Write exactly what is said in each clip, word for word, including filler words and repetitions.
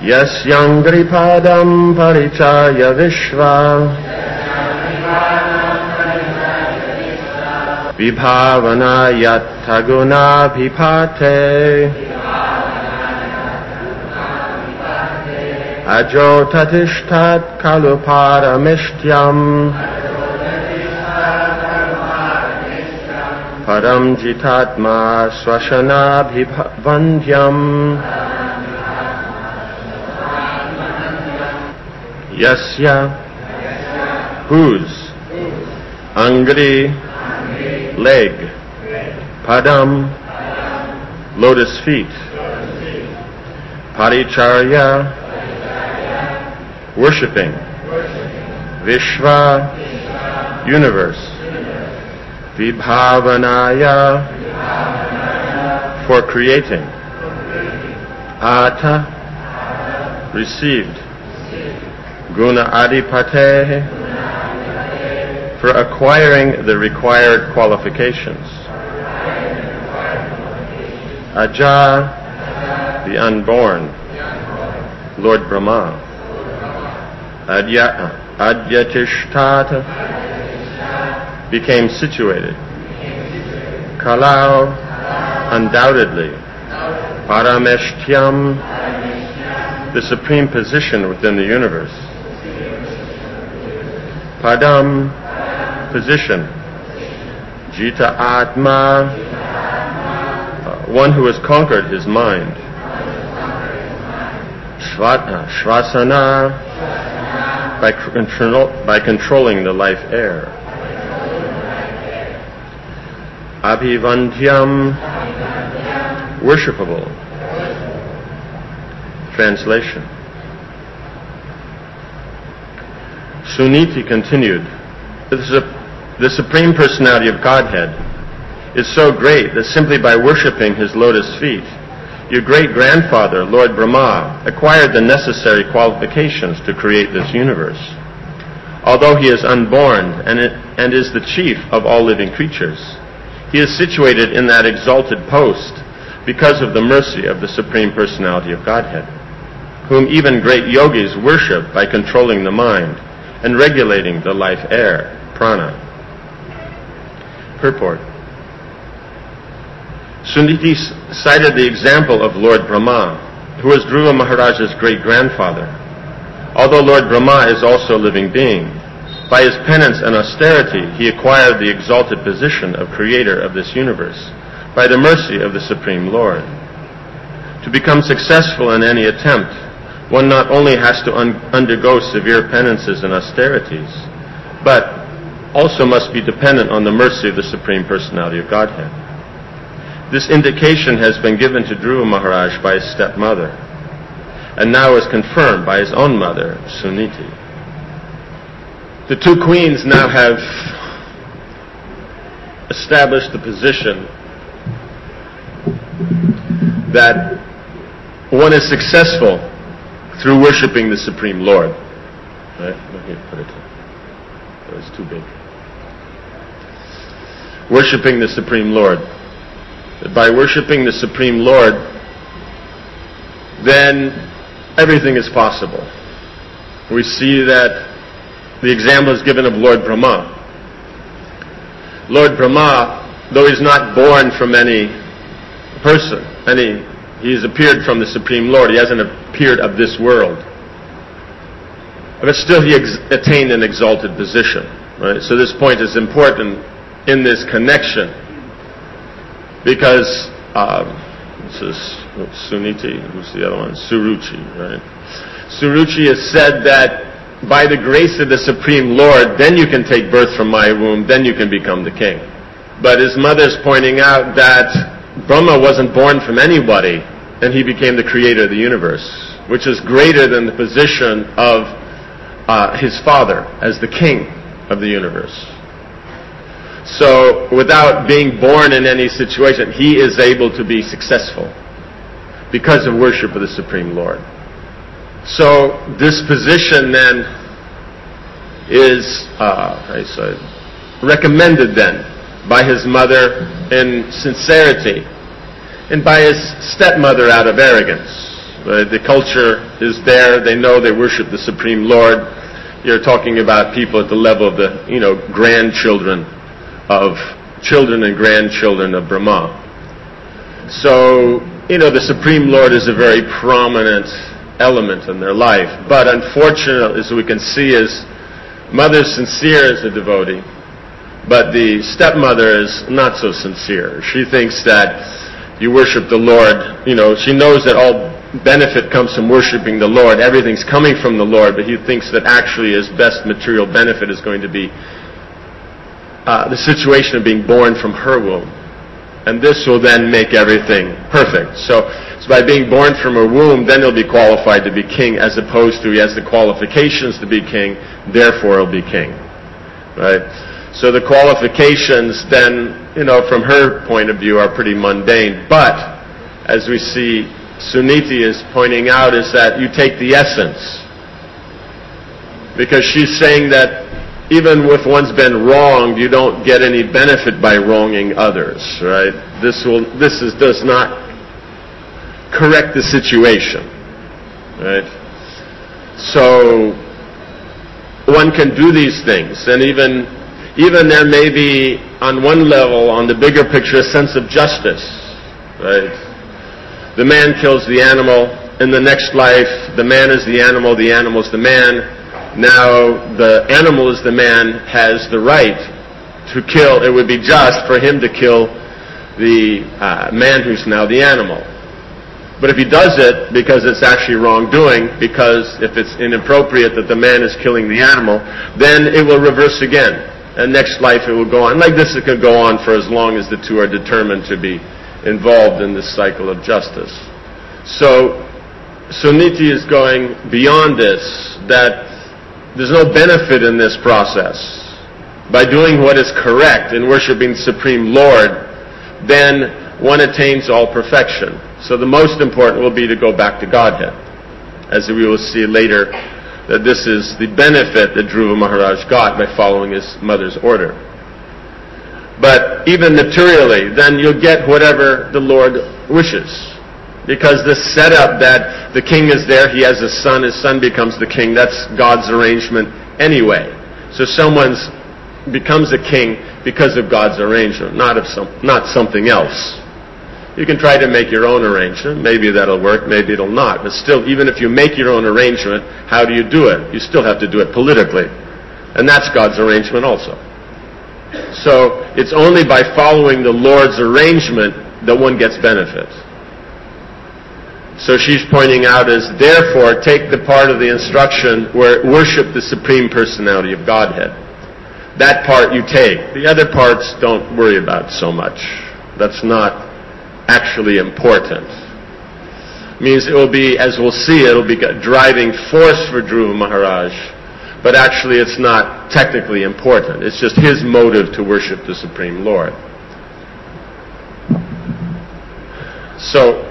Yasyangripadam parichaya vishva vibhavana yattaguna bhipate ajo tatishtat kaluparamishtyam param jitatma swashana bhivandyam Yasya, whose, Angri, leg, Padam, lotus feet, Paricharya, worshipping, Vishva, universe, Vibhavanaya, for creating, Ata, received, Guna Adipate, for acquiring the required qualifications. Aja, the unborn, Lord Brahma. Adya, Adyatishtata, became situated. Kalau, undoubtedly. Parameshtyam, the supreme position within the universe. Padam, position. Jita Atma, uh, one who has conquered his mind. Shvata, Shvasana, by, control, by controlling the life air. Abhivantyam, worshipable. Translation. Suniti continued, the Supreme Personality of Godhead is so great that simply by worshipping his lotus feet, your great-grandfather, Lord Brahma, acquired the necessary qualifications to create this universe. Although he is unborn and, it, and is the chief of all living creatures, he is situated in that exalted post because of the mercy of the Supreme Personality of Godhead, whom even great yogis worship by controlling the mind and regulating the life air, prana. Purport. Suniti cited the example of Lord Brahma, who was Dhruva Maharaj's great-grandfather. Although Lord Brahma is also a living being, by his penance and austerity he acquired the exalted position of creator of this universe by the mercy of the Supreme Lord. To become successful in any attempt, one not only has to un- undergo severe penances and austerities, but also must be dependent on the mercy of the Supreme Personality of Godhead. This indication has been given to Dhruva Maharaj by his stepmother, and now is confirmed by his own mother, Suniti. The two queens now have established the position that one is successful through worshipping the Supreme Lord. Right? Let me put it. That was too big. Worshipping the Supreme Lord. That by worshipping the Supreme Lord, then everything is possible. We see that the example is given of Lord Brahma. Lord Brahma, though he's not born from any person, any He's appeared from the Supreme Lord. He hasn't appeared of this world. But still he ex- attained an exalted position. Right? So this point is important in this connection. Because, um, this is Suniti, who's the other one? Suruchi, right? Suruchi has said that by the grace of the Supreme Lord, then you can take birth from my womb, then you can become the king. But his mother's pointing out that Brahma wasn't born from anybody, and he became the creator of the universe, which is greater than the position of uh, his father as the king of the universe. So, without being born in any situation, he is able to be successful because of worship of the Supreme Lord. So, this position then is uh, I said, recommended then by his mother in sincerity, and by his stepmother out of arrogance. Uh, the culture is there. They know they worship the Supreme Lord. You're talking about people at the level of the, you know, grandchildren of children and grandchildren of Brahma. So, you know, the Supreme Lord is a very prominent element in their life. But unfortunately, as we can see, is mother's sincere as a devotee, but the stepmother is not so sincere. She thinks that you worship the Lord, you know, she knows that all benefit comes from worshiping the Lord. Everything's coming from the Lord, but he thinks that actually his best material benefit is going to be uh, the situation of being born from her womb. And this will then make everything perfect. So, so by being born from her womb, then he'll be qualified to be king, as opposed to he has the qualifications to be king, therefore he'll be king. Right? So the qualifications then, you know, from her point of view are pretty mundane. But, as we see Suniti is pointing out, is that you take the essence. Because she's saying that even if one's been wronged, you don't get any benefit by wronging others, right? This will, this is, does not correct the situation, right? So, one can do these things, and even, even there may be, on one level, on the bigger picture, a sense of justice, right? The man kills the animal. In the next life, the man is the animal, the animal is the man. Now, the animal is the man, has the right to kill. It would be just for him to kill the uh, man who's now the animal. But if he does it because it's actually wrongdoing, because if it's inappropriate that the man is killing the animal, then it will reverse again. And next life it will go on. Like this, it can go on for as long as the two are determined to be involved in this cycle of justice. So, Suniti is going beyond this, that there's no benefit in this process. By doing what is correct in worshiping the Supreme Lord, then one attains all perfection. So the most important will be to go back to Godhead. As we will see later, that this is the benefit that Dhruva Maharaj got by following his mother's order. But even materially, then you'll get whatever the Lord wishes. Because this setup that the king is there, he has a son, his son becomes the king, that's God's arrangement anyway. So someone becomes a king because of God's arrangement, not of some, not something else. You can try to make your own arrangement. Maybe that'll work, maybe it'll not. But still, even if you make your own arrangement, how do you do it? You still have to do it politically. And that's God's arrangement also. So, it's only by following the Lord's arrangement that one gets benefit. So she's pointing out as, therefore, take the part of the instruction where worship the Supreme Personality of Godhead. That part you take. The other parts don't worry about so much. That's not actually important. It means it will be, as we'll see, it will be a driving force for Dhruva Maharaj. But actually it's not technically important. It's just his motive to worship the Supreme Lord. So,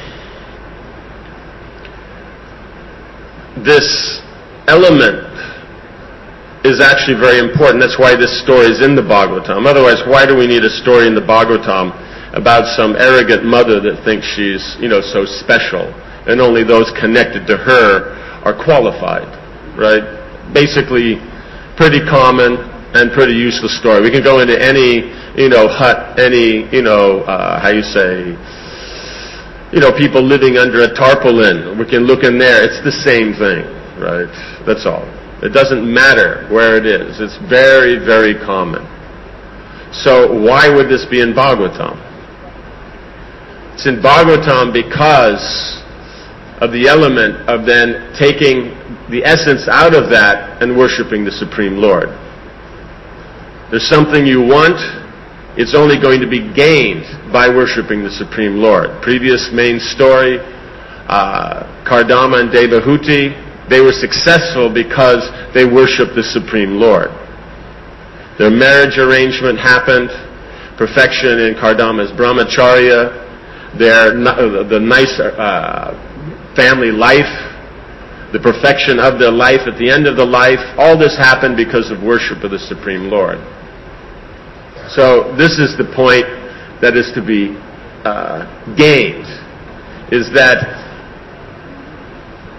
this element is actually very important. That's why this story is in the Bhagavatam. Otherwise, why do we need a story in the Bhagavatam about some arrogant mother that thinks she's, you know, so special, and only those connected to her are qualified, right? Basically, pretty common and pretty useless story. We can go into any, you know, hut, any, you know, uh, how you say, you know, people living under a tarpaulin. We can look in there. It's the same thing, right? That's all. It doesn't matter where it is. It's very, very common. So why would this be in Bhagavatam? It's in Bhagavatam because of the element of then taking the essence out of that and worshiping the Supreme Lord. There's something you want, it's only going to be gained by worshiping the Supreme Lord. Previous main story, uh, Kardama and Devahuti, they were successful because they worshiped the Supreme Lord. Their marriage arrangement happened, perfection in Kardama's brahmacharya, their the nice uh, family life, the perfection of their life at the end of the life, all this happened because of worship of the Supreme Lord. So this is the point that is to be uh, gained, is that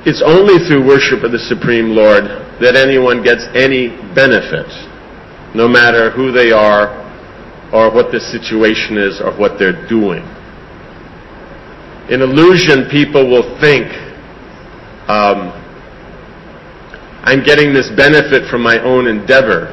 it's only through worship of the Supreme Lord that anyone gets any benefit, no matter who they are or what the situation is or what they're doing. In illusion, people will think, um, I'm getting this benefit from my own endeavor,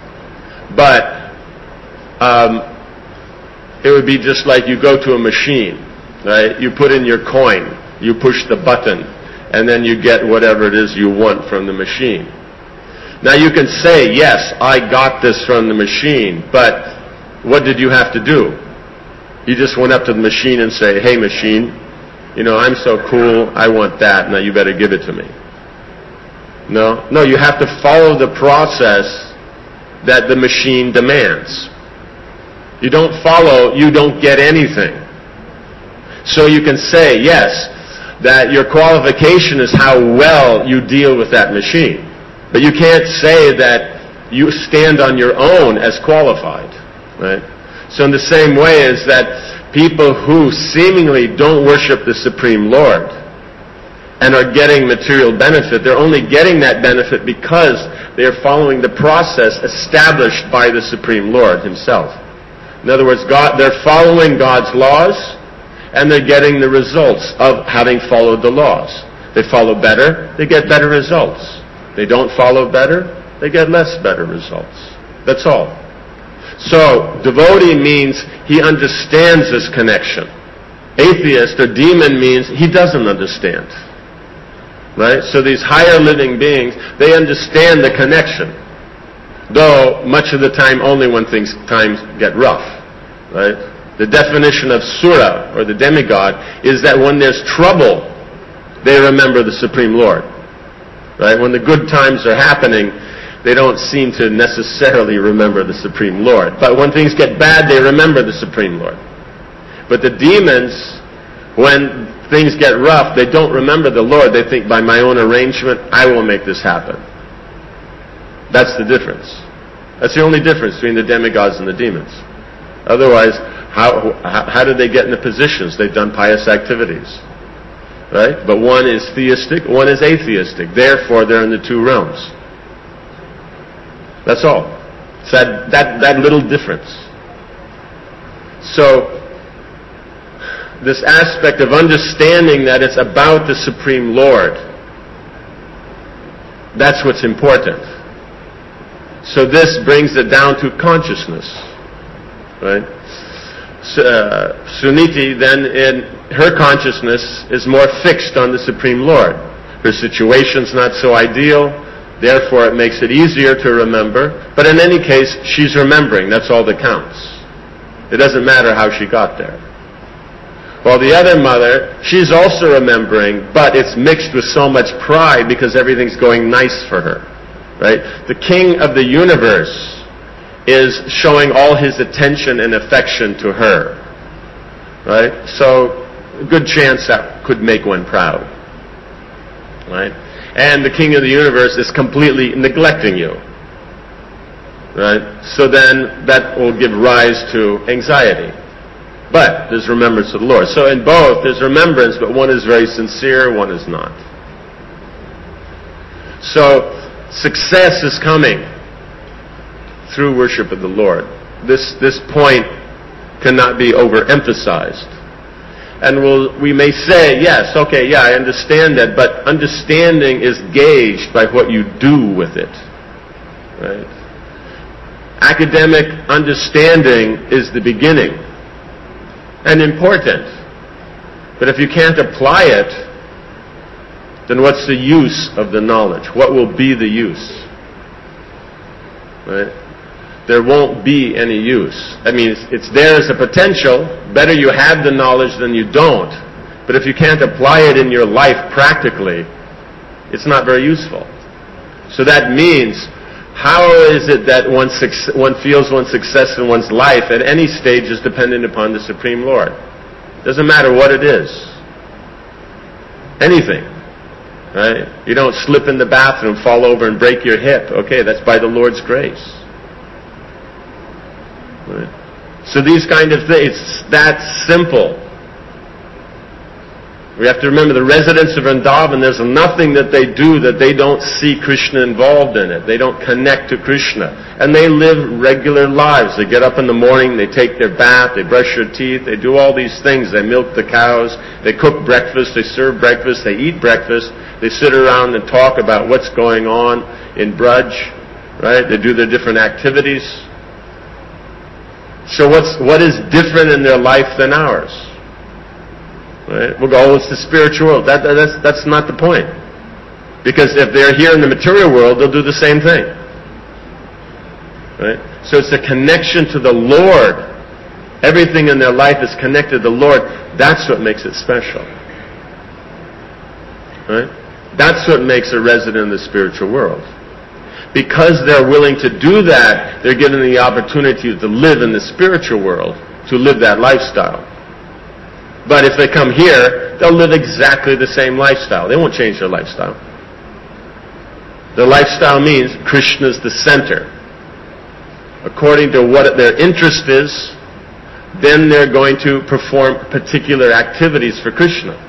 but um, it would be just like you go to a machine, right? You put in your coin, you push the button, and then you get whatever it is you want from the machine. Now you can say, yes, I got this from the machine, but what did you have to do? You just went up to the machine and say, hey machine, you know, I'm so cool, I want that, now you better give it to me. No, no, you have to follow the process that the machine demands. You don't follow, you don't get anything. So you can say, yes, that your qualification is how well you deal with that machine. But you can't say that you stand on your own as qualified. Right? So in the same way is that people who seemingly don't worship the Supreme Lord and are getting material benefit, they're only getting that benefit because they are following the process established by the Supreme Lord Himself. In other words, God, they're following God's laws, and they're getting the results of having followed the laws. They follow better, they get better results. They don't follow better, they get less better results. That's all. So, devotee means he understands this connection. Atheist or demon means he doesn't understand. Right? So these higher living beings, they understand the connection. Though, much of the time only when things times get rough. Right? The definition of Sura, or the demigod, is that when there's trouble, they remember the Supreme Lord. Right? When the good times are happening, they don't seem to necessarily remember the Supreme Lord. But when things get bad, they remember the Supreme Lord. But the demons, when things get rough, they don't remember the Lord. They think, by my own arrangement, I will make this happen. That's the difference. That's the only difference between the demigods and the demons. Otherwise, how, how did they get in the positions? They've done pious activities. Right? But one is theistic, one is atheistic. Therefore, they're in the two realms. That's all. It's that, that, that little difference. So, this aspect of understanding that it's about the Supreme Lord, that's what's important. So this brings it down to consciousness. Right? So, uh, Suniti then, in her consciousness, is more fixed on the Supreme Lord. Her situation's not so ideal, therefore it makes it easier to remember. But in any case, she's remembering. That's all that counts. It doesn't matter how she got there. While the other mother, she's also remembering, but it's mixed with so much pride because everything's going nice for her. Right? The king of the universe is showing all his attention and affection to her. Right? So, a good chance that could make one proud. Right? And the king of the universe is completely neglecting you. Right? So then, that will give rise to anxiety. But there's remembrance of the Lord. So in both, there's remembrance, but one is very sincere, one is not. So, success is coming through worship of the Lord. This this point cannot be overemphasized. And we'll, we may say, yes, okay, yeah, I understand that, but understanding is gauged by what you do with it. Right? Academic understanding is the beginning. And important. But if you can't apply it, then what's the use of the knowledge? What will be the use? Right? There won't be any use. I mean, it's, it's there as a potential. Better you have the knowledge than you don't. But if you can't apply it in your life practically, it's not very useful. So that means, how is it that one, suc- one feels one's success in one's life at any stage is dependent upon the Supreme Lord? Doesn't matter what it is. Anything. Right? You don't slip in the bathroom, fall over and break your hip. Okay, that's by the Lord's grace. Right? So these kind of things, it's that simple. We have to remember the residents of Vrindavan, there's nothing that they do that they don't see Krishna involved in it. They don't connect to Krishna. And they live regular lives. They get up in the morning, they take their bath, they brush their teeth, they do all these things. They milk the cows, they cook breakfast, they serve breakfast, they eat breakfast, they sit around and talk about what's going on in Braj, right? They do their different activities. So what's, what is different in their life than ours? Right? We'll go, oh, it's the spiritual world. That, that, that's, that's not the point. Because if they're here in the material world, they'll do the same thing. Right? So it's a connection to the Lord. Everything in their life is connected to the Lord. That's what makes it special. Right? That's what makes a resident in the spiritual world. Because they're willing to do that, they're given the opportunity to live in the spiritual world, to live that lifestyle. But if they come here, they'll live exactly the same lifestyle. They won't change their lifestyle. Their lifestyle means Krishna's the center. According to what their interest is, then they're going to perform particular activities for Krishna.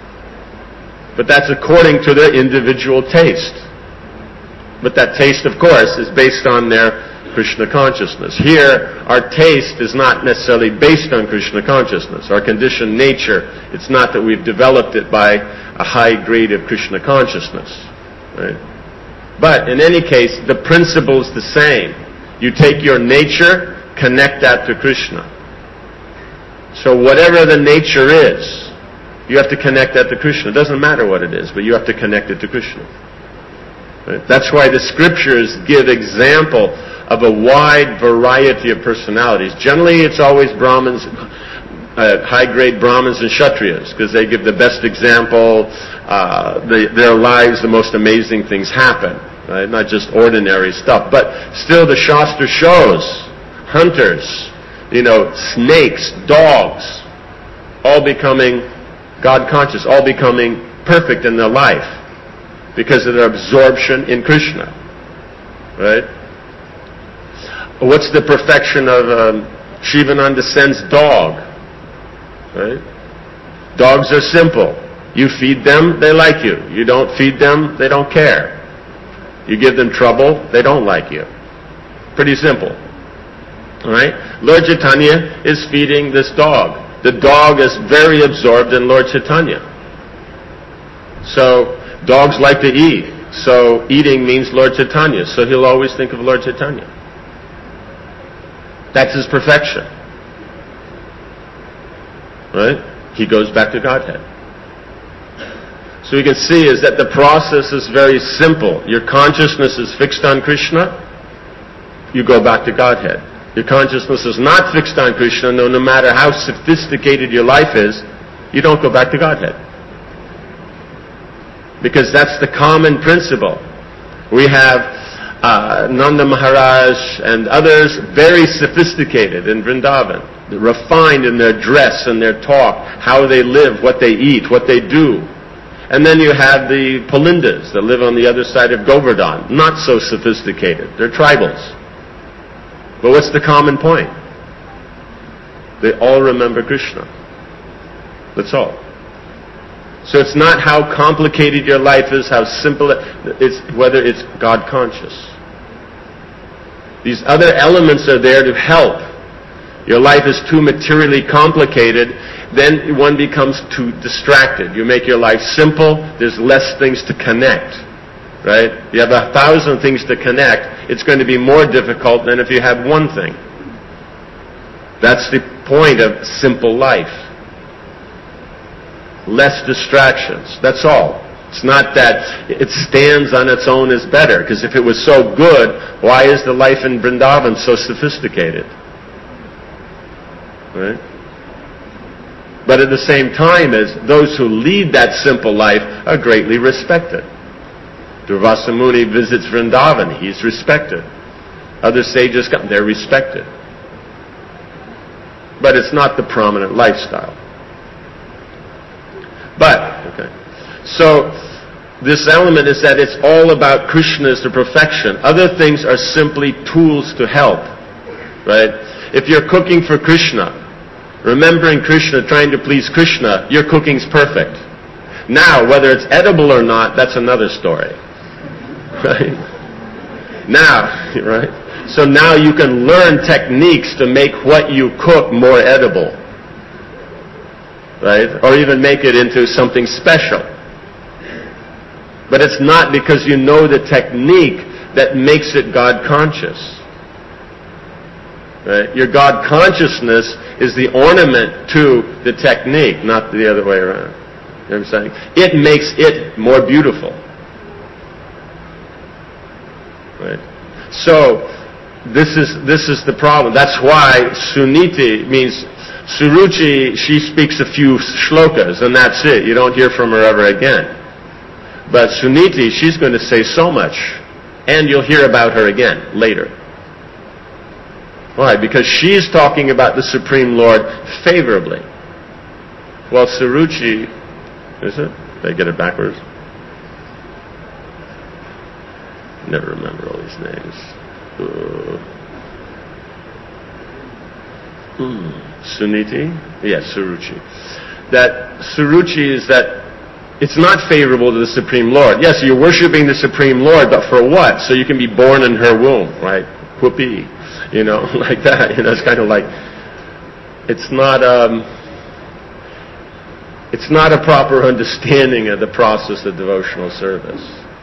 But that's according to their individual taste. But that taste, of course, is based on their Krishna consciousness. Here, our taste is not necessarily based on Krishna consciousness. Our conditioned nature, it's not that we've developed it by a high grade of Krishna consciousness. Right? But in any case, the principle is the same. You take your nature, connect that to Krishna. So whatever the nature is, you have to connect that to Krishna. It doesn't matter what it is, but you have to connect it to Krishna. Right? That's why the scriptures give example of a wide variety of personalities. Generally, it's always Brahmins, uh, high-grade Brahmins and Kshatriyas, because they give the best example. Uh, they, their lives, the most amazing things happen, right? Not just ordinary stuff. But still, the Shastra shows hunters, you know, snakes, dogs, all becoming God-conscious, all becoming perfect in their life because of their absorption in Krishna, right? What's the perfection of um, Shivananda Sen's dog? Right? Dogs are simple. You feed them, they like you. You don't feed them, they don't care. You give them trouble, they don't like you. Pretty simple. All right? Lord Chaitanya is feeding this dog. The dog is very absorbed in Lord Chaitanya. So, dogs like to eat. So, eating means Lord Chaitanya. So, he'll always think of Lord Chaitanya. That's his perfection. Right? He goes back to Godhead. So we can see is that the process is very simple. Your consciousness is fixed on Krishna, you go back to Godhead. Your consciousness is not fixed on Krishna, no, no matter how sophisticated your life is, you don't go back to Godhead. Because that's the common principle. We have Uh, Nanda Maharaj and others very sophisticated in Vrindavan, refined in their dress and their talk, how they live, what they eat, what they do. And then you have the Palindas that live on the other side of Govardhan, not so sophisticated. They're tribals. But what's the common point? They all remember Krishna. That's all. So it's not how complicated your life is, how simple it is, whether it's God conscious. These other elements are there to help. Your life is too materially complicated, then one becomes too distracted. You make your life simple, there's less things to connect. Right? You have a thousand things to connect, it's going to be more difficult than if you have one thing. That's the point of simple life. Less distractions. That's all. It's not that it stands on its own as better, because if it was so good, why is the life in Vrindavan so sophisticated? Right? But at the same time, as those who lead that simple life are greatly respected. Durvasa Muni visits Vrindavan, he's respected. Other sages come, they're respected. But it's not the prominent lifestyle. But, okay, so this element is that it's all about Krishna as the perfection. Other things are simply tools to help, right? If you're cooking for Krishna, remembering Krishna, trying to please Krishna, your cooking's perfect. Now, whether it's edible or not, that's another story. Right? Now, right? So now you can learn techniques to make what you cook more edible. Right? Or even make it into something special. But it's not because you know the technique that makes it God conscious. Right? Your God consciousness is the ornament to the technique, not the other way around. You know what I'm saying? It makes it more beautiful. Right? So this is this is the problem. That's why Suniti means Suruchi. She speaks a few shlokas and that's it. You don't hear from her ever again. But Suniti, she's going to say so much, and you'll hear about her again later. Why? Because she's talking about the Supreme Lord favorably. Well, Suruchi, is it? Did I get it backwards? Never remember all these names. Uh, hmm. Suniti? Yes, Suruchi. That Suruchi is that it's not favorable to the Supreme Lord. Yes, you're worshiping the Supreme Lord, but for what? So you can be born in her womb, right? Whoopee. You know, like that. You know, it's kind of like, it's not, um, it's not a proper understanding of the process of devotional service.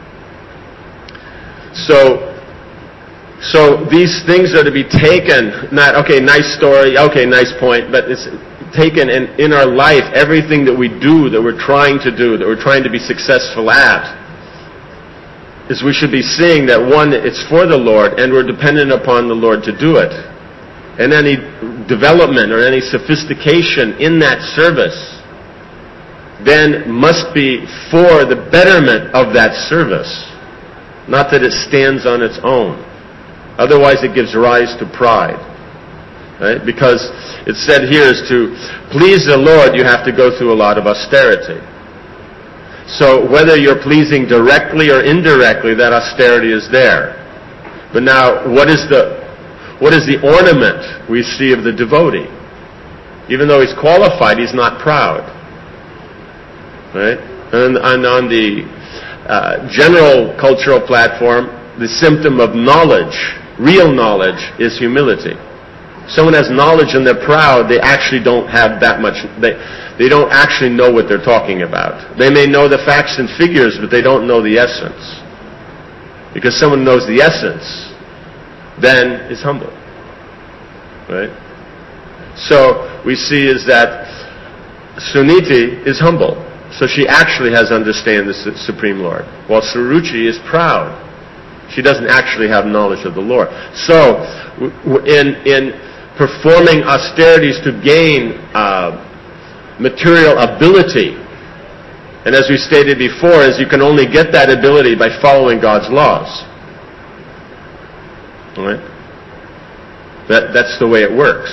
So, so these things are to be taken, not, okay, nice story, okay, nice point, but it's taken in, in our life, everything that we do, that we're trying to do, that we're trying to be successful at, is we should be seeing that, one, it's for the Lord, and we're dependent upon the Lord to do it. And any development or any sophistication in that service then must be for the betterment of that service, not that it stands on its own. Otherwise it gives rise to pride. Right? Because it's said here is to please the Lord, you have to go through a lot of austerity. So whether you're pleasing directly or indirectly, that austerity is there. But now, what is the what is the ornament we see of the devotee? Even though he's qualified, he's not proud. Right? And, and on the uh, general cultural platform, the symptom of knowledge, real knowledge, is humility. Someone has knowledge and they're proud, they actually don't have that much, they, they don't actually know what they're talking about. They may know the facts and figures, but they don't know the essence. Because someone knows the essence, then is humble. Right? So, we see is that Suniti is humble. So she actually has understand the Supreme Lord. While Suruchi is proud. She doesn't actually have knowledge of the Lord. So, in, in performing austerities to gain uh, material ability, and as we stated before, is you can only get that ability by following God's laws. All right? That, that's the way it works.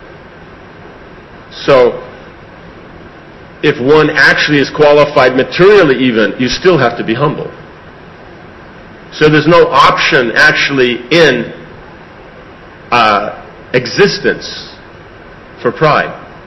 So, if one actually is qualified materially even, you still have to be humble. So there's no option actually in uh, existence for pride.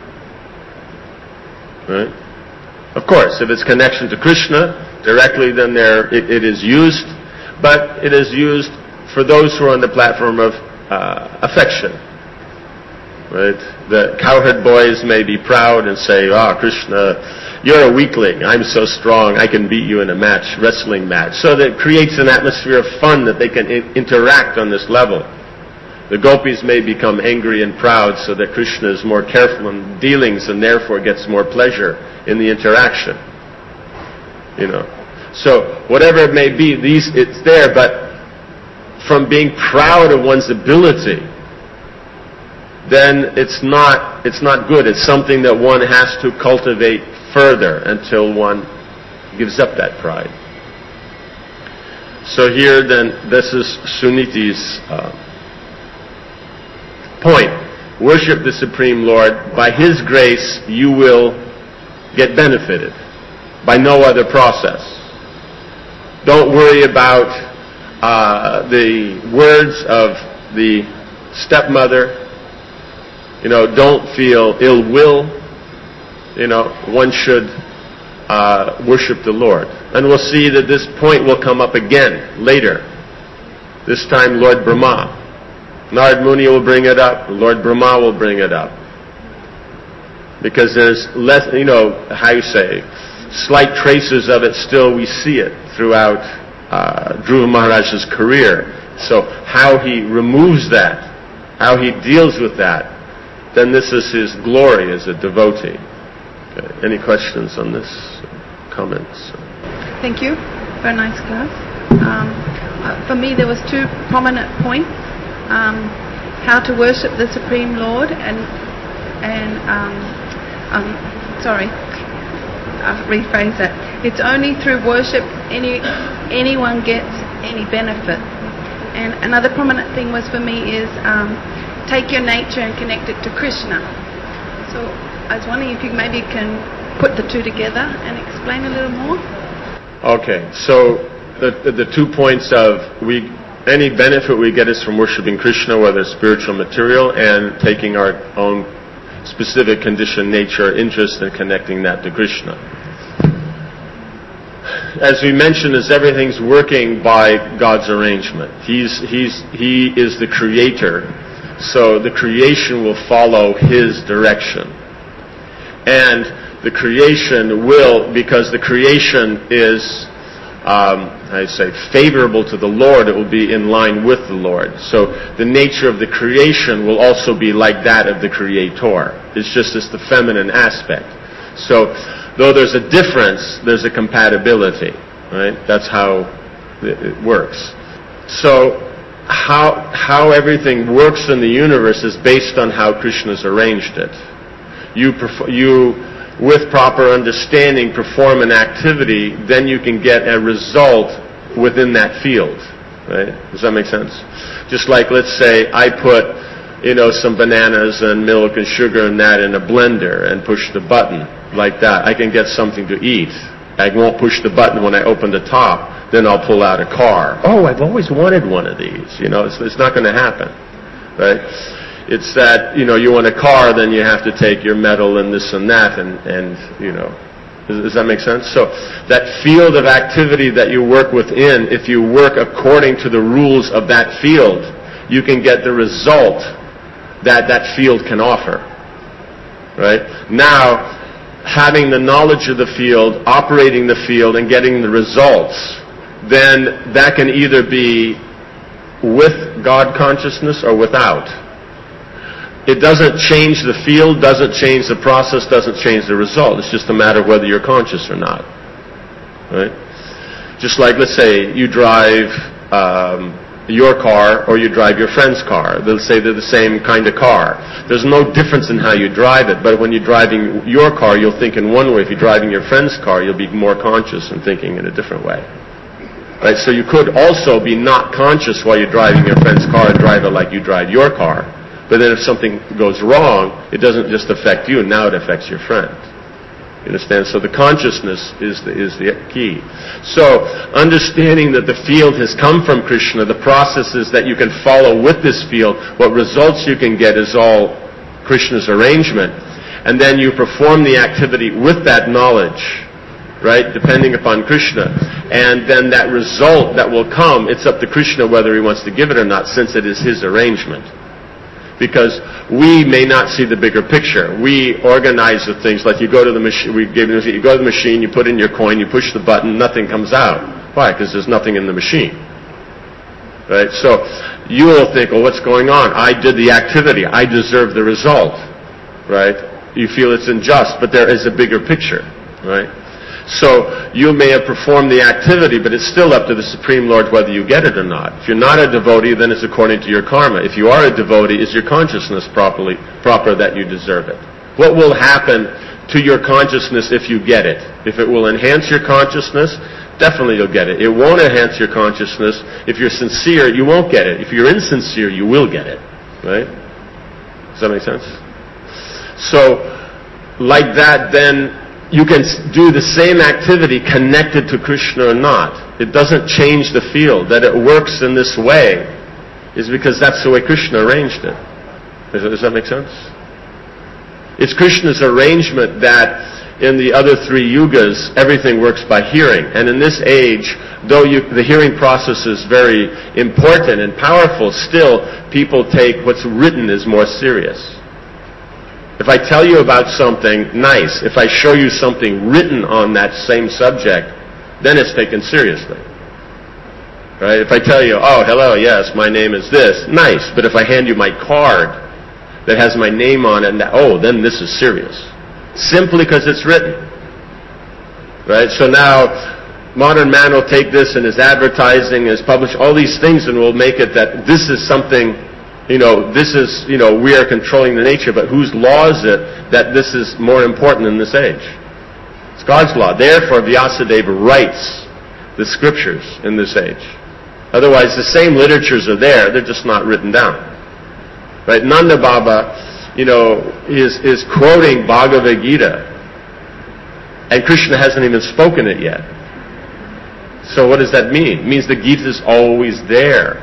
Right? Of course, if it's connection to Krishna directly, then there it, it is used, but it is used for those who are on the platform of uh, affection. Right? The cowherd boys may be proud and say, "Ah, oh, Krishna, you're a weakling. I'm so strong. I can beat you in a match, wrestling match." So that it creates an atmosphere of fun that they can I- interact on this level. The gopis may become angry and proud so that Krishna is more careful in dealings and therefore gets more pleasure in the interaction. You know. So whatever it may be, these it's there, but from being proud of one's ability, then it's not it's not good. It's something that one has to cultivate further until one gives up that pride. So here then, this is Suniti's uh, point. Worship the Supreme Lord. By His grace, you will get benefited. By no other process. Don't worry about uh, the words of the stepmother. You know, don't feel ill will. You know, one should uh, worship the Lord. And we'll see that this point will come up again later. This time Lord Brahma. Narad Muni will bring it up. Lord Brahma will bring it up. Because there's less, you know, how you say, slight traces of it still, we see it throughout uh, Dhruva Maharaj's career. So how he removes that, how he deals with that, then this is his glory as a devotee. Okay. Any questions on this? Comments? Thank you. Very nice class. Um, uh, for me, there was two prominent points. Um, how to worship the Supreme Lord and, and um, um, sorry, I'll rephrase that. It's only through worship any anyone gets any benefit. And another prominent thing was for me is um, take your nature and connect it to Krishna. So I was wondering if you maybe can put the two together and explain a little more. Okay, so the the, the two points of we any benefit we get is from worshiping Krishna, whether spiritual, material, and taking our own specific condition, nature, interest, and connecting that to Krishna. As we mentioned, is everything's working by God's arrangement. He's he's he is the creator, so the creation will follow His direction, and the creation will, because the creation is, um, I say, favorable to the Lord, it will be in line with the Lord. So the nature of the creation will also be like that of the Creator. It's just as the feminine aspect. So though there's a difference, there's a compatibility, right? That's how it works. So how how everything works in the universe is based on how Krishna's arranged it. You perf- you with proper understanding perform an activity, then you can get a result within that field, right? Does that make sense? Just like, let's say I put, you know, some bananas and milk and sugar and that in a blender and push the button like that. I can get something to eat. I won't push the button when I open the top, then I'll pull out a car. Oh, I've always wanted one of these. You know, it's, it's not going to happen, right? It's that, you know, you want a car, then you have to take your metal and this and that, and, and you know, does, does that make sense? So that field of activity that you work within, if you work according to the rules of that field, you can get the result that that field can offer, right? Now, having the knowledge of the field, operating the field, and getting the results, then that can either be with God consciousness or without. It doesn't change the field, doesn't change the process, doesn't change the result. It's just a matter of whether you're conscious or not. Right? Just like, let's say, you drive um, your car or you drive your friend's car. They'll say they're the same kind of car. There's no difference in how you drive it, but when you're driving your car, you'll think in one way. If you're driving your friend's car, you'll be more conscious and thinking in a different way. Right? So you could also be not conscious while you're driving your friend's car and drive it like you drive your car. But then if something goes wrong, it doesn't just affect you, now it affects your friend. You understand? So the consciousness is the, is the key. So understanding that the field has come from Krishna, the processes that you can follow with this field, what results you can get is all Krishna's arrangement. And then you perform the activity with that knowledge, right, depending upon Krishna. And then that result that will come, it's up to Krishna whether he wants to give it or not, since it is his arrangement. Because we may not see the bigger picture. We organize the things like you go to the machine. We give you, you go to the machine, you put in your coin, you push the button, nothing comes out. Why? Because there's nothing in the machine, right? So you will think, well, what's going on? I did the activity. I deserve the result, right? You feel it's unjust, but there is a bigger picture, right? So you may have performed the activity, but it's still up to the Supreme Lord whether you get it or not. If you're not a devotee, then it's according to your karma. If you are a devotee, is your consciousness properly proper that you deserve it? What will happen to your consciousness if you get it? If it will enhance your consciousness, definitely you'll get it. It won't enhance your consciousness. If you're sincere, you won't get it. If you're insincere, you will get it. Right? Does that make sense? So, like that, then you can do the same activity connected to Krishna or not. It doesn't change the field. That it works in this way is because that's the way Krishna arranged it. Does that make sense? It's Krishna's arrangement that in the other three yugas, everything works by hearing. And in this age, though you, the hearing process is very important and powerful, still people take what's written as more serious. If I tell you about something nice, if I show you something written on that same subject, then it's taken seriously. Right? If I tell you, oh, hello, yes, my name is this, nice. But if I hand you my card that has my name on it, and that, oh, then this is serious. Simply because it's written. Right? So now, modern man will take this and his advertising, his publish, all these things, and will make it that this is something, you know, this is, you know, we are controlling the nature, but whose law is it that this is more important in this age? It's God's law. Therefore, Vyasadeva writes the scriptures in this age. Otherwise, the same literatures are there, they're just not written down. Right? Nanda Baba, you know, is, is quoting Bhagavad Gita, and Krishna hasn't even spoken it yet. So what does that mean? It means the Gita is always there,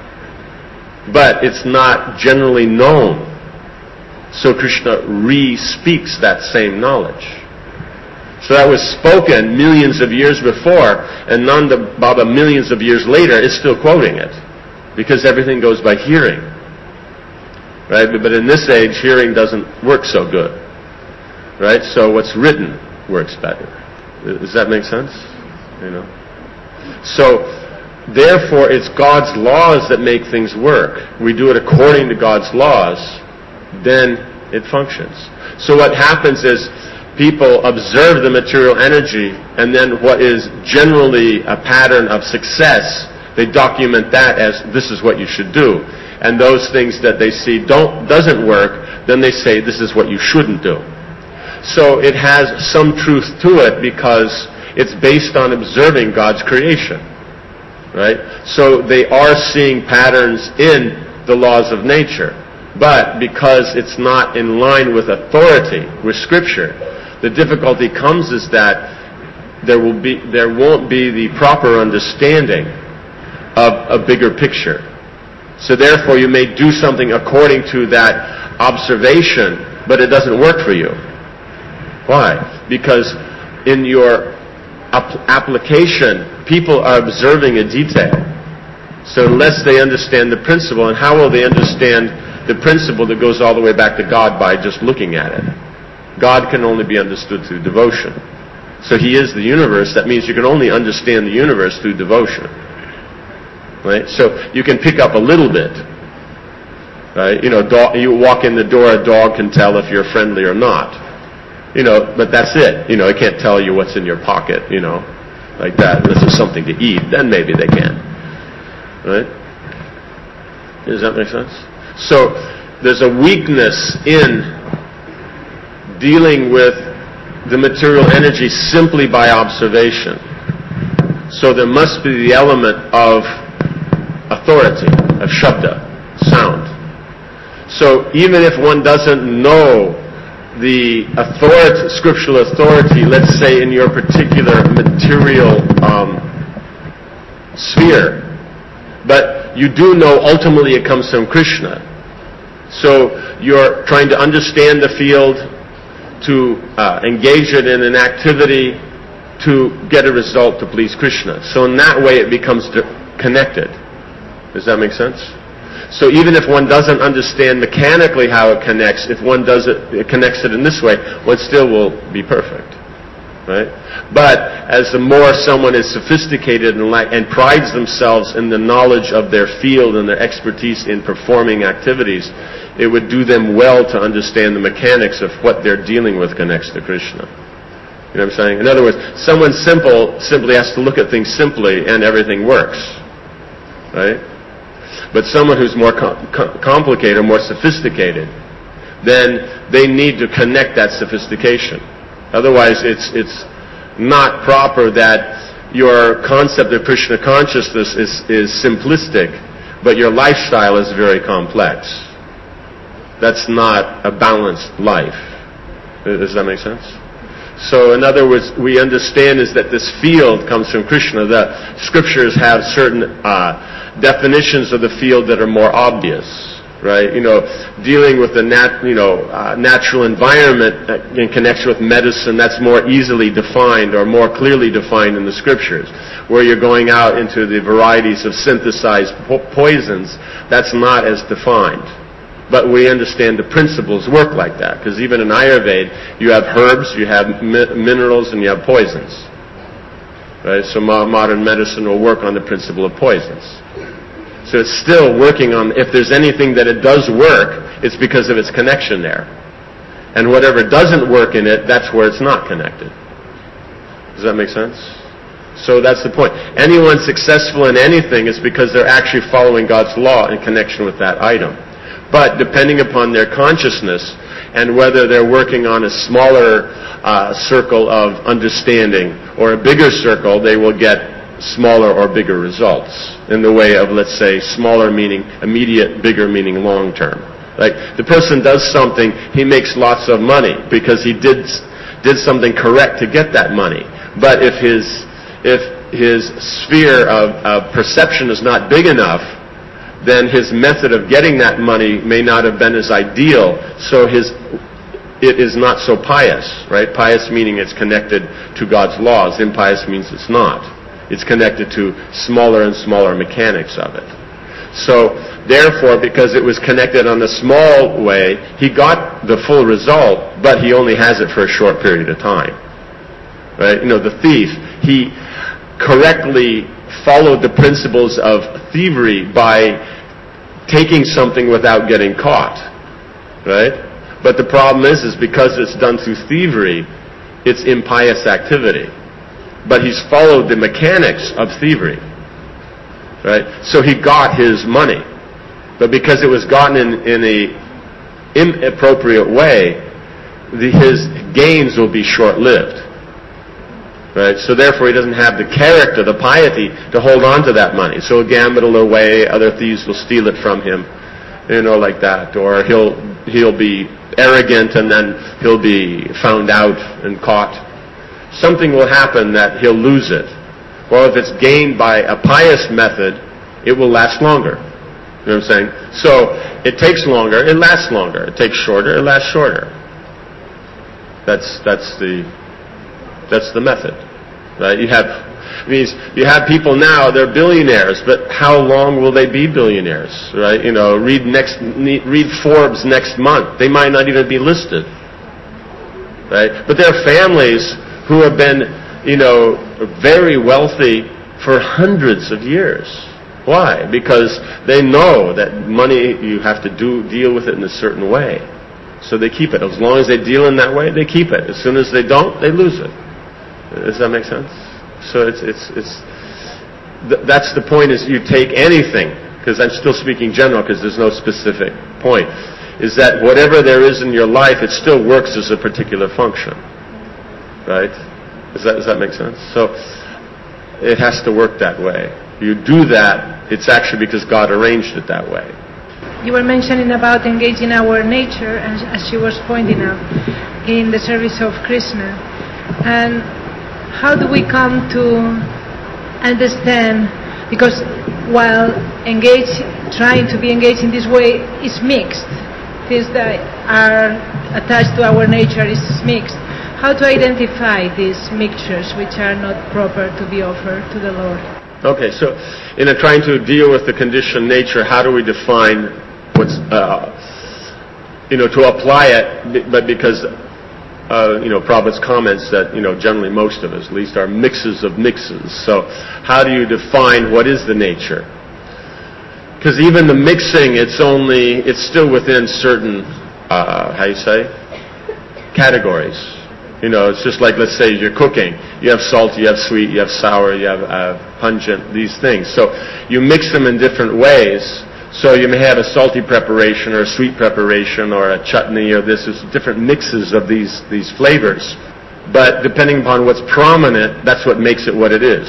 but it's not generally known. So Krishna re-speaks that same knowledge. So that was spoken millions of years before, and Nanda Baba millions of years later is still quoting it, because everything goes by hearing. Right? But in this age, hearing doesn't work so good. Right? So what's written works better. Does that make sense? You know? So, therefore, it's God's laws that make things work. We do it according to God's laws, then it functions. So what happens is people observe the material energy, and then what is generally a pattern of success, they document that as this is what you should do. And those things that they see don't doesn't work, then they say this is what you shouldn't do. So it has some truth to it because it's based on observing God's creation. Right? So they are seeing patterns in the laws of nature. But because it's not in line with authority, with Scripture, the difficulty comes is that there will be there won't be the proper understanding of a bigger picture. So therefore you may do something according to that observation, but it doesn't work for you. Why? Because in your ap- application, people are observing a detail. So unless they understand the principle, and how will they understand the principle that goes all the way back to God by just looking at it? God can only be understood through devotion. So He is the universe. That means you can only understand the universe through devotion. Right? So you can pick up a little bit. Right? You know, dog, you walk in the door, a dog can tell if you're friendly or not. You know, but that's it. You know, it can't tell you what's in your pocket, you know, like that. Unless there's something to eat, then maybe they can. Right? Does that make sense? So there's a weakness in dealing with the material energy simply by observation. So there must be the element of authority, of shabda, sound. So even if one doesn't know the authority, scriptural authority, let's say in your particular material um, sphere, but you do know ultimately it comes from Krishna. So you're trying to understand the field, to uh, engage it in an activity, to get a result to please Krishna. So in that way it becomes connected. Does that make sense? So even if one doesn't understand mechanically how it connects, if one does it, it connects it in this way, one still will be perfect. Right? But as the more someone is sophisticated and, like, and prides themselves in the knowledge of their field and their expertise in performing activities, it would do them well to understand the mechanics of what they're dealing with connects to Krishna. You know what I'm saying? In other words, someone simple simply has to look at things simply and everything works. Right? But someone who's more com- com- complicated or more sophisticated, then they need to connect that sophistication. Otherwise, it's it's not proper that your concept of Krishna consciousness is, is simplistic, but your lifestyle is very complex. That's not a balanced life. Does that make sense? So, in other words, we understand is that this field comes from Krishna. The scriptures have certain uh, definitions of the field that are more obvious. right? You know, dealing with the nat, you know, uh, natural environment in connection with medicine, that's more easily defined or more clearly defined in the scriptures. Where you're going out into the varieties of synthesized po- poisons, that's not as defined. But we understand the principles work like that, because even in Ayurveda, you have herbs, you have mi- minerals, and you have poisons. Right? So mo- modern medicine will work on the principle of poisons. So it's still working on, if there's anything that it does work, it's because of its connection there. And whatever doesn't work in it, that's where it's not connected. Does that make sense? So that's the point. Anyone successful in anything is because they're actually following God's law in connection with that item. But depending upon their consciousness and whether they're working on a smaller uh, circle of understanding or a bigger circle, they will get smaller or bigger results in the way of, let's say, smaller meaning immediate, bigger meaning long term. Like the person does something, he makes lots of money because he did did something correct to get that money. But if his if his sphere of, of perception is not big enough, then his method of getting that money may not have been as ideal. So his it is not so pious, right? Pious meaning it's connected to God's laws. Impious means it's not. It's connected to smaller and smaller mechanics of it. So, therefore, because it was connected on a small way, he got the full result, but he only has it for a short period of time. Right? You know, the thief, he correctly followed the principles of thievery by taking something without getting caught. Right? But the problem is, is because it's done through thievery, it's impious activity. But he's followed the mechanics of thievery. Right? So he got his money. But because it was gotten in, in a inappropriate way, the, his gains will be short-lived. Right? So therefore he doesn't have the character, the piety, to hold on to that money. So he'll gamble away, other thieves will steal it from him, you know, like that. Or he'll he'll be arrogant and then he'll be found out and caught. Something will happen that he'll lose it. Well, if it's gained by a pious method, it will last longer. You know what I'm saying? So, it takes longer, it lasts longer. It takes shorter, it lasts shorter. That's that's the that's the method. Right? You have means you have people now, they're billionaires, but how long will they be billionaires? Right? You know, read next read Forbes next month. They might not even be listed. Right? But there are families who have been, you know, very wealthy for hundreds of years. Why? Because they know that money, you have to do deal with it in a certain way. So they keep it. As long as they deal in that way, they keep it. As soon as they don't, they lose it. Does that make sense? So it's it's it's th- that's the point. Is you take anything, because I'm still speaking general, because there's no specific point. Is that whatever there is in your life, it still works as a particular function. Right? Does that, does that make sense? So, it has to work that way. You do that, it's actually because God arranged it that way. You were mentioning about engaging our nature, and as she was pointing out, in the service of Krishna. And how do we come to understand, because while engage, trying to be engaged in this way is mixed, things that are attached to our nature is mixed. How to identify these mixtures which are not proper to be offered to the Lord? Okay, so in a trying to deal with the conditioned nature, how do we define what's, uh, you know, to apply it, but because, uh, you know, Prabhupada's comments that, you know, generally most of us, at least, are mixes of mixes. So how do you define what is the nature? Because even the mixing, it's only, it's still within certain, uh, how you say, categories. You know, it's just like, let's say you're cooking. You have salt, you have sweet, you have sour, you have uh, pungent, these things. So you mix them in different ways. So you may have a salty preparation or a sweet preparation or a chutney or this. There's different mixes of these, these flavors. But depending upon what's prominent, that's what makes it what it is.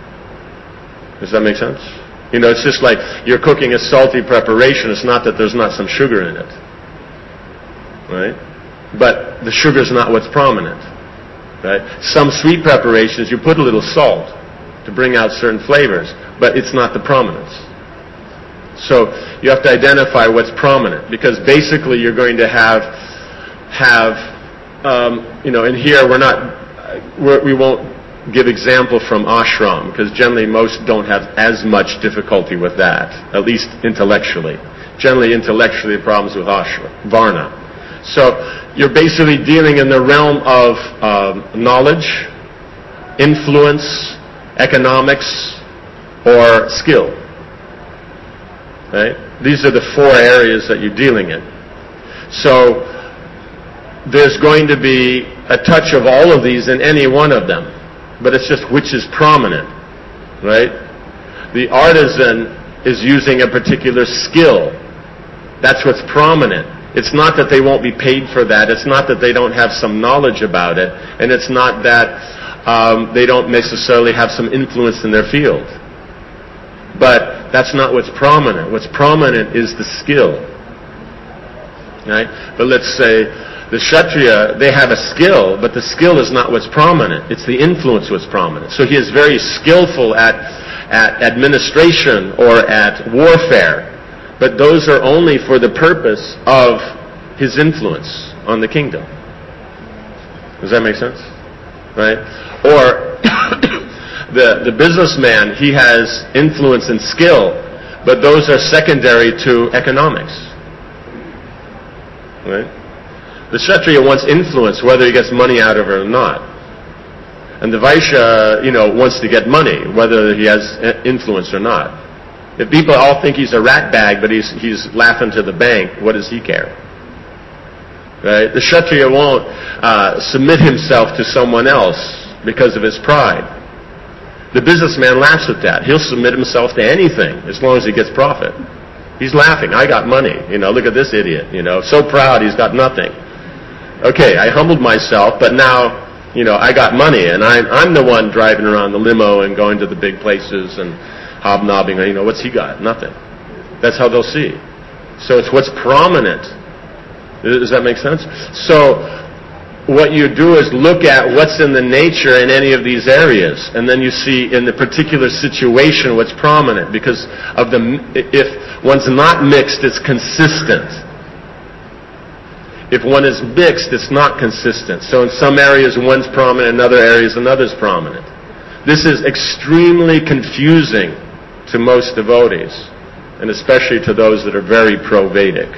Does that make sense? You know, it's just like you're cooking a salty preparation. It's not that there's not some sugar in it. Right? But the sugar's not what's prominent. Right? Some sweet preparations, you put a little salt to bring out certain flavors, but it's not the prominence. So you have to identify what's prominent, because basically you're going to have, have um, you know, in here we're not, we're, we won't give example from ashram, because generally most don't have as much difficulty with that, at least intellectually. Generally intellectually the problems with ashram, varna. So you're basically dealing in the realm of um, knowledge, influence, economics, or skill. Right? These are the four areas that you're dealing in. So there's going to be a touch of all of these in any one of them, but it's just which is prominent, right? The artisan is using a particular skill. That's what's prominent. It's not that they won't be paid for that. It's not that they don't have some knowledge about it. And it's not that um, they don't necessarily have some influence in their field. But that's not what's prominent. What's prominent is the skill. Right? But let's say the Kshatriya, they have a skill, but the skill is not what's prominent. It's the influence what's prominent. So he is very skillful at, at administration or at warfare. But those are only for the purpose of his influence on the kingdom. Does that make sense? Right? Or the, the businessman, he has influence and skill, but those are secondary to economics. Right? The Kshatriya wants influence, whether he gets money out of it or not. And the Vaishya, you know, wants to get money, whether he has influence or not. If people all think he's a rat bag, but he's he's laughing to the bank, what does he care? Right? The Kshatriya won't uh, submit himself to someone else because of his pride. The businessman laughs at that. He'll submit himself to anything as long as he gets profit. He's laughing. I got money. You know, look at this idiot. You know, so proud he's got nothing. Okay, I humbled myself, but now, you know, I got money, and I'm, I'm the one driving around the limo and going to the big places and hobnobbing. You know, what's he got? Nothing. That's how they'll see. So it's what's prominent. Does that make sense? So what you do is look at what's in the nature in any of these areas, and then you see in the particular situation what's prominent, because of the, if one's not mixed, it's consistent. If one is mixed, it's not consistent. So in some areas one's prominent, in other areas another's prominent. This is extremely confusing to most devotees, and especially to those that are very pro-Vedic.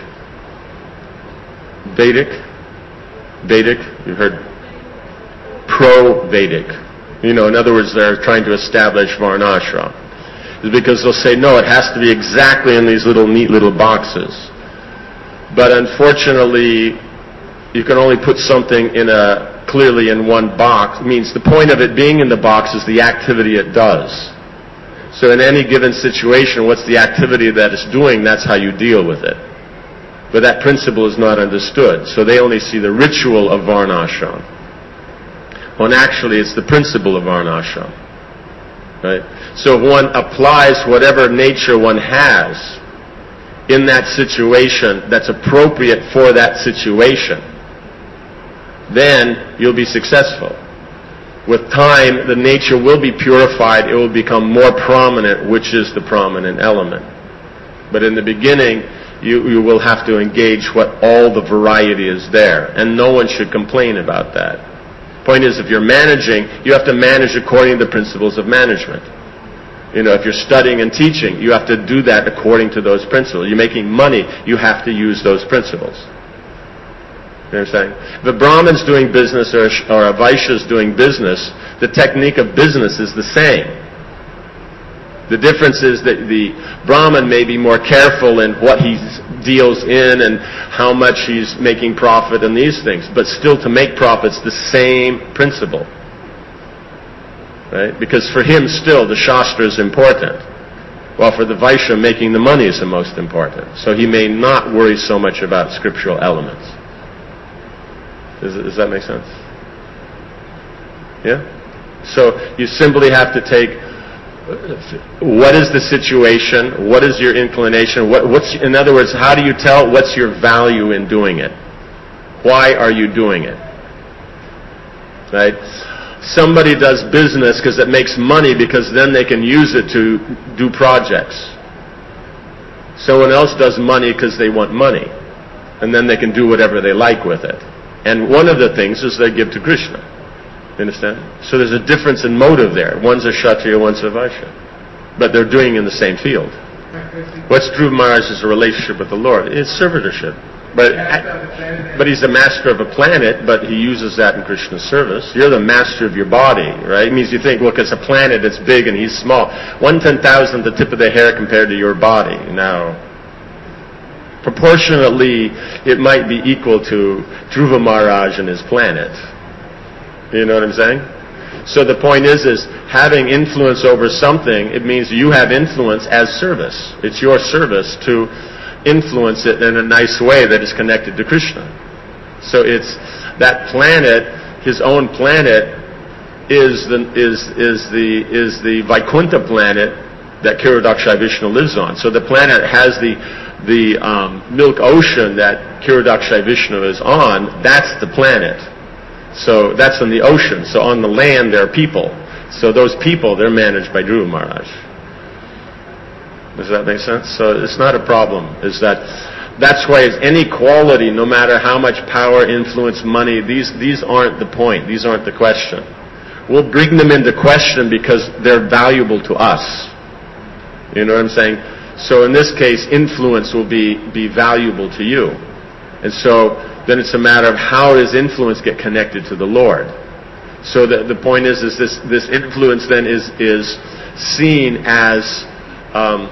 Vedic? Vedic? You've heard pro-Vedic. You know, in other words, they're trying to establish Varnashram. It's because they'll say, no, it has to be exactly in these little neat little boxes. But unfortunately, you can only put something in a clearly in one box. It means the point of it being in the box is the activity it does. So in any given situation, what's the activity that it's doing, that's how you deal with it. But that principle is not understood. So they only see the ritual of Varnashram. When actually it's the principle of Varnashram. Right? So if one applies whatever nature one has in that situation that's appropriate for that situation, then you'll be successful. With time, the nature will be purified. It will become more prominent, which is the prominent element. But in the beginning, you, you will have to engage what all the variety is there. And no one should complain about that. Point is, if you're managing, you have to manage according to the principles of management. You know, if you're studying and teaching, you have to do that according to those principles. You're making money, you have to use those principles. You know what I'm saying? If a Brahman's doing business or a, or a Vaishya's doing business, the technique of business is the same. The difference is that the Brahman may be more careful in what he deals in and how much he's making profit and these things, but still to make profits, the same principle. Right? Because for him still the Shastra is important, while for the Vaishya making the money is the most important. So he may not worry so much about scriptural elements. Does, does that make sense? Yeah? So you simply have to take what is the situation, what is your inclination, what, what's, in other words, how do you tell what's your value in doing it? Why are you doing it? Right? Somebody does business because it makes money, because then they can use it to do projects. Someone else does money because they want money, and then they can do whatever they like with it. And one of the things is they give to Krishna. You understand? So there's a difference in motive there. One's a Kshatriya, one's a Vaishya. But they're doing in the same field. What's Dhruva Maharaj's relationship with the Lord? It's servitorship. But, but he's the master of a planet, but he uses that in Krishna's service. You're the master of your body, right? It means you think, look, it's a planet, it's big, and he's small. One ten thousandth the tip of the hair compared to your body. Now, proportionately, it might be equal to Dhruva Maharaj and his planet. You know what I'm saying? So the point is, is having influence over something, it means you have influence as service. It's your service to influence it in a nice way that is connected to Krishna. So it's that planet, his own planet, is the is is the is the Vaikuntha planet that Kirodakshai Vishnu lives on. So the planet has the the um, milk ocean that Kirodakshai Vishnu is on. That's the planet. So that's in the ocean. So on the land there are people. So those people, they're managed by Dhruva Maharaj. Does that make sense? So it's not a problem. Is that that's why it's any quality, no matter how much power, influence, money, these these aren't the point. These aren't the question. We'll bring them into question because they're valuable to us. You know what I'm saying? So in this case, influence will be, be valuable to you. And so then it's a matter of how does influence get connected to the Lord. So the, the point is, is this, this influence then is, is seen as, um,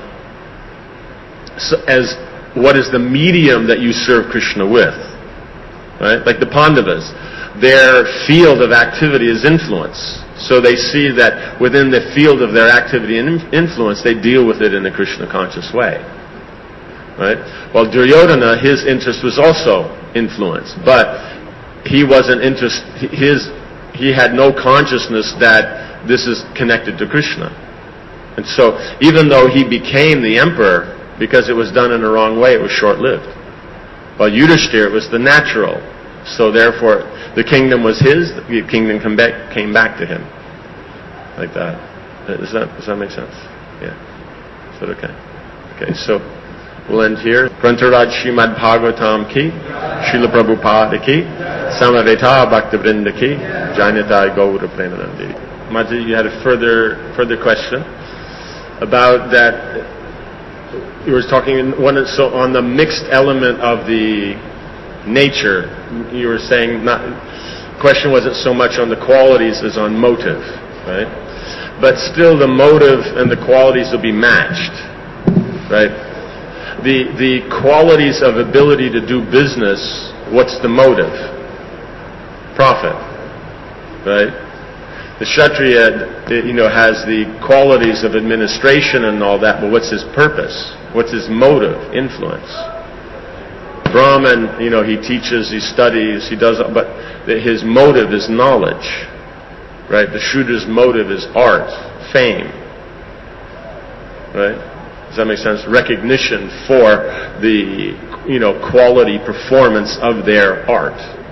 as what is the medium that you serve Krishna with. Right? Like the Pandavas, their field of activity is influence. So they see that within the field of their activity and influence, they deal with it in a Krishna conscious way. Right? While Duryodhana, his interest was also influence, but he wasn't interest. His he had no consciousness that this is connected to Krishna, and so even though he became the emperor, because it was done in the wrong way, it was short-lived. While Yudhishthira, it was the natural. So therefore, the kingdom was his. The kingdom came back, came back to him, like that. Does that does that make sense? Yeah. Is that okay? Okay. So we'll end here. Grantaraj Srimad Bhagavatam ki, Srila Prabhupada ki, Samareta Bhaktivinoda ki, Jnanatai Gaura Premanandi. Maji, you had a further further question about that. You were talking one so on the mixed element of the nature. You were saying not. Question wasn't so much on the qualities as on motive, right? But still, the motive and the qualities will be matched, right? The the qualities of ability to do business. What's the motive? Profit, right? The Kshatriya, you know, has the qualities of administration and all that, but what's his purpose? What's his motive? Influence. Brahman, you know, he teaches, he studies, he does, but his motive is knowledge, right? The Shudra's motive is art, fame, right? Does that make sense? Recognition for the, you know, quality performance of their art.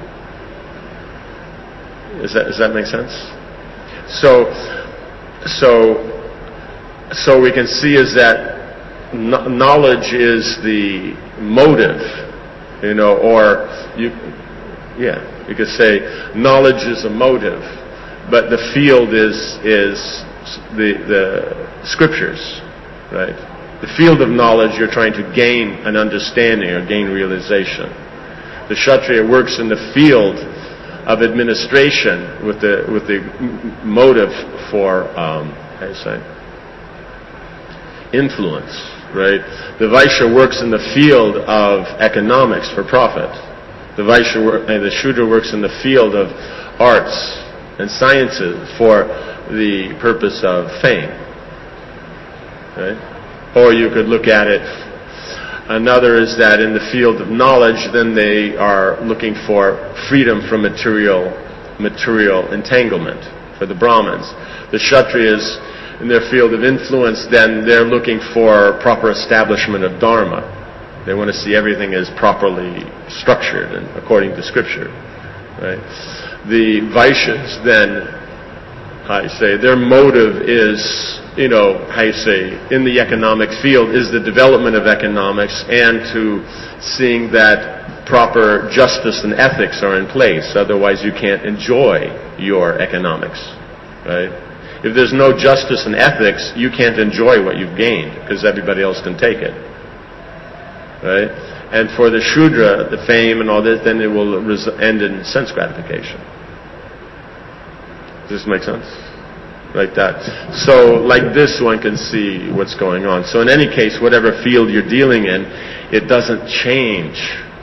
Does that, does that make sense? So, so, so we can see is that knowledge is the motive, you know, or you, yeah, you could say knowledge is a motive, but the field is is the the scriptures, right? The field of knowledge, you're trying to gain an understanding or gain realization. The Kshatriya works in the field of administration with the with the motive for um, how do you say influence, right? The Vaishya works in the field of economics for profit. The Vaishya work, and the Shudra works in the field of arts and sciences for the purpose of fame, right? Or you could look at it. Another is that in the field of knowledge, then they are looking for freedom from material material entanglement for the Brahmins. The Kshatriyas, in their field of influence, then they're looking for proper establishment of Dharma. They want to see everything as properly structured and according to Scripture. Right? The Vaishyas, then, I say, their motive is you know, how you say, in the economic field is the development of economics, and to seeing that proper justice and ethics are in place. Otherwise you can't enjoy your economics, right? If there's no justice and ethics, you can't enjoy what you've gained, because everybody else can take it, right? And for the Shudra, the fame and all this, then it will res- end in sense gratification. Does this make sense? Like that. So, like this, one can see what's going on. So in any case, whatever field you're dealing in, it doesn't change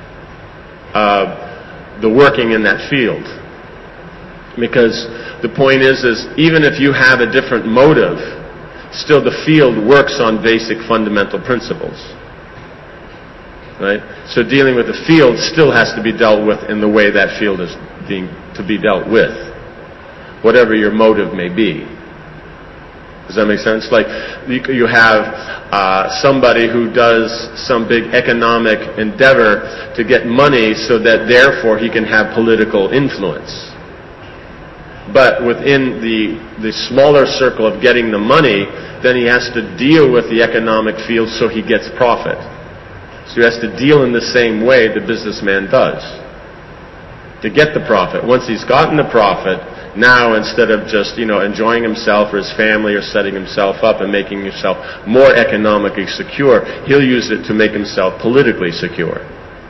uh, the working in that field. Because the point is, is even if you have a different motive, still the field works on basic fundamental principles. Right? So dealing with the field still has to be dealt with in the way that field is being to be dealt with, whatever your motive may be. Does that make sense? Like you have uh, somebody who does some big economic endeavor to get money so that therefore he can have political influence. But within the the smaller circle of getting the money, then he has to deal with the economic field so he gets profit. So he has to deal in the same way the businessman does to get the profit. Once he's gotten the profit, now instead of just, you know, enjoying himself or his family or setting himself up and making himself more economically secure, he'll use it to make himself politically secure.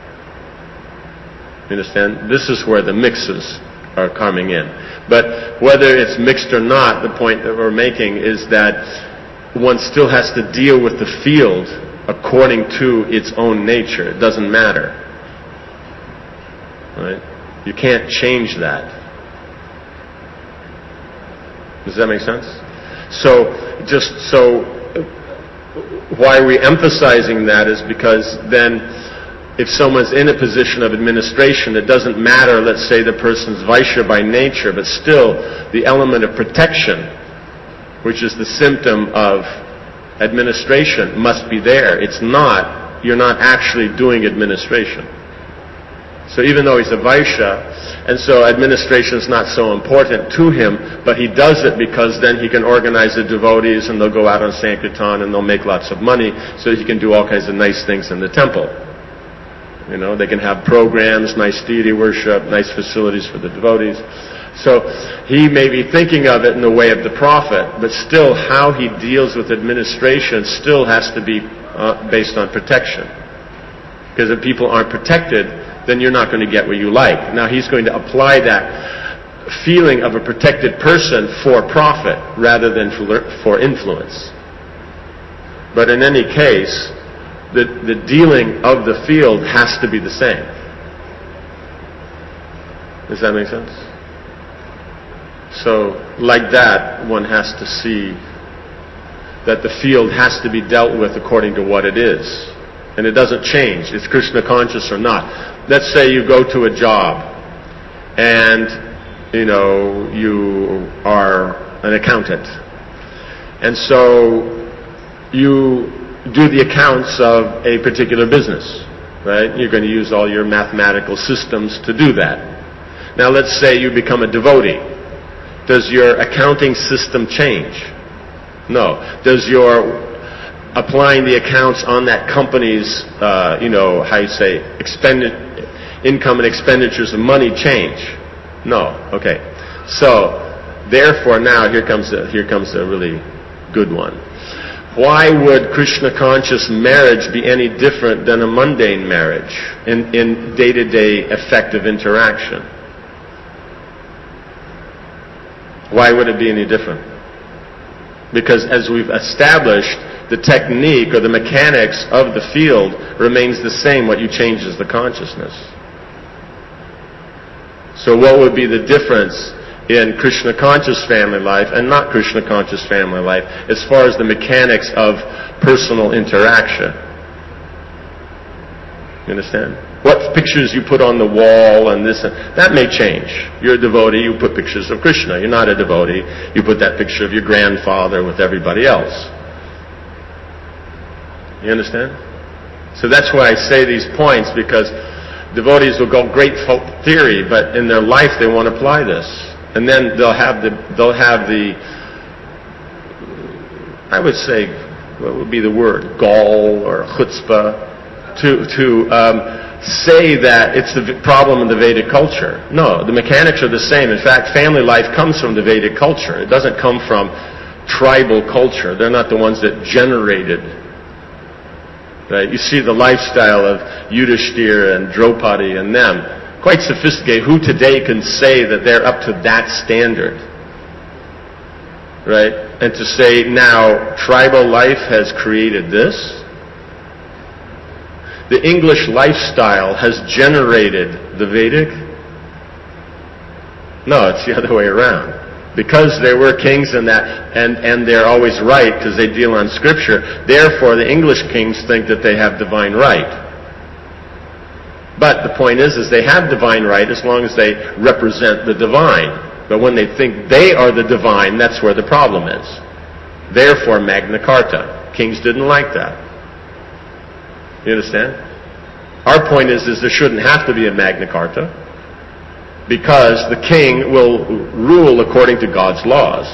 You understand? This is where the mixes are coming in. But whether it's mixed or not, the point that we're making is that one still has to deal with the field according to its own nature. It doesn't matter. Right? You can't change that. Does that make sense? So, just so, why are we emphasizing that is because then, if someone's in a position of administration, it doesn't matter, let's say the person's Vaishya by nature, but still, the element of protection, which is the symptom of administration, must be there. It's not, you're not actually doing administration. So even though he's a Vaishya, and so administration is not so important to him, but he does it because then he can organize the devotees and they'll go out on Sankirtan and they'll make lots of money so he can do all kinds of nice things in the temple. You know, they can have programs, nice deity worship, nice facilities for the devotees. So he may be thinking of it in the way of the prophet, but still how he deals with administration still has to be uh, based on protection. Because if people aren't protected, then you're not going to get what you like. Now he's going to apply that feeling of a protected person for profit rather than for influence. But in any case, the, the dealing of the field has to be the same. Does that make sense? So, like that, one has to see that the field has to be dealt with according to what it is. And it doesn't change. It's Krishna conscious or not. Let's say you go to a job and, you know, you are an accountant. And so you do the accounts of a particular business, right? You're going to use all your mathematical systems to do that. Now let's say you become a devotee. Does your accounting system change? No. Does your applying the accounts on that company's, uh, you know, how you say, expendi- income and expenditures of money change? No. Okay. So, therefore, now here comes a, here comes a really good one. Why would Krishna-conscious marriage be any different than a mundane marriage in, in day-to-day effective interaction? Why would it be any different? Because as we've established, the technique or the mechanics of the field remains the same. What you change is the consciousness. So what would be the difference in Krishna-conscious family life and not Krishna-conscious family life as far as the mechanics of personal interaction? You understand? What pictures you put on the wall and this, and that may change. You're a devotee, you put pictures of Krishna. You're not a devotee, you put that picture of your grandfather with everybody else. You understand? So that's why I say these points, because devotees will go great theory, but in their life they won't apply this. And then they'll have the, they'll have the I would say, what would be the word, gall or chutzpah, to, to um, say that it's the problem in the Vedic culture. No, the mechanics are the same. In fact, family life comes from the Vedic culture. It doesn't come from tribal culture. They're not the ones that generated. Right? You see the lifestyle of Yudhishthira and Draupadi and them, quite sophisticated. Who today can say that they're up to that standard? Right? And to say now tribal life has created this. The English lifestyle has generated the Vedic. No, it's the other way around. Because there were kings in that, and, and they're always right because they deal on Scripture, therefore the English kings think that they have divine right. But the point is, is they have divine right as long as they represent the divine. But when they think they are the divine, that's where the problem is. Therefore, Magna Carta. Kings didn't like that. You understand? Our point is, is there shouldn't have to be a Magna Carta, because the king will rule according to God's laws.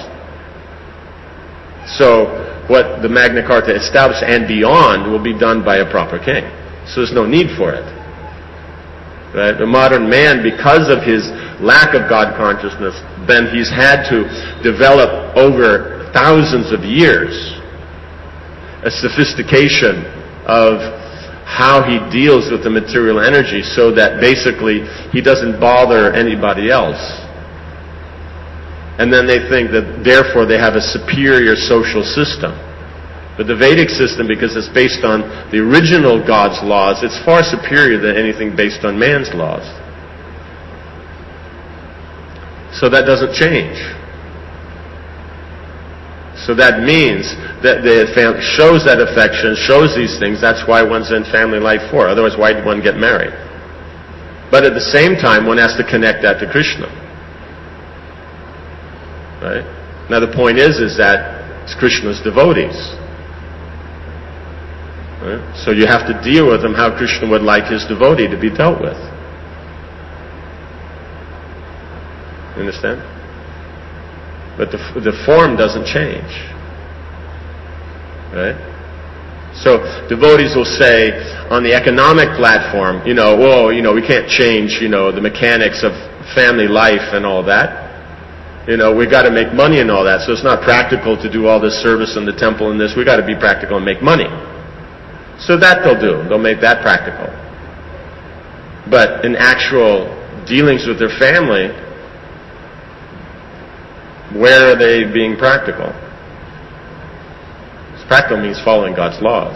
So what the Magna Carta established and beyond will be done by a proper king. So there's no need for it. Right? The modern man, because of his lack of God consciousness, then he's had to develop over thousands of years a sophistication of how he deals with the material energy so that basically he doesn't bother anybody else. And then they think that therefore they have a superior social system. But the Vedic system, because it's based on the original God's laws, it's far superior than anything based on man's laws. So that doesn't change. So that means that the family shows that affection, shows these things. That's why one's in family life for. Otherwise, why did one get married? But at the same time, one has to connect that to Krishna. Right? Now the point is, is that it's Krishna's devotees. Right? So you have to deal with them how Krishna would like his devotee to be dealt with. You understand? But the, the form doesn't change. Right? So devotees will say on the economic platform, you know, whoa, you know, we can't change, you know, the mechanics of family life and all that. You know, we've got to make money and all that, so it's not practical to do all this service in the temple and this. We've got to be practical and make money. So that they'll do. They'll make that practical. But in actual dealings with their family, where are they being practical? Practical means following God's laws.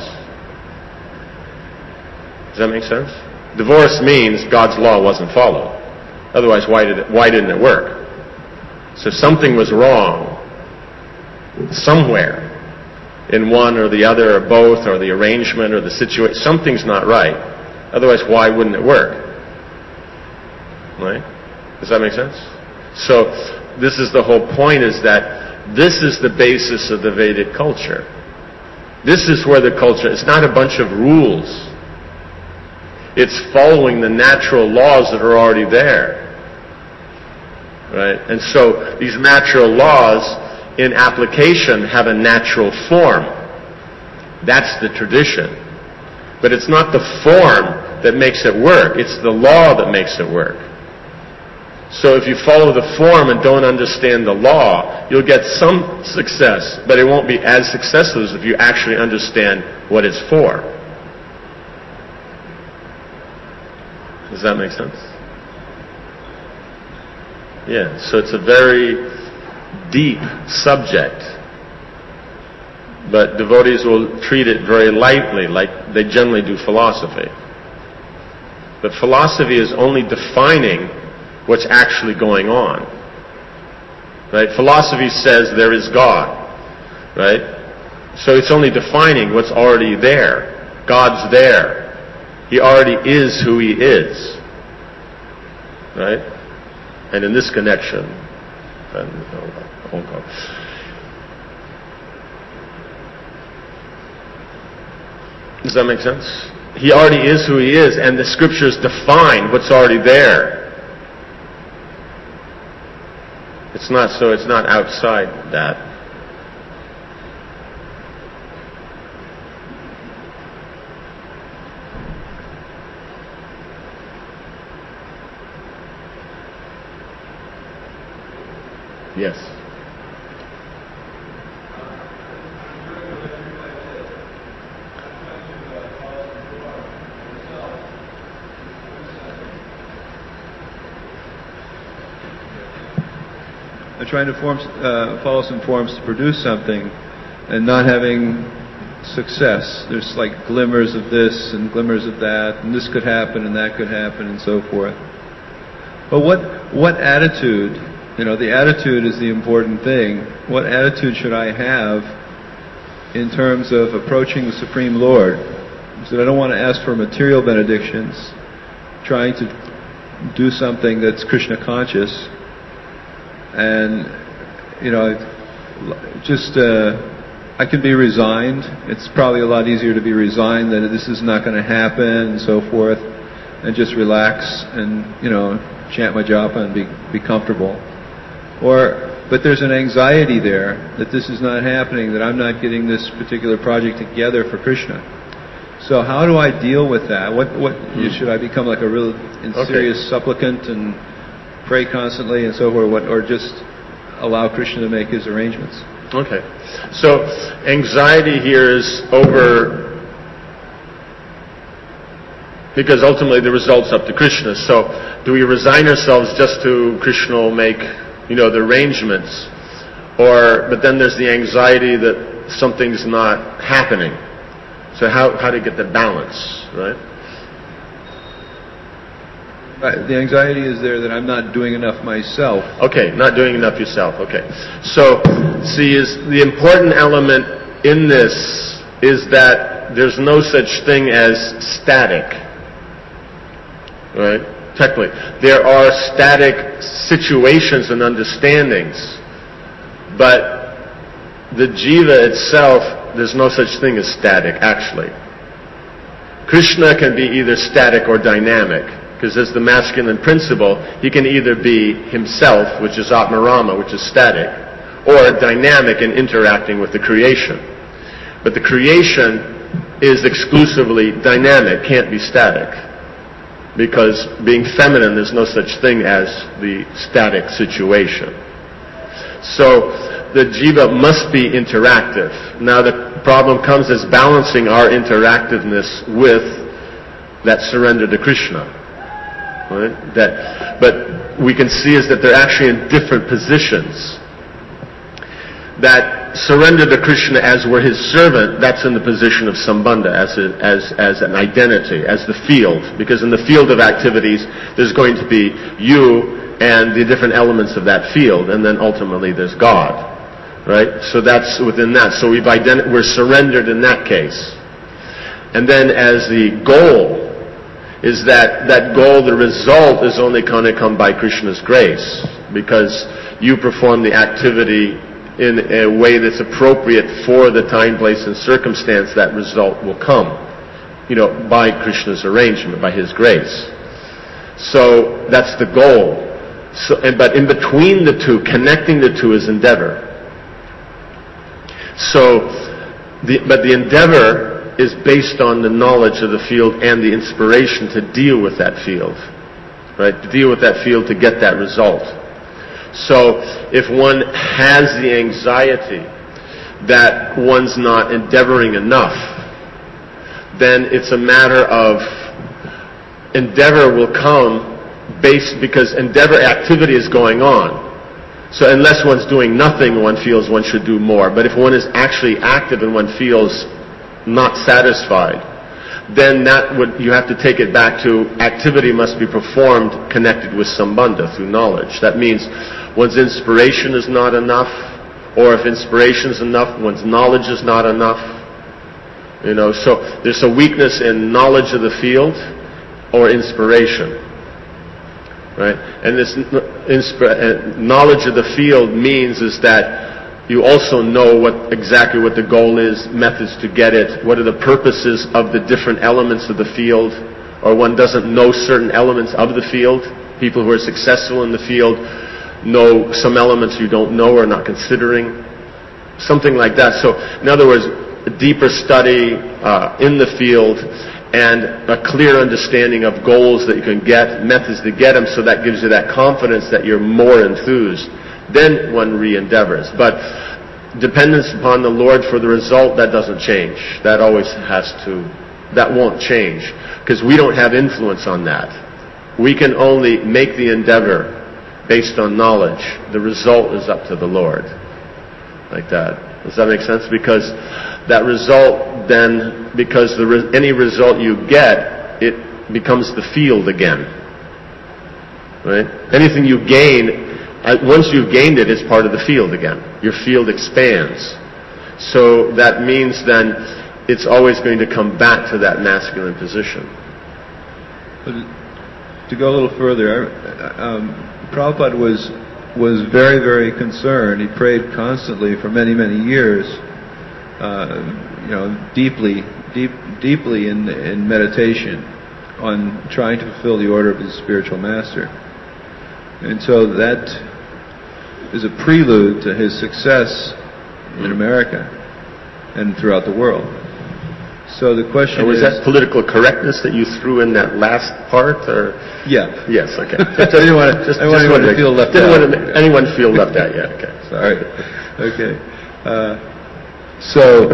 Does that make sense? Divorce means God's law wasn't followed. Otherwise, why did it, why didn't it work? So something was wrong somewhere in one or the other or both or the arrangement or the situation. Something's not right. Otherwise, why wouldn't it work? Right? Does that make sense? So this is the whole point, is that this is the basis of the Vedic culture. This is where the culture, it's not a bunch of rules. It's following the natural laws that are already there. Right? And so these natural laws in application have a natural form. That's the tradition. But it's not the form that makes it work. It's the law that makes it work. So if you follow the form and don't understand the law, you'll get some success, but it won't be as successful as if you actually understand what it's for. Does that make sense? Yeah, so it's a very deep subject, but devotees will treat it very lightly, like they generally do philosophy. But philosophy is only defining what's actually going on. Right? Philosophy says there is God. Right? So it's only defining what's already there. God's there. He already is who He is. Right? And in this connection, I won't go. Does that make sense? He already is who He is, and the Scriptures define what's already there. It's not so, it's not outside that. Yes. I'm trying to form, uh, follow some forms to produce something and not having success. There's like glimmers of this and glimmers of that, and this could happen and that could happen and so forth. But what what attitude, you know, the attitude is the important thing. What attitude should I have in terms of approaching the Supreme Lord? So I don't want to ask for material benedictions, trying to do something that's Krishna conscious, and, you know, just uh, I can be resigned. It's probably a lot easier to be resigned that this is not going to happen and so forth, and just relax and, you know, chant my japa and be be comfortable. Or, but there's an anxiety there that this is not happening, that I'm not getting this particular project together for Krishna. So how do I deal with that? What what hmm. should I become like a real serious okay. supplicant and pray constantly and so forth, what, or just allow Krishna to make his arrangements? Okay. So anxiety here is over, because ultimately the result's up to Krishna. So do we resign ourselves just to Krishna will make, you know, the arrangements? Or, but then there's the anxiety that something's not happening. So how, how to get the balance, right? Right. The anxiety is there that I'm not doing enough myself. Okay, not doing enough yourself. Okay. So, see, is the important element in this is that there's no such thing as static. Right? Technically. There are static situations and understandings, but the jiva itself, there's no such thing as static, actually. Krishna can be either static or dynamic, because as the masculine principle, he can either be himself, which is Atmarama, which is static, or dynamic and interacting with the creation. But the creation is exclusively dynamic, can't be static. Because being feminine, there's no such thing as the static situation. So the jiva must be interactive. Now the problem comes as balancing our interactiveness with that surrender to Krishna. Right? That, but we can see is that they're actually in different positions. That surrender to Krishna as we're his servant, that's in the position of sambandha, as a, as as an identity, as the field. Because in the field of activities, there's going to be you and the different elements of that field, and then ultimately there's God. Right? So that's within that. So we've identi- we're surrendered in that case. And then as the goal, is that that goal, the result, is only going to come by Krishna's grace, because you perform the activity in a way that's appropriate for the time, place, and circumstance. That result will come, you know, by Krishna's arrangement, by his grace. So that's the goal. So, and, but in between the two, connecting the two is endeavor. So, the, but the endeavor is based on the knowledge of the field and the inspiration to deal with that field, right? To deal with that field to get that result. So if one has the anxiety that one's not endeavoring enough, then it's a matter of endeavor will come based, because endeavor activity is going on. So unless one's doing nothing, one feels one should do more. But if one is actually active and one feels not satisfied, then that would, you have to take it back to activity must be performed connected with sambandha through knowledge. That means one's inspiration is not enough, or if inspiration is enough, one's knowledge is not enough. You know, so there's a weakness in knowledge of the field or inspiration. Right? And this insp- knowledge of the field means is that you also know what exactly what the goal is, methods to get it, what are the purposes of the different elements of the field, or one doesn't know certain elements of the field. People who are successful in the field know some elements you don't know or not considering. Something like that. So, in other words, a deeper study uh, in the field and a clear understanding of goals that you can get, methods to get them, so that gives you that confidence that you're more enthused. then one re-endeavors. But dependence upon the Lord for the result, that doesn't change. That always has to, that won't change, because we don't have influence on that. We can only make the endeavor based on knowledge. The result is up to the Lord. Like that. Does that make sense? Because that result then, because the re- any result you get, it becomes the field again. Right? Anything you gain, once you've gained it, it's part of the field again. Your field expands. So that means then it's always going to come back to that masculine position. But to go a little further, um, Prabhupada was was very, very concerned. He prayed constantly for many, many years, uh, you know, deeply, deep, deeply in in meditation on trying to fulfill the order of his spiritual master. And so that is a prelude to his success in America and throughout the world. So the question and was is... Was that political correctness that you threw in that last part, or...? Yeah. Yes, okay. I didn't want to, just, I just wanted to feel left didn't out. Didn't want to anyone feel left out yet, okay. Sorry. Okay. Uh, so,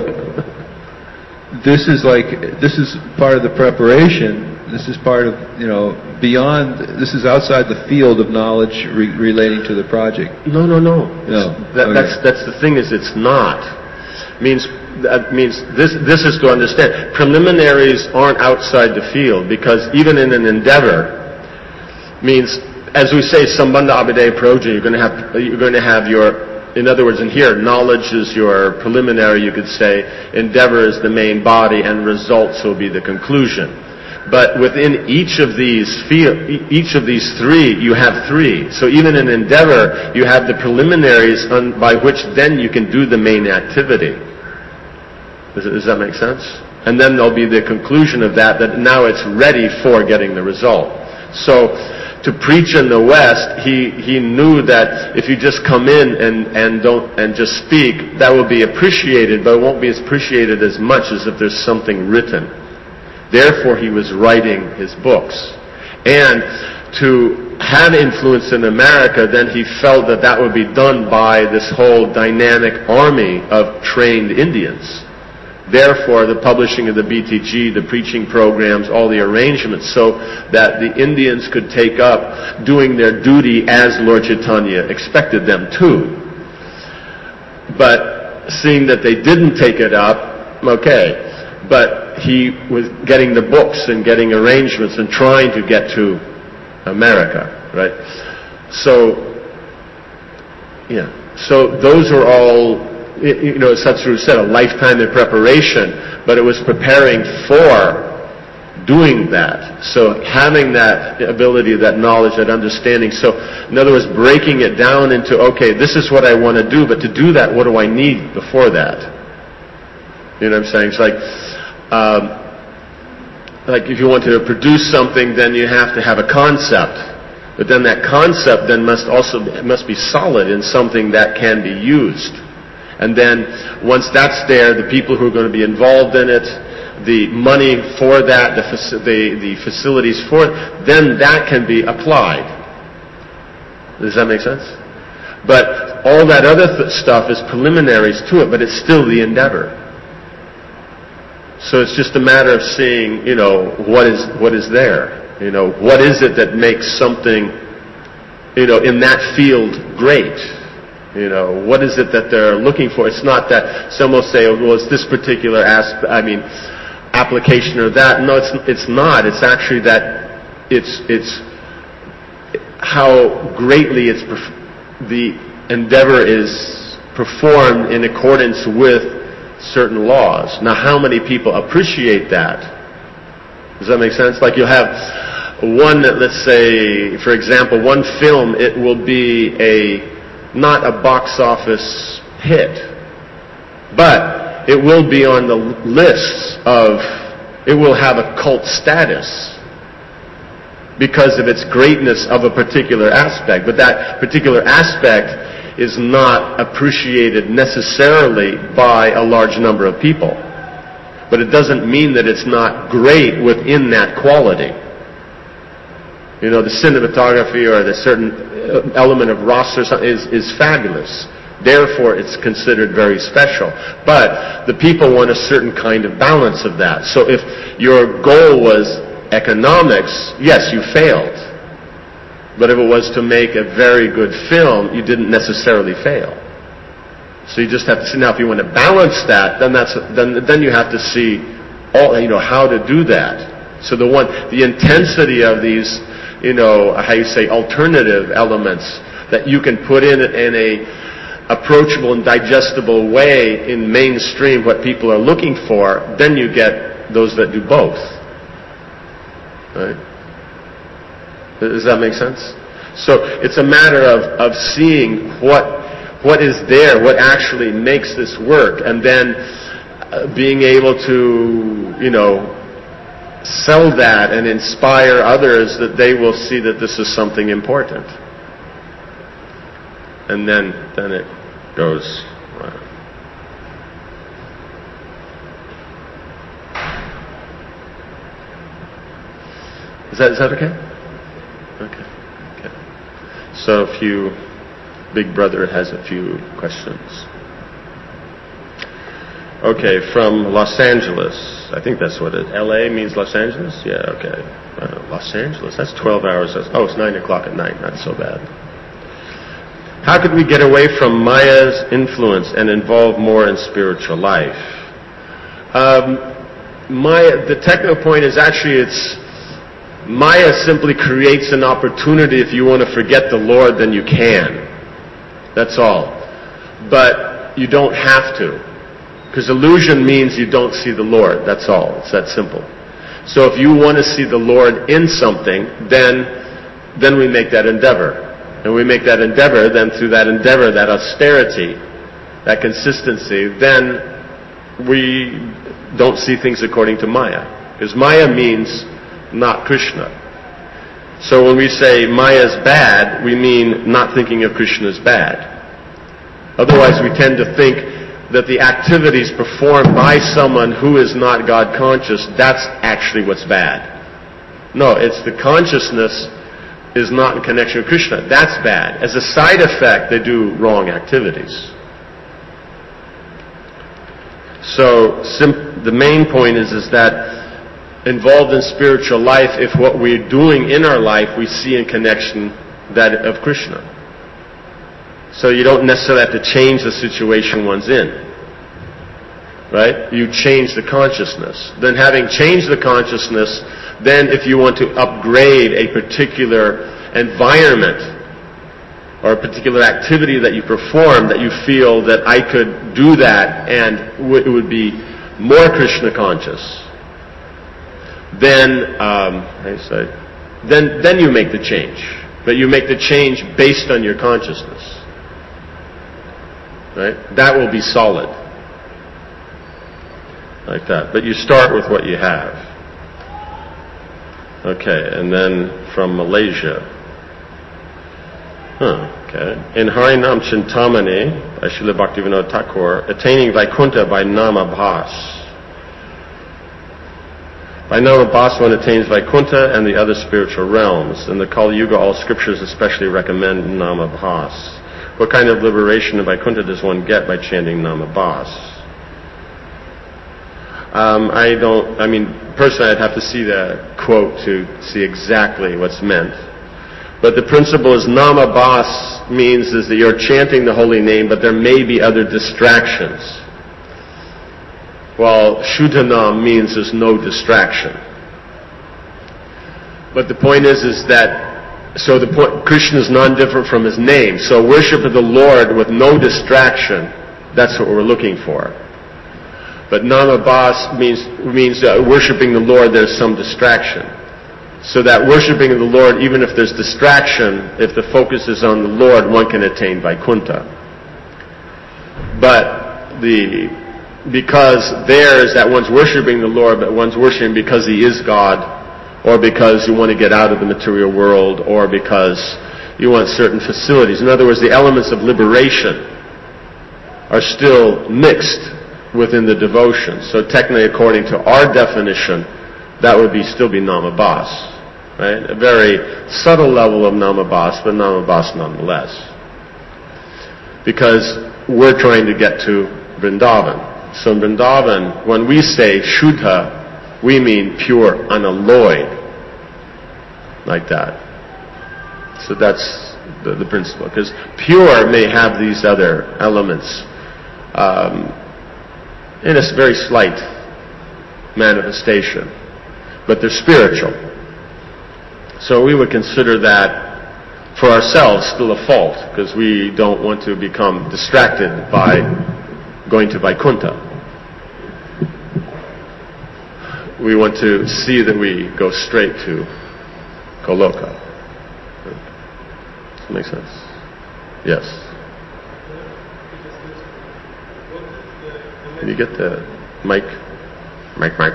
this is like, this is part of the preparation. This is part of, you know, beyond, this is outside the field of knowledge re- relating to the project. No, no, no. No. That, Okay. That's that's the thing, is it's not. Means that means this this is to understand. Preliminaries aren't outside the field, because even in an endeavor, means, as we say, sambandha abhidaya prayojan, you're going to have you're going to have your, in other words, in here, knowledge is your preliminary, you could say, endeavor is the main body, and results will be the conclusion. But within each of these field, each of these three, you have three. So even in endeavor, you have the preliminaries on, by which then you can do the main activity. Does, does that make sense? And then there'll be the conclusion of that, that now it's ready for getting the result. So to preach in the West, he, he knew that if you just come in and, and don't and just speak, that will be appreciated, but it won't be as appreciated as much as if there's something written. Therefore, he was writing his books. And to have influence in America, then he felt that that would be done by this whole dynamic army of trained Indians. Therefore, the publishing of the B T G, the preaching programs, all the arrangements, so that the Indians could take up doing their duty as Lord Chaitanya expected them to. But seeing that they didn't take it up, okay. But he was getting the books and getting arrangements and trying to get to America, right? So, yeah. So those are all, you know, as Satsuru said, a lifetime in preparation, but it was preparing for doing that. So having that ability, that knowledge, that understanding. So, in other words, breaking it down into, okay, this is what I want to do, but to do that, what do I need before that? You know what I'm saying? It's like, um, like if you want to produce something, then you have to have a concept. But then that concept then must also must be solid in something that can be used. And then once that's there, the people who are going to be involved in it, the money for that, the faci- the, the facilities for it, then that can be applied. Does that make sense? But all that other th- stuff is preliminaries to it, but it's still the endeavor. So it's just a matter of seeing, you know, what is what is there. You know, what is it that makes something, you know, in that field great? You know, what is it that they're looking for? It's not that some will say, oh, well, it's this particular aspect, I mean, application or that. No, it's it's not. It's actually that it's it's how greatly it's the endeavor is performed in accordance with certain laws. Now, how many people appreciate that? Does that make sense? Like you'll have one, let's say, for example, one film, it will be a, not a box office hit, but it will be on the lists of, it will have a cult status because of its greatness of a particular aspect. But that particular aspect is not appreciated necessarily by a large number of people. But it doesn't mean that it's not great within that quality. You know, the cinematography or the certain element of rasa or something is, is fabulous. Therefore, it's considered very special. But the people want a certain kind of balance of that. So if your goal was economics, yes, you failed. But if it was to make a very good film, you didn't necessarily fail. So you just have to see. Now, if you want to balance that, then that's then then you have to see all, you know, how to do that. So the one, the intensity of these, you know, how you say, alternative elements that you can put in in a approachable and digestible way in mainstream what people are looking for, then you get those that do both. Right? Does that make sense? So it's a matter of, of seeing what what is there, what actually makes this work, and then uh, being able to, you know, sell that and inspire others that they will see that this is something important. And then then it goes. Wow. Is that is that okay? Okay. Okay. So if you, Big Brother has a few questions. Okay, from Los Angeles. I think that's what it is. L A means Los Angeles? Yeah, okay. Uh, Los Angeles, that's twelve hours. Oh, it's nine o'clock at night. Not so bad. How could we get away from Maya's influence and involve more in spiritual life? Um, Maya, the technical point is actually it's Maya simply creates an opportunity. If you want to forget the Lord, then you can. That's all. But you don't have to. Because illusion means you don't see the Lord. That's all. It's that simple. So if you want to see the Lord in something, then then we make that endeavor. And we make that endeavor, then through that endeavor, that austerity, that consistency, then we don't see things according to Maya. Because Maya means not Krishna. So when we say Maya's bad, we mean not thinking of Krishna as bad. Otherwise we tend to think that the activities performed by someone who is not God conscious, that's actually what's bad. No, it's the consciousness is not in connection with Krishna. That's bad. As a side effect, they do wrong activities. So sim- the main point is, is that involved in spiritual life, if what we're doing in our life we see in connection that of Krishna. So you don't necessarily have to change the situation one's in. Right? You change the consciousness. Then having changed the consciousness, then if you want to upgrade a particular environment or a particular activity that you perform that you feel that I could do that and w- it would be more Krishna conscious, then um, I say, then then you make the change. But you make the change based on your consciousness. Right? That will be solid. Like that. But you start with what you have. Okay, and then from Malaysia. Huh, okay. In Harinam Chintamani, by Srila Bhaktivinoda Thakur, attaining Vaikuntha by Namabhas. By Namabhas one attains Vaikuntha and the other spiritual realms. In the Kali Yuga, all scriptures especially recommend Namabhas. What kind of liberation in Vaikuntha does one get by chanting Namabhas? Um, I don't, I mean, personally I'd have to see the quote to see exactly what's meant. But the principle is Namabhas means is that you're chanting the holy name, but there may be other distractions. While Shuddhanam means there's no distraction. But the point is, is that, so the point, Krishna is non-different from his name. So worship of the Lord with no distraction, that's what we're looking for. But Namabhas means means uh, worshiping the Lord, there's some distraction. So that worshiping of the Lord, even if there's distraction, if the focus is on the Lord, one can attain Vaikuntha. But the because there is that one's worshiping the Lord, but one's worshiping because He is God, or because you want to get out of the material world, or because you want certain facilities. In other words, the elements of liberation are still mixed within the devotion. So technically, according to our definition, that would be still be Namabhas. right? A very subtle level of namabhas, but namabhas nonetheless. Because we're trying to get to Vrindavan. So in Vrindavan, when we say Shuddha, we mean pure, unalloyed, like that. So that's the, the principle. Because pure may have these other elements um, in a very slight manifestation, but they're spiritual. So we would consider that for ourselves still a fault, because we don't want to become distracted by going to Vaikuntha. We want to see that we go straight to Goloka. Does that make sense? Yes. Can you get the mic? Mic, mic.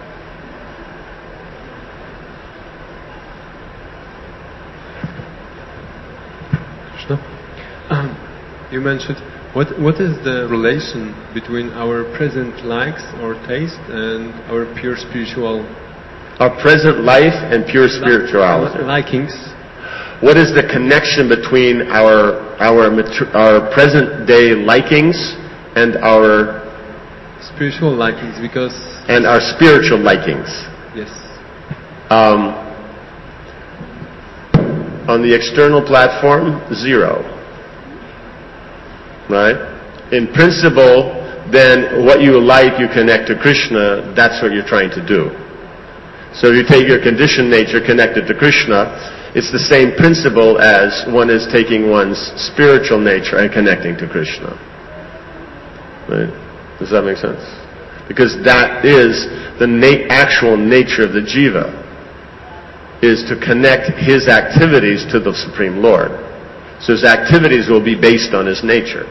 Krishna? Um, you mentioned What what is the relation between our present likes or taste and our pure spiritual Our present life and pure spirituality. likings? What is the connection between our our mater- our present day likings and our Spiritual likings, because and our spiritual likings? yes, Um, on the external platform, zero. Right? In principle, then what you like, you connect to Krishna, that's what you're trying to do. So if you take your conditioned nature connected to Krishna, it's the same principle as one is taking one's spiritual nature and connecting to Krishna. Right? Does that make sense? Because that is the na- actual nature of the jiva, is to connect his activities to the Supreme Lord. So his activities will be based on his nature.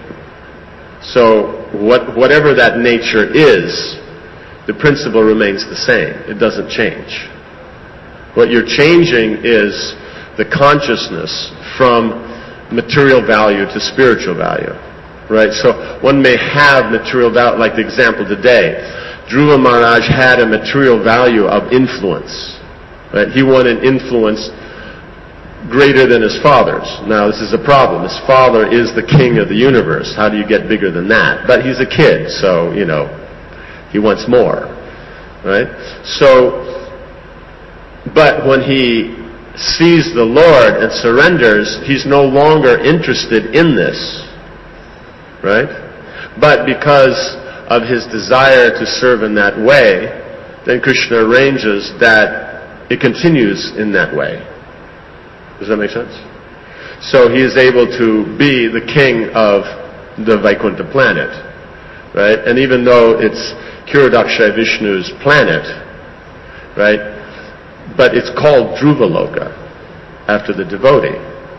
So what, whatever that nature is, the principle remains the same. It doesn't change. What you're changing is the consciousness from material value to spiritual value. Right? So one may have material value, like the example today. Dhruva Maharaj had a material value of influence. Right? He wanted influence greater than his father's. Now this is a problem. His father is the king of the universe. How do you get bigger than that? But he's a kid, so, you know, he wants more. Right? So, but when he sees the Lord and surrenders, he's no longer interested in this. Right? But because of his desire to serve in that way, then Krishna arranges that it continues in that way. Does that make sense? So he is able to be the king of the Vaikuntha planet. Right? And even though it's Kirodakshaya Vishnu's planet, right? But it's called Dhruvaloka, after the devotee.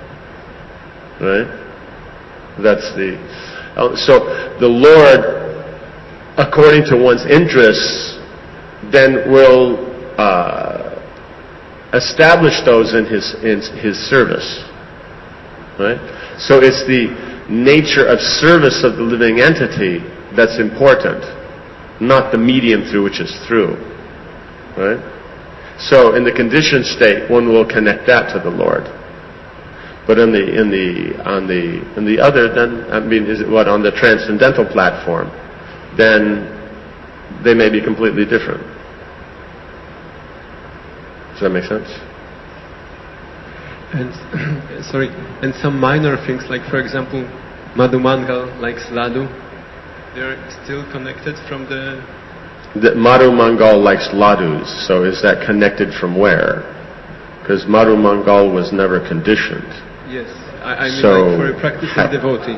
Right? That's the... So the Lord, according to one's interests, then will uh, establish those in his in his service. Right? So it's the nature of service of the living entity that's important, not the medium through which it's through. Right? So in the conditioned state, one will connect that to the Lord. But in the in the on the in the other, then I mean, is it what on the transcendental platform? Then they may be completely different. Does that make sense? and sorry, and some minor things, like for example, Madhu Mangal likes Ladu. They're still connected from the. The Madhu Mangal likes ladus. So is that connected from where? Because Madhu Mangal was never conditioned. Yes, I, I mean So, like for a practicing ha- devotee.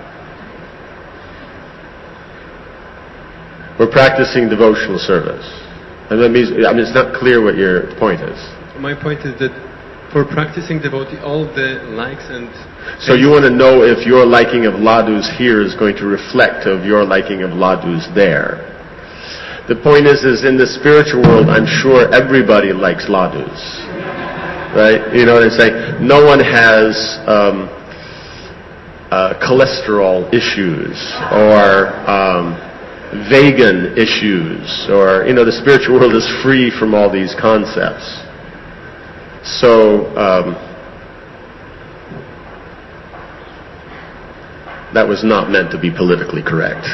We're practicing devotional service. And that means, I mean, it's not clear what your point is. My point is that for practicing devotee, all the likes and... So you want to know if your liking of ladus here is going to reflect of your liking of ladus there. The point is, is in the spiritual world, I'm sure everybody likes ladus. Right? You know what I'm saying? No one has um, uh, cholesterol issues or um, vegan issues, or, you know, the spiritual world is free from all these concepts. So, um, that was not meant to be politically correct.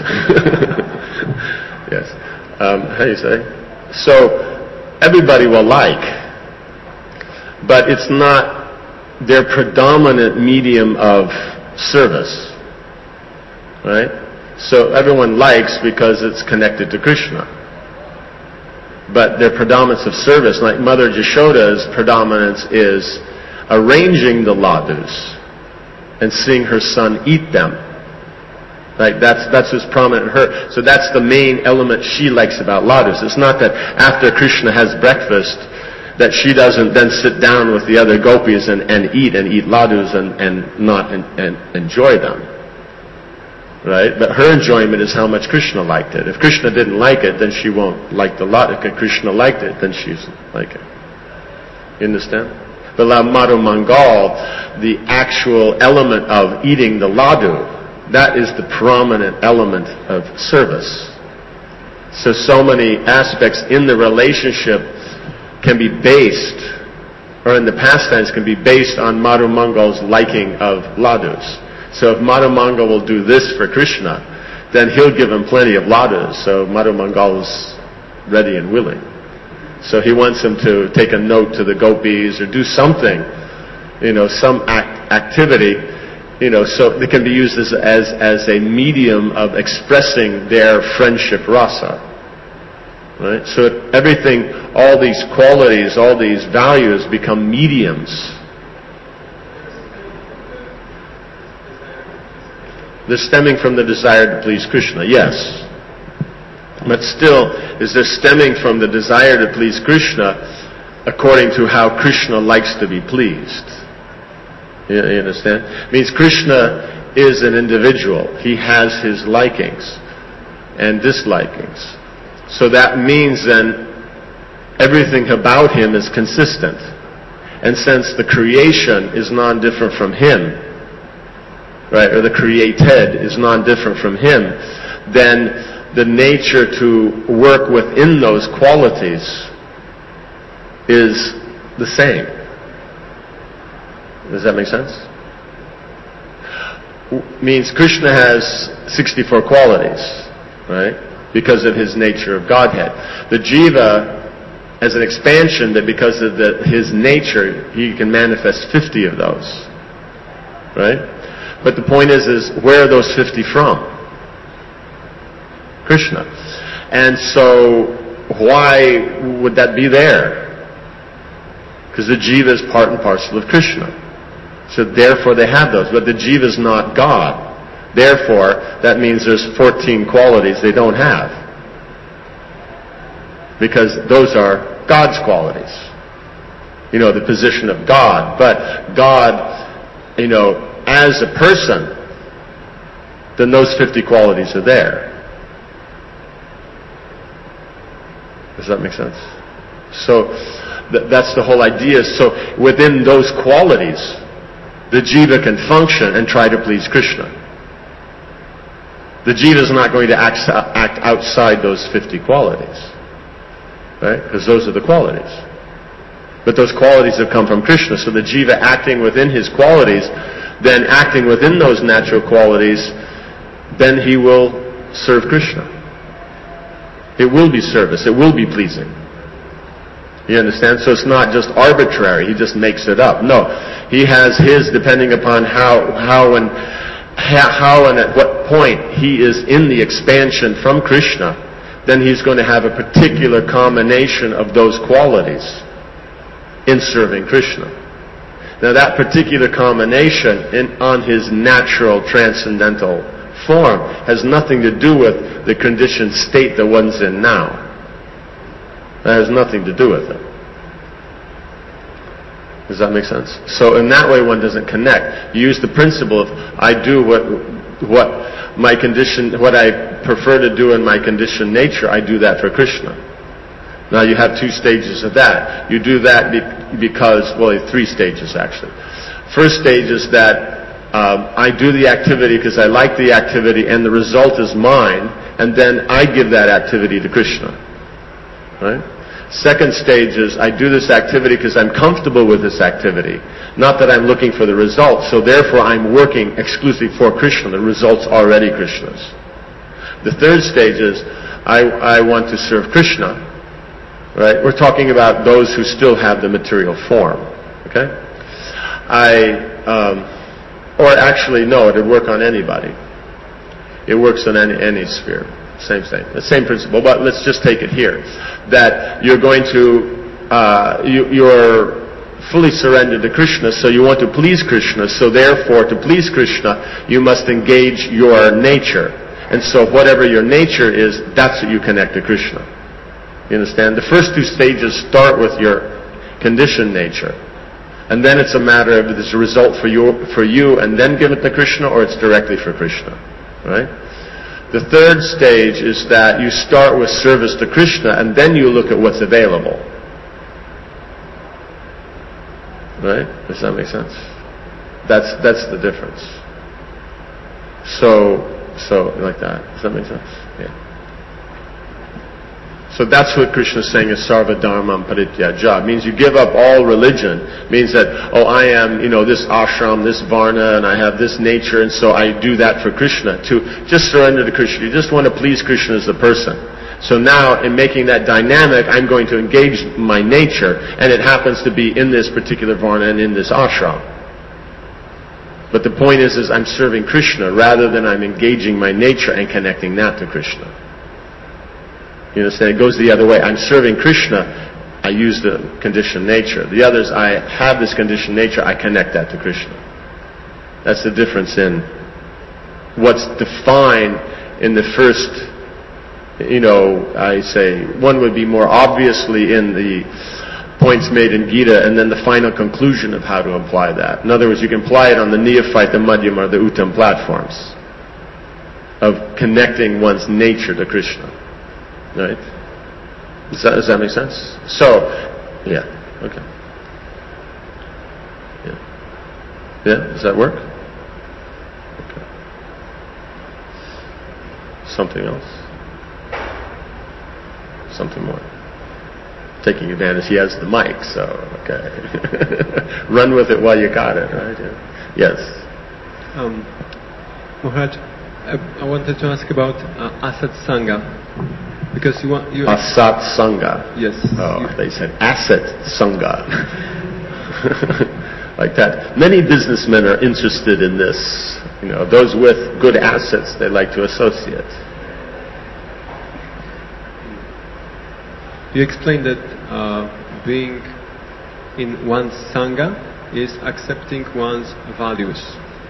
Yes. Um, how do you say? So, everybody will like, but it's not their predominant medium of service. Right? So everyone likes because it's connected to Krishna. But their predominance of service, like Mother Jashoda's predominance is arranging the ladus and seeing her son eat them. Right? That's that's what's prominent in her. So that's the main element she likes about ladus. It's not that after Krishna has breakfast that she doesn't then sit down with the other gopis and, and eat and eat ladus and, and not and, and enjoy them. Right? But her enjoyment is how much Krishna liked it. If Krishna didn't like it, then she won't like the ladu. If Krishna liked it, then she's like it. You understand? But La Madhu Mangal, the actual element of eating the ladu, that is the prominent element of service. So, so many aspects in the relationship can be based, or in the pastimes can be based on Madhu Mangal's liking of ladus. So if Madhu Mangal will do this for Krishna, then he'll give him plenty of ladus. So Madhu Mangal is ready and willing. So he wants him to take a note to the gopis or do something, you know, some act, activity, you know, so it can be used as, as, as a medium of expressing their friendship rasa. Right? So it, everything, all these qualities, all these values become mediums. They're stemming from the desire to please Krishna, yes. But still, is they're stemming from the desire to please Krishna according to how Krishna likes to be pleased. You, you understand? It means Krishna is an individual. He has his likings and dislikings. So that means then everything about him is consistent. And since the creation is non-different from him, right, or the created is non-different from him, then the nature to work within those qualities is the same. Does that make sense? Means Krishna has sixty-four qualities, right, because of his nature of Godhead. The jiva, as an expansion, that because of the, his nature, he can manifest fifty of those, right? But the point is, is where are those fifty from? Krishna. And so, why would that be there? Because the jiva is part and parcel of Krishna. So therefore they have those. But the jiva is not God. Therefore, that means there's fourteen qualities they don't have. Because those are God's qualities. You know, the position of God. But God, you know, as a person, then those fifty qualities are there. Does that make sense? So th- that's the whole idea. So within those qualities, the jiva can function and try to please Krishna. The jiva is not going to act, act outside those fifty qualities, right? Because those are the qualities. But those qualities have come from Krishna. So the jiva acting within his qualities, then acting within those natural qualities, then he will serve Krishna. It will be service. It will be pleasing. You understand? So it's not just arbitrary. He just makes it up. No. He has his, depending upon how, how and, how and at what point he is in the expansion from Krishna, then he's going to have a particular combination of those qualities in serving Krishna. Now that particular combination in, on his natural transcendental form has nothing to do with the conditioned state that one's in now. That has nothing to do with it. Does that make sense? So in that way one doesn't connect. You use the principle of I do what what my condition, what I prefer to do in my conditioned nature, I do that for Krishna. Now you have two stages of that. You do that be- because, well, three stages actually. First stage is that um, I do the activity because I like the activity and the result is mine, and then I give that activity to Krishna. right? Second stage is I do this activity because I'm comfortable with this activity, not that I'm looking for the result. So therefore I'm working exclusively for Krishna. The result's already Krishna's. The third stage is I, I want to serve Krishna, right? We're talking about those who still have the material form, okay? I, um, or actually no, it would work on anybody. It works on any, any sphere. Same thing, the same principle, but let's just take it here. That you're going to, uh, you, you're fully surrendered to Krishna, so you want to please Krishna, so therefore to please Krishna, you must engage your nature. And so whatever your nature is, that's what you connect to Krishna. You understand? The first two stages start with your conditioned nature. And then it's a matter of if it's a result for you, for you and then give it to Krishna, or it's directly for Krishna. Right? The third stage is that you start with service to Krishna and then you look at what's available. Right? Does that make sense? That's that's the difference. So, so like that. Does that make sense? Yeah. So that's what Krishna is saying is sarva dharmam parityaja. It means you give up all religion. It means that, oh, I am, you know, this ashram, this varna, and I have this nature, and so I do that for Krishna. To just surrender to Krishna. You just want to please Krishna as a person. So now, in making that dynamic, I'm going to engage my nature, and it happens to be in this particular varna and in this ashram. But the point is, is I'm serving Krishna rather than I'm engaging my nature and connecting that to Krishna. You understand? It goes the other way. I'm serving Krishna, I use the conditioned nature. The others, I have this conditioned nature, I connect that to Krishna. That's the difference in what's defined in the first, you know, I say, one would be more obviously in the points made in Gita, and then the final conclusion of how to apply that. In other words, you can apply it on the neophyte, the madhyam, or the uttam platforms of connecting one's nature to Krishna. Right? Does that, does that make sense? So, yeah, okay. Yeah. Yeah, does that work? Okay. Something else? Something more? Taking advantage, he has the mic, so, okay. Run with it while you got it, right? Yeah. Yes. Um, Maharaj, I, I wanted to ask about uh, Asat Sangha. Because you want you Asat Sangha. Yes. Oh, they said asset Sangha. Like that. Many businessmen are interested in this. You know, those with good assets they like to associate. You explained that uh, being in one's Sangha is accepting one's values.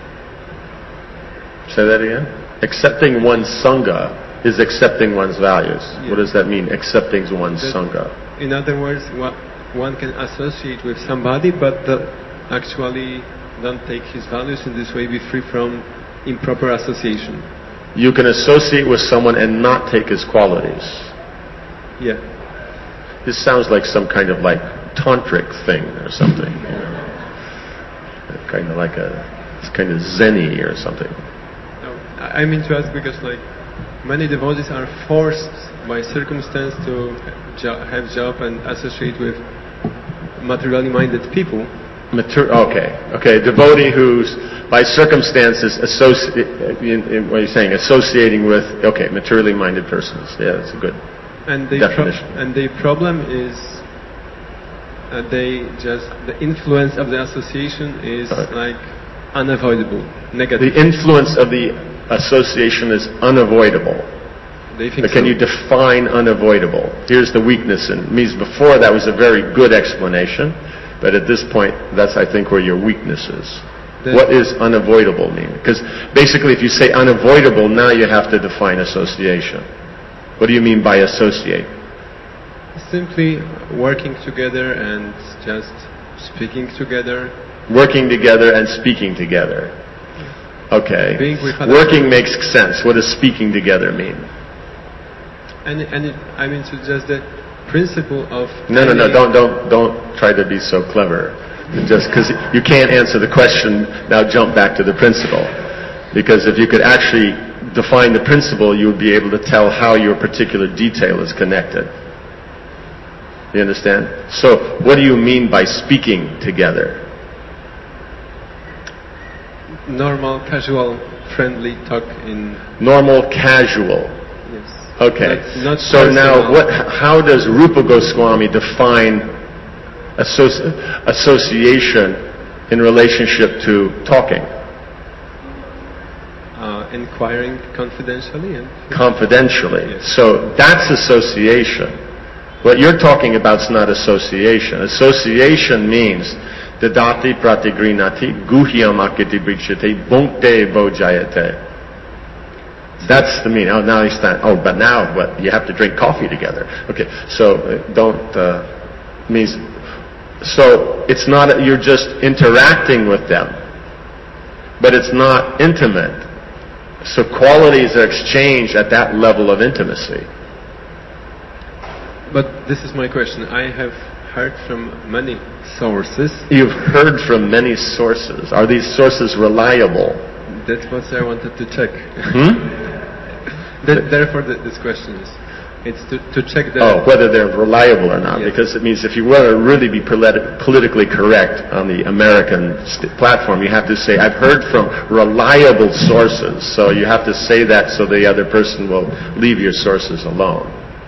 Say that again? Accepting one's Sangha is accepting one's values. Yeah. What does that mean, accepting one's that, Sangha? In other words, one can associate with somebody, but the, actually don't take his values, in this way be free from improper association. You can associate with someone and not take his qualities. Yeah. This sounds like some kind of like tantric thing or something. You know? Kind of like a, it's kind of zen-y or something. No, I mean to ask because like many devotees are forced by circumstance to jo- have job and associate with materially minded people. Mater- okay, okay. A devotee who's by circumstances associ- in, in what are you saying? Associating with okay, materially minded persons. Yeah, that's a good and the definition. Pro- and the problem is uh, they just the influence of the association is right. like unavoidable, negative. The influence of the association is unavoidable. They think but can so. you define unavoidable? Here's the weakness. And means before that was a very good explanation, but at this point, that's I think where your weakness is. The what is unavoidable mean? Because basically, if you say unavoidable, now you have to define association. What do you mean by associate? Simply working together and just speaking together. Working together and speaking together. Okay. Working makes sense. What does speaking together mean? And and it, I mean to just the principle of no no no don't don't don't try to be so clever. Just because you can't answer the question, now jump back to the principle. Because if you could actually define the principle, you would be able to tell how your particular detail is connected. You understand? So, what do you mean by speaking together? Normal, casual, friendly talk in... Normal, casual. Yes. Okay. Not, not so personal. now, what? How does Rupa Goswami define associ- association in relationship to talking? Uh, inquiring confidentially and... Confidentially. Yes. So that's association. What you're talking about is not association. Association means dadati pratigrinati guhyam akiti brichyate bhunkte bojayate. That's the meaning. Oh, now you stand. Oh, but now what? You have to drink coffee together. Okay, so uh, don't uh, means. So it's not. You're just interacting with them, but it's not intimate. So qualities are exchanged at that level of intimacy. But this is my question. I have heard from many sources. You've heard from many sources. Are these sources reliable? That's what I wanted to check. Hmm? That, therefore, the, this question is, it's to, to check that. Oh, whether they're reliable or not. Yes. Because it means if you want to really be politi- politically correct on the American st- platform, you have to say, I've heard from reliable sources. So you have to say that so the other person will leave your sources alone.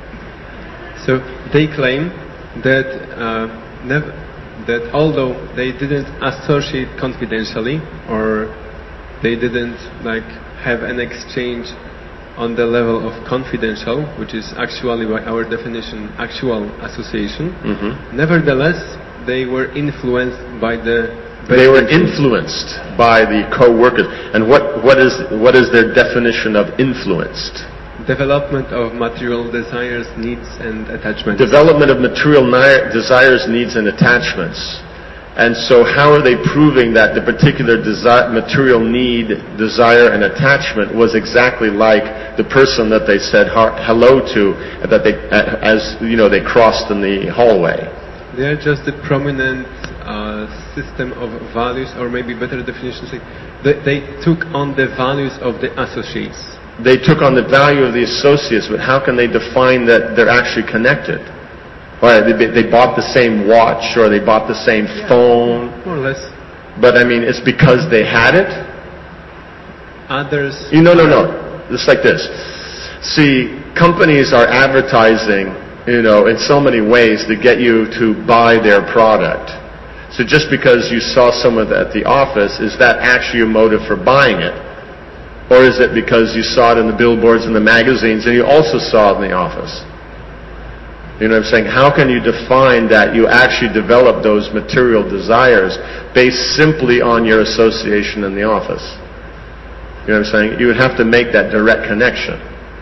So they claim that uh, nev- that although they didn't associate confidentially, or they didn't like have an exchange on the level of confidential, which is actually by our definition actual association, Mm-hmm. nevertheless they were influenced by the They were influenced by the co-workers. And what, what is what is their definition of influenced? development of material desires, needs and attachments. Development of material ni- desires, needs, and attachments. And so how are they proving that the particular desi- material need, desire, and attachment was exactly like the person that they said ha- hello to, that they, as you know, they crossed in the hallway? They are just a prominent uh, system of values, or maybe better definition, say, they, they took on the values of the associates. They took on the value of the associates, but how can they define that they're actually connected? Right, they, they bought the same watch, or they bought the same Yeah. phone. More or less. But I mean, it's because they had it? Others... You know, no, no. It's like this. See, companies are advertising, you know, in so many ways to get you to buy their product. So just because you saw someone at the office, is that actually your motive for buying it? Or is it because you saw it in the billboards and the magazines and you also saw it in the office? You know what I'm saying? How can you define that you actually develop those material desires based simply on your association in the office? You know what I'm saying? You would have to make that direct connection.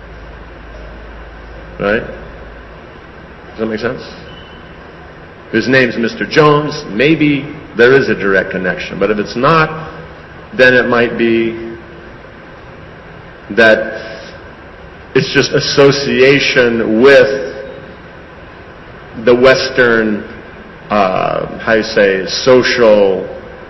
Right? Does that make sense? His name's Mister Jones. Maybe there is a direct connection. But if it's not, then it might be that it's just association with the Western, uh, how you say, social,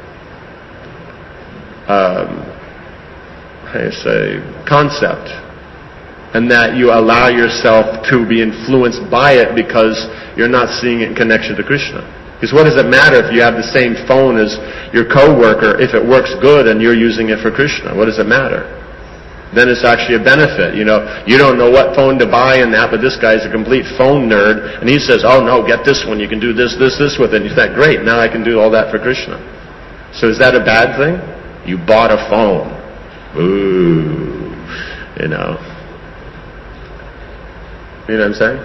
um, how you say, concept. And that you allow yourself to be influenced by it because you're not seeing it in connection to Krishna. Because what does it matter if you have the same phone as your coworker if it works good and you're using it for Krishna? What does it matter? Then it's actually a benefit. You know, you don't know what phone to buy and that, but this guy's a complete phone nerd, and he says, oh no, get this one, you can do this, this, this with it. And you think, great, now I can do all that for Krishna. So is that a bad thing? You bought a phone. Ooh, you know. You know what I'm saying?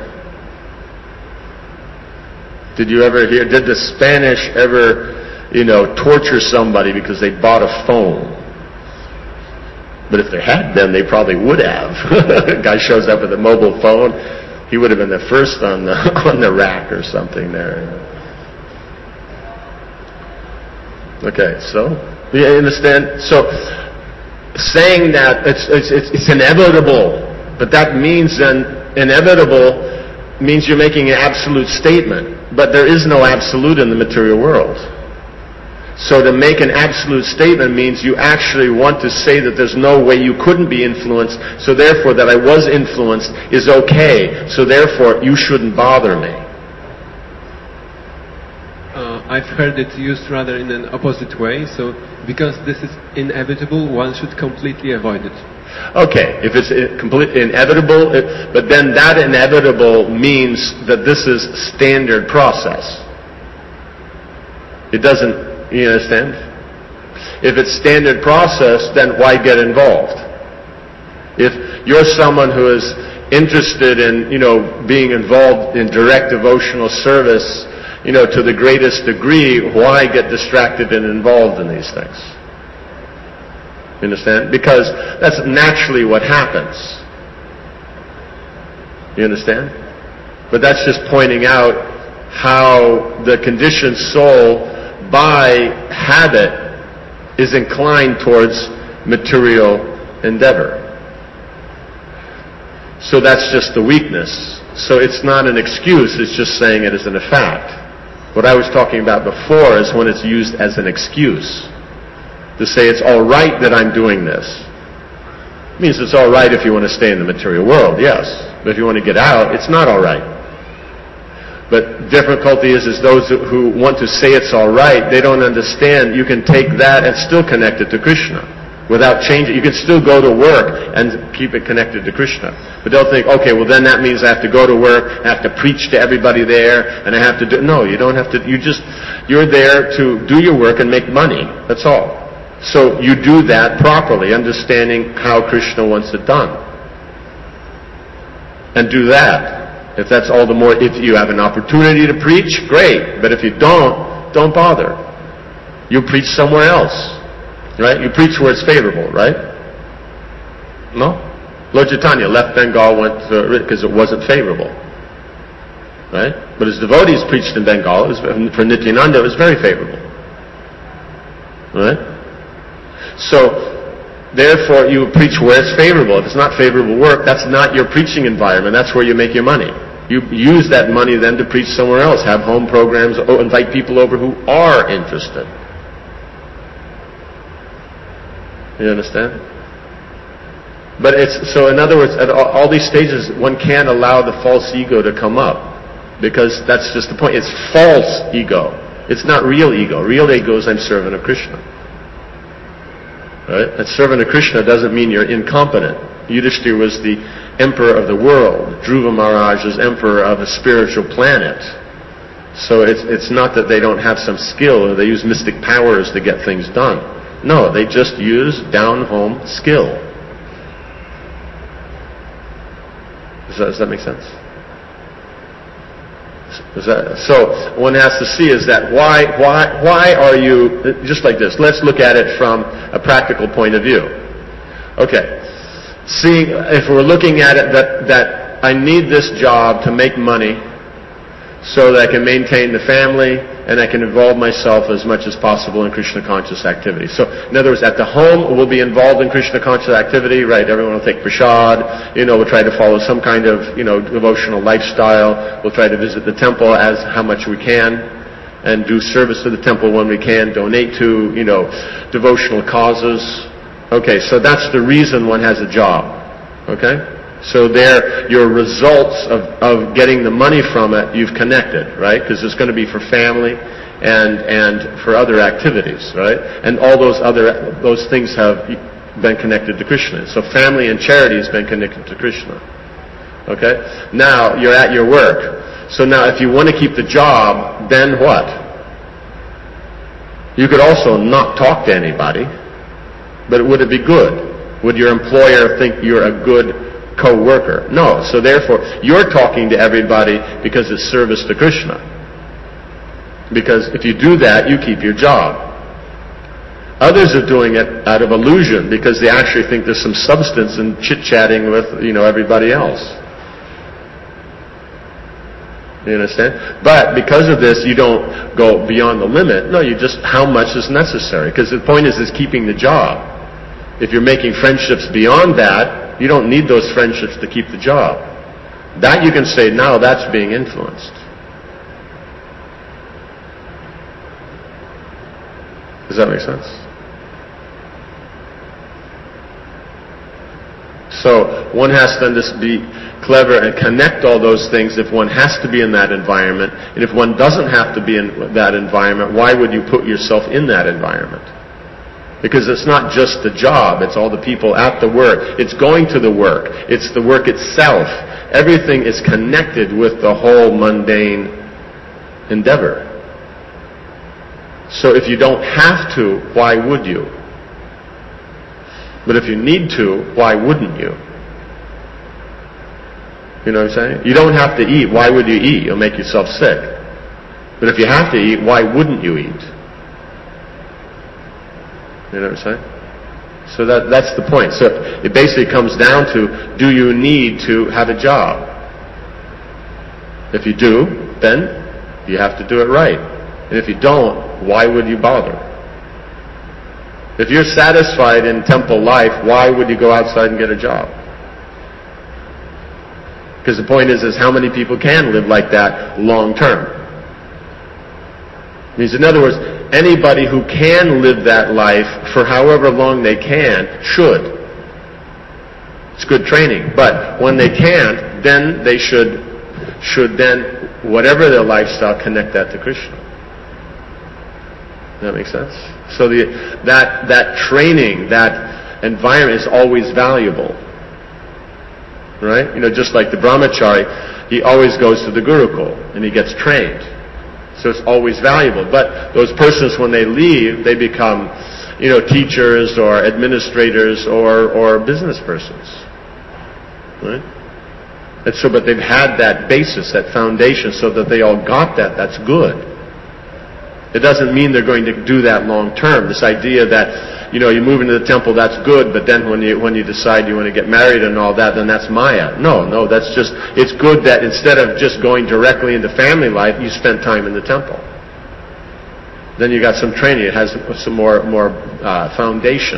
Did you ever hear, did the Spanish ever, you know, torture somebody because they bought a phone? But if there had been, they probably would have. A guy shows up with a mobile phone, he would have been the first on the, on the rack or something there. Okay, so, you understand? So, saying that it's, it's, it's, it's inevitable, but that means then, inevitable means you're making an absolute statement. But there is no absolute in the material world. So to make an absolute statement means you actually want to say that there's no way you couldn't be influenced, so therefore that I was influenced is okay, so therefore you shouldn't bother me. I've heard it used rather in an opposite way. So because this is inevitable, one should completely avoid it. Okay, if it's i- complete, inevitable, it, but then that inevitable means that this is standard process. It doesn't, you understand? If it's standard process, then why get involved? If you're someone who is interested in, you know, being involved in direct devotional service, you know, to the greatest degree, why get distracted and involved in these things? You understand? Because that's naturally what happens. You understand? But that's just pointing out how the conditioned soul, by habit, is inclined towards material endeavor. So that's just the weakness. So it's not an excuse, it's just saying it isn't a fact. What I was talking about before is when it's used as an excuse. To say it's all right that I'm doing this. It means it's all right if you want to stay in the material world, yes. But if you want to get out, it's not all right. But difficulty is, is those who want to say it's all right, they don't understand you can take that and still connect it to Krishna. Without changing, you can still go to work and keep it connected to Krishna. But they'll think, okay, well then that means I have to go to work, I have to preach to everybody there, and I have to do, no, you don't have to, you just, you're there to do your work and make money. That's all. So you do that properly, understanding how Krishna wants it done. And do that. If that's all the more, if you have an opportunity to preach, great. But if you don't, don't bother. You preach somewhere else. Right? You preach where it's favorable, right? No? Lord Chaitanya left Bengal, went to, because it wasn't favorable. Right? But his devotees preached in Bengal. It was, for Nityananda, it was very favorable. Right? So, therefore, you preach where it's favorable. If it's not favorable work, that's not your preaching environment. That's where you make your money. You use that money then to preach somewhere else. Have home programs, invite people over who are interested. You understand? But it's, so in other words, at all, all these stages, one can't allow the false ego to come up. Because that's just the point. It's false ego. It's not real ego. Real ego is I'm servant of Krishna. Right? And servant of Krishna doesn't mean you're incompetent. Yudhishthira was the emperor of the world. Dhruva Maharaj is emperor of a spiritual planet. So it's, it's not that they don't have some skill or they use mystic powers to get things done. No, they just use down-home skill. Does that, does that make sense? Is that, so one has to see is that why, why, why are you, just like this, let's look at it from a practical point of view. Okay, seeing, if we're looking at it that, that I need this job to make money so that I can maintain the family and I can involve myself as much as possible in Krishna conscious activity. So, in other words, at the home, we'll be involved in Krishna conscious activity, right? Everyone will take prasad, you know, we'll try to follow some kind of, you know, devotional lifestyle. We'll try to visit the temple as how much we can and do service to the temple when we can, donate to, you know, devotional causes. Okay, so that's the reason one has a job. Okay? So there, your results of, of getting the money from it, you've connected, right? Because it's going to be for family and and for other activities, right? And all those other those things have been connected to Krishna. So family and charity has been connected to Krishna. Okay? Now you're at your work. So now, if you want to keep the job, then what? You could also not talk to anybody, but would it be good? Would your employer think you're a good co-worker? No. So therefore, you're talking to everybody because it's service to Krishna. Because if you do that, you keep your job. Others are doing it out of illusion because they actually think there's some substance in chit-chatting with, you know, everybody else. You understand? But because of this, you don't go beyond the limit. No, you just, how much is necessary? Because the point is, is keeping the job. If you're making friendships beyond that, you don't need those friendships to keep the job. That you can say, now that's being influenced. Does that make sense? So, one has to just be clever and connect all those things if one has to be in that environment. And if one doesn't have to be in that environment, why would you put yourself in that environment? Because it's not just the job, it's all the people at the work. It's going to the work. It's the work itself. Everything is connected with the whole mundane endeavor. So if you don't have to, why would you? But if you need to, why wouldn't you? You know what I'm saying? You don't have to eat. Why would you eat? You'll make yourself sick. But if you have to eat, why wouldn't you eat? You know what I'm saying? So that that's the point. So it basically comes down to, do you need to have a job? If you do, then you have to do it right. And if you don't, why would you bother? If you're satisfied in temple life, why would you go outside and get a job? Because the point is, is how many people can live like that long term? It means, in other words, anybody who can live that life for however long they can should. It's good training. But when they can't, then they should, should then, whatever their lifestyle, connect that to Krishna. Does that make sense? So the, that, that training, that environment is always valuable. Right? You know, just like the brahmachari, he always goes to the Gurukul and he gets trained. So it's always valuable. But those persons, when they leave, they become, you know, teachers or administrators or, or business persons. Right? And so, but they've had that basis, that foundation, so that they all got that. That's good. It doesn't mean they're going to do that long term. This idea that, you know, you move into the temple, that's good, but then when you when you decide you want to get married and all that, then that's Maya. No, no, that's just, it's good that instead of just going directly into family life, you spend time in the temple. Then you got some training. It has some more more uh, foundation.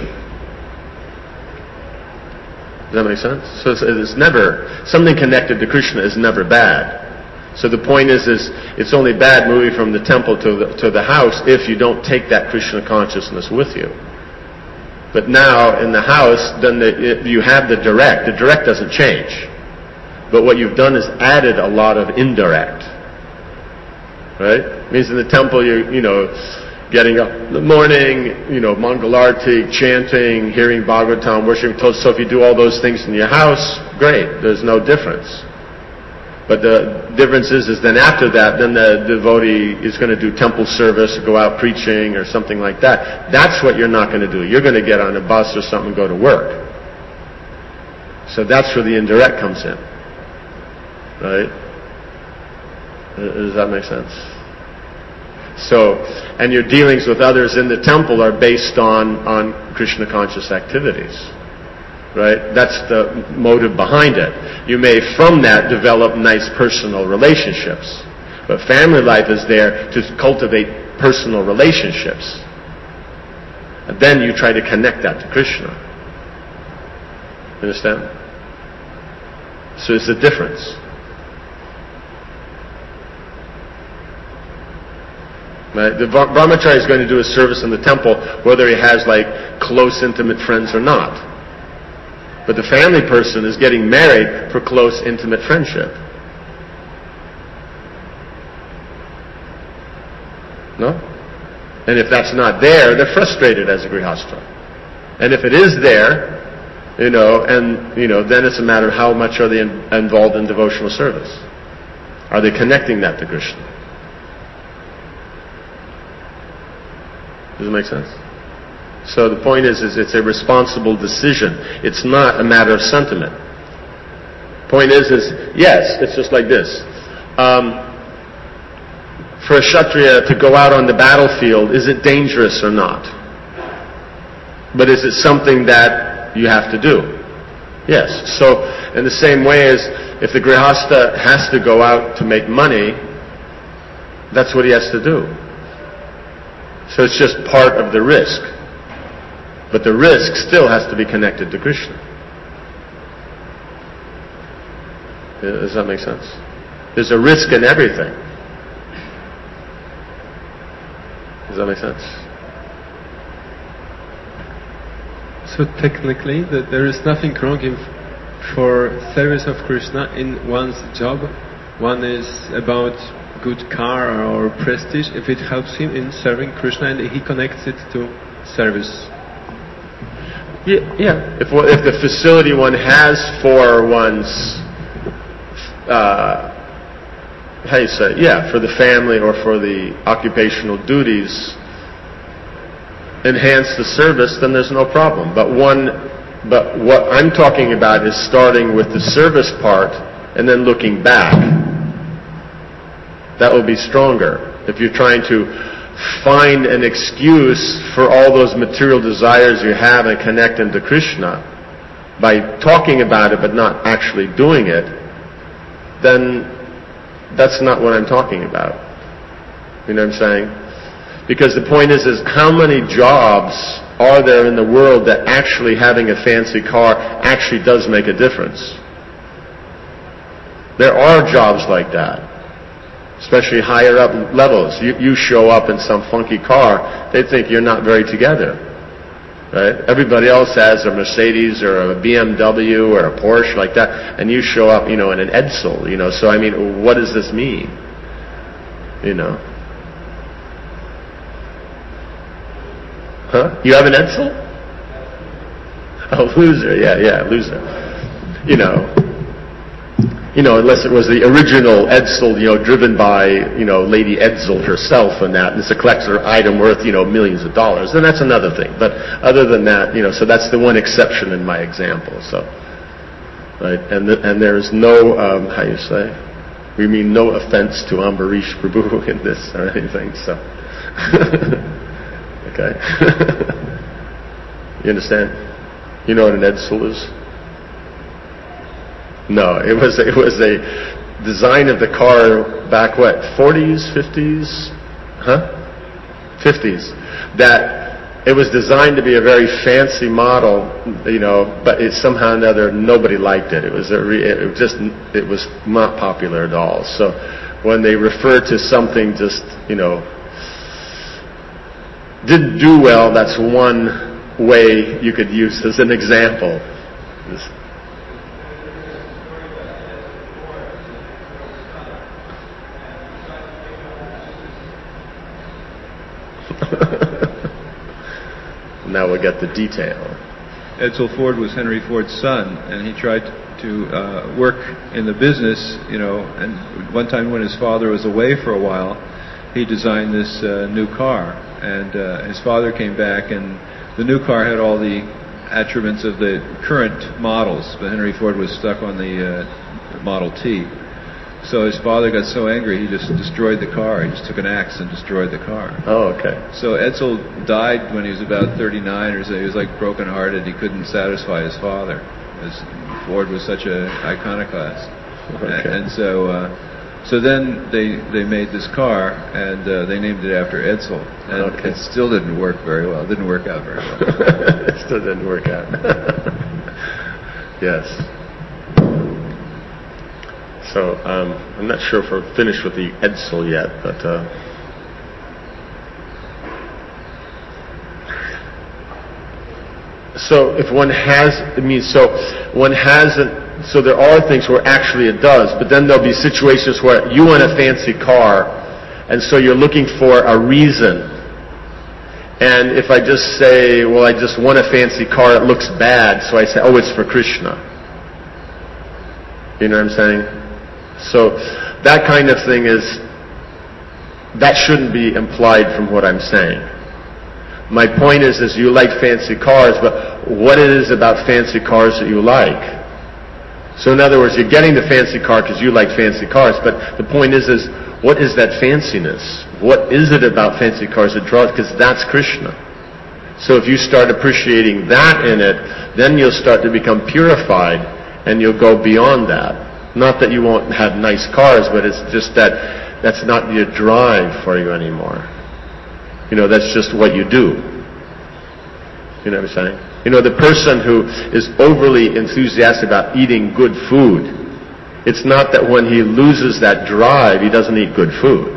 Does that make sense? So it's, it's never, something connected to Krishna is never bad. So the point is, is it's only bad moving from the temple to the, to the house if you don't take that Krishna consciousness with you. But now in the house, then the, it, you have the direct. The direct doesn't change. But what you've done is added a lot of indirect. Right? It means in the temple you're, you know, getting up in the morning, you know, Mangalarti, chanting, hearing Bhagavatam, worshiping. So if you do all those things in your house, great. There's no difference. But the difference is, is then after that, then the devotee is going to do temple service, or go out preaching, or something like that. That's what you're not going to do. You're going to get on a bus or something and go to work. So that's where the indirect comes in. Right? Does that make sense? So, and your dealings with others in the temple are based on, on Krishna conscious activities. Right? That's the motive behind it. You may, from that, develop nice personal relationships. But family life is there to cultivate personal relationships. And then you try to connect that to Krishna. Understand? So it's a difference. Right? The brahmachari is going to do his service in the temple whether he has like close, intimate friends or not. But the family person is getting married for close, intimate friendship. No? And if that's not there, they're frustrated as a grihastha. And if it is there, you know, and, you know, then it's a matter of how much are they in, involved in devotional service. Are they connecting that to Krishna? Does it make sense? So the point is, is it's a responsible decision. It's not a matter of sentiment. Point is, is yes, it's just like this. Um, for a Kshatriya to go out on the battlefield, is it dangerous or not? But is it something that you have to do? Yes. So in the same way as if the grihastha has to go out to make money, that's what he has to do. So it's just part of the risk. But the risk still has to be connected to Krishna. Does that make sense? There's a risk in everything. Does that make sense? So technically, that there is nothing wrong if for service of Krishna in one's job, one is about good car or prestige, if it helps him in serving Krishna and he connects it to service. Yeah, yeah. If, if the facility one has for one's, uh, how do you say, yeah, for the family or for the occupational duties, enhance the service, then there's no problem. But one, but what I'm talking about is starting with the service part and then looking back. That will be stronger. If you're trying to find an excuse for all those material desires you have and connect them to Krishna by talking about it but not actually doing it, then that's not what I'm talking about. You know what I'm saying? Because the point is, is how many jobs are there in the world that actually having a fancy car actually does make a difference? There are jobs like that, especially higher up levels. You, you show up in some funky car, they think you're not very together. Right? Everybody else has a Mercedes or a B M W or a Porsche like that, and you show up, you know, in an Edsel, you know. So I mean, what does this mean? You know. Huh? You have an Edsel? Oh, loser. Yeah, yeah, loser. You know. You know, unless it was the original Edsel, you know, driven by, you know, Lady Edsel herself and that, and it's a collector item worth, you know, millions of dollars, then that's another thing. But other than that, you know, so that's the one exception in my example, so. Right, and the, and there's no, um, how you say, we mean no offense to Ambarish Prabhu in this or anything, so. Okay. You understand? You know what an Edsel is? No, it was it was a design of the car back what, forties, fifties, huh? fifties. That it was designed to be a very fancy model, you know, but it somehow or another nobody liked it. It was a re, it just it was not popular at all. So when they refer to something just, you know, didn't do well, that's one way you could use as an example. Just, now we'll get the detail. Edsel Ford was Henry Ford's son, and he tried to uh, work in the business, you know, and one time when his father was away for a while, he designed this uh, new car, and uh, his father came back, and the new car had all the attributes of the current models, but Henry Ford was stuck on the uh, Model T. So his father got so angry, he just destroyed the car. He just took an axe and destroyed the car. Oh, okay. So Edsel died when he was about thirty-nine or so. He was like broken-hearted. He couldn't satisfy his father. His, Ford was such an iconoclast. Okay. And, and so uh, so then they they made this car, and uh, they named it after Edsel. And okay. It still didn't work very well. It didn't work out very well. It still didn't work out. Yes. So um, I'm not sure if we're finished with the Edsel yet, but uh, so if one has, I mean, so one hasn't. So there are things where actually it does, but then there'll be situations where you want a fancy car, and so you're looking for a reason. And if I just say, well, I just want a fancy car, it looks bad, so I say, oh, it's for Krishna. You know what I'm saying? So that kind of thing is, that shouldn't be implied from what I'm saying. My point is, is you like fancy cars, but what it is about fancy cars that you like? So in other words, you're getting the fancy car because you like fancy cars, but the point is, is what is that fanciness? What is it about fancy cars that draws? Because that's Krishna. So if you start appreciating that in it, then you'll start to become purified, and you'll go beyond that. Not that you won't have nice cars, but it's just that that's not your drive for you anymore. You know, that's just what you do. You know what I'm saying? You know, the person who is overly enthusiastic about eating good food, it's not that when he loses that drive, he doesn't eat good food.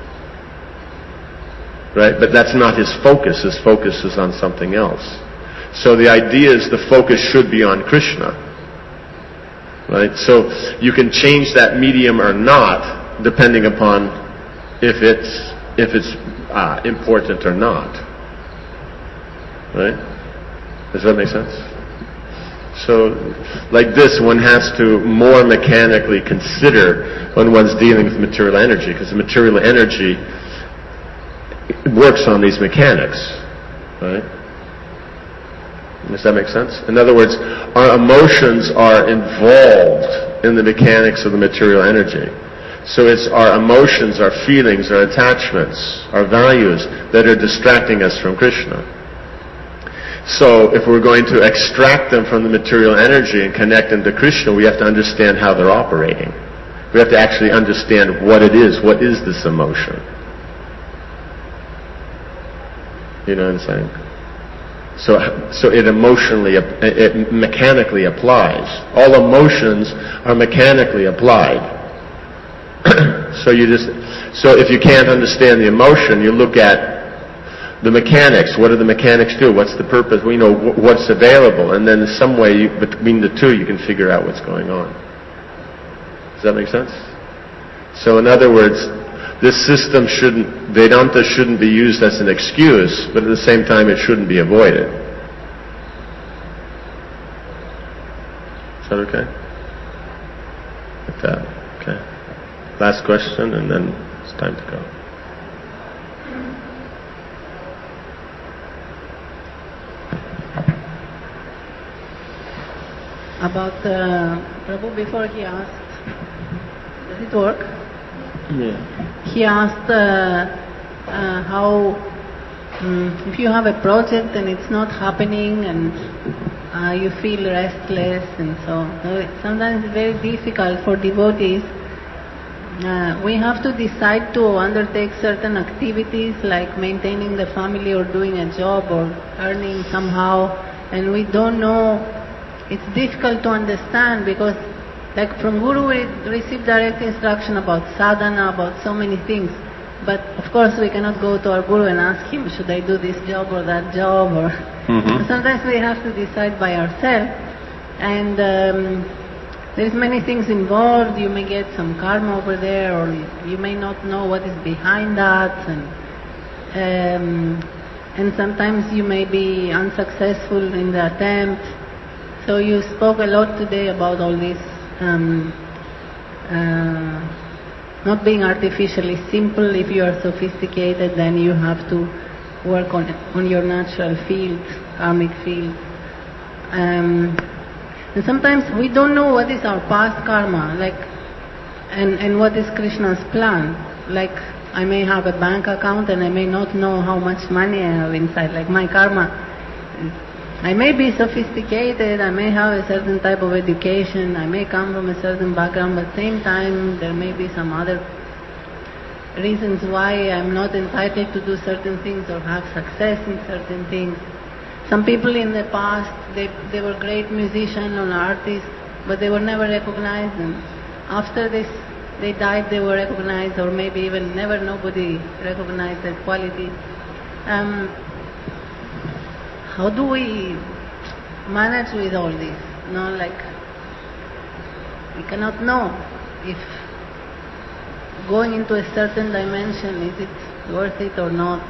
Right? But that's not his focus. His focus is on something else. So the idea is the focus should be on Krishna. Right? So you can change that medium or not, depending upon if it's if it's uh, important or not. Right? Does that make sense? So, like this, one has to more mechanically consider when one's dealing with material energy, because the material energy works on these mechanics. Right? Does that make sense? In other words, our emotions are involved in the mechanics of the material energy. So it's our emotions, our feelings, our attachments, our values that are distracting us from Krishna. So if we're going to extract them from the material energy and connect them to Krishna, we have to understand how they're operating. We have to actually understand what it is. What is this emotion? You know what I'm saying? So, so it emotionally, it mechanically applies. All emotions are mechanically applied. So you just, so if you can't understand the emotion, you look at the mechanics. What do the mechanics do? What's the purpose? We know what's available, and then in some way you, between the two, you can figure out what's going on. Does that make sense? So, in other words, this system shouldn't, Vedanta shouldn't be used as an excuse, but at the same time it shouldn't be avoided. Is that okay? Like that. Okay. Last question, and then it's time to go. About uh, Prabhu, before he asked, does it work? Yeah. He asked uh, uh, how um, if you have a project and it's not happening and uh, you feel restless and so uh, sometimes it's very difficult for devotees. Uh, we have to decide to undertake certain activities like maintaining the family or doing a job or earning somehow, and we don't know. It's difficult to understand because, like from Guru, we receive direct instruction about sadhana, about so many things. But of course, we cannot go to our Guru and ask him, should I do this job or that job? Or mm-hmm. Sometimes we have to decide by ourselves. And um, there's many things involved. You may get some karma over there, or you may not know what is behind that. And um, and sometimes you may be unsuccessful in the attempt. So you spoke a lot today about all this, um, uh, not being artificially simple. If you are sophisticated, then you have to work on on your natural field, karmic field. Um, and sometimes we don't know what is our past karma, like, and, and what is Krishna's plan. Like, I may have a bank account and I may not know how much money I have inside, like my karma. I may be sophisticated, I may have a certain type of education, I may come from a certain background, but at the same time there may be some other reasons why I'm not entitled to do certain things or have success in certain things. Some people in the past, they, they were great musicians or artists, but they were never recognized, and after this they died, they were recognized, or maybe even never nobody recognized their qualities. Um, How do we manage with all this? You know, like, we cannot know if going into a certain dimension, is it worth it or not?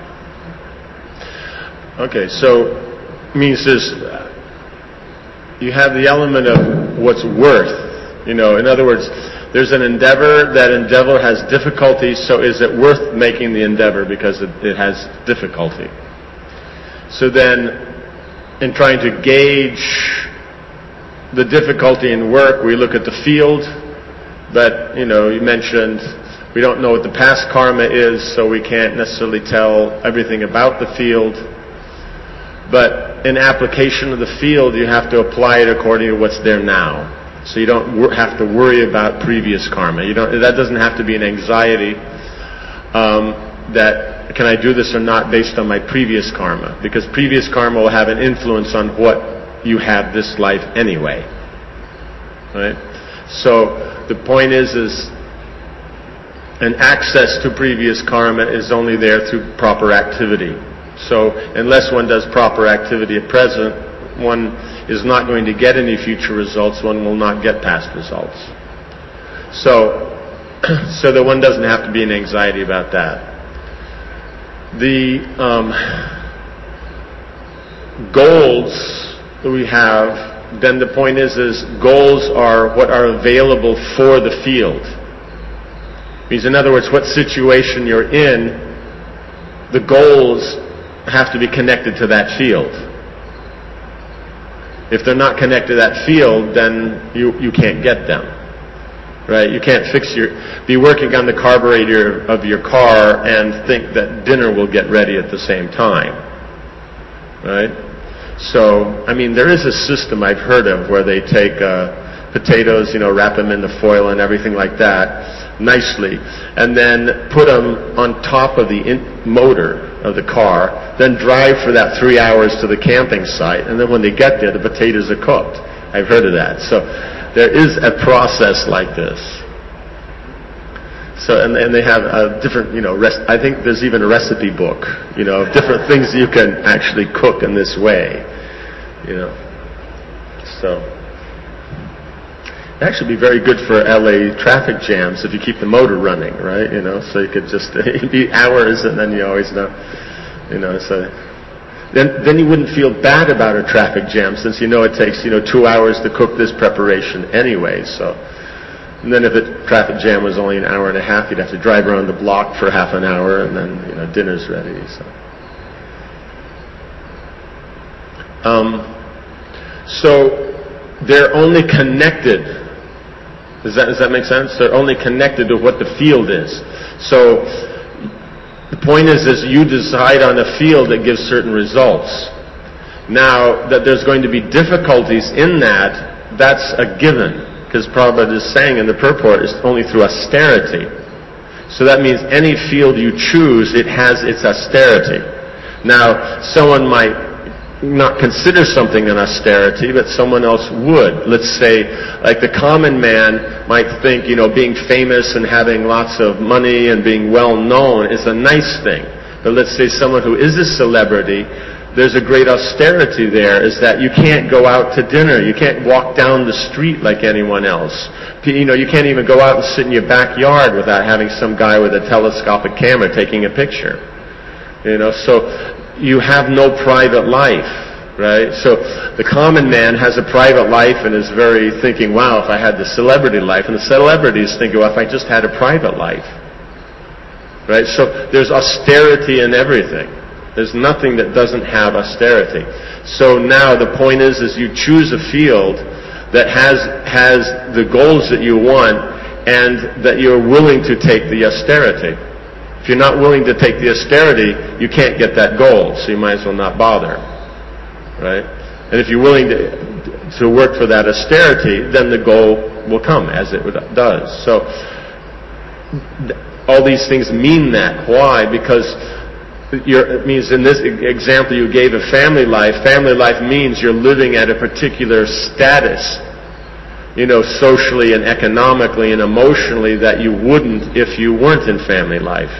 Okay, so means this, you have the element of what's worth. You know, in other words, there's an endeavor, that endeavor has difficulty, so is it worth making the endeavor because it, it has difficulty? So then, in trying to gauge the difficulty in work, we look at the field, but, you know, you mentioned we don't know what the past karma is, so we can't necessarily tell everything about the field. But in application of the field, you have to apply it according to what's there now. So you don't wor- have to worry about previous karma. You don't, that doesn't have to be an anxiety um, that, can I do this or not based on my previous karma? Because previous karma will have an influence on what you have this life anyway. Right? So the point is, is an access to previous karma is only there through proper activity. So unless one does proper activity at present, one is not going to get any future results, one will not get past results. So, so that one doesn't have to be in anxiety about that. The um, goals that we have, then the point is, is goals are what are available for the field. Means, in other words, what situation you're in, the goals have to be connected to that field. If they're not connected to that field, then you, you can't get them. Right? You can't fix your, be working on the carburetor of your car and think that dinner will get ready at the same time. Right? So, I mean, there is a system I've heard of where they take uh, potatoes, you know, wrap them in the foil and everything like that, nicely, and then put them on top of the in- motor of the car, then drive for that three hours to the camping site, and then when they get there, the potatoes are cooked. I've heard of that. So there is a process like this. So, and, and they have a different, you know, rest, I think there's even a recipe book, you know, of different things you can actually cook in this way, you know. So, it'd actually be very good for L A traffic jams if you keep the motor running, right, you know, so you could just be hours and then you always know, you know, so. Then, then you wouldn't feel bad about a traffic jam since you know it takes, you know, two hours to cook this preparation anyway, so. And then if the traffic jam was only an hour and a half, you'd have to drive around the block for half an hour, and then, you know, dinner's ready. So, um, so they're only connected. Does that does that make sense? They're only connected to what the field is. So the point is, is you decide on a field that gives certain results. Now that there's going to be difficulties in that, that's a given. Because Prabhupada is saying in the purport, it's only through austerity. So that means any field you choose, it has its austerity. Now, someone might not consider something an austerity, but someone else would. Let's say, like the common man might think, you know, being famous and having lots of money and being well known is a nice thing. But let's say someone who is a celebrity, there's a great austerity there, is that you can't go out to dinner. You can't walk down the street like anyone else. You know, you can't even go out and sit in your backyard without having some guy with a telescopic camera taking a picture. You know, so you have no private life, right? So the common man has a private life and is very thinking, wow, if I had the celebrity life. And the celebrities think, well, if I just had a private life. Right? So there's austerity in everything. There's nothing that doesn't have austerity. So now the point is, is you choose a field that has has the goals that you want and that you're willing to take the austerity. If you're not willing to take the austerity, you can't get that goal, so you might as well not bother. Right? And if you're willing to, to work for that austerity, then the goal will come as it does. So all these things mean that. Why? Because You're, it means in this example you gave of family life, family life means you're living at a particular status, you know, socially and economically and emotionally that you wouldn't if you weren't in family life.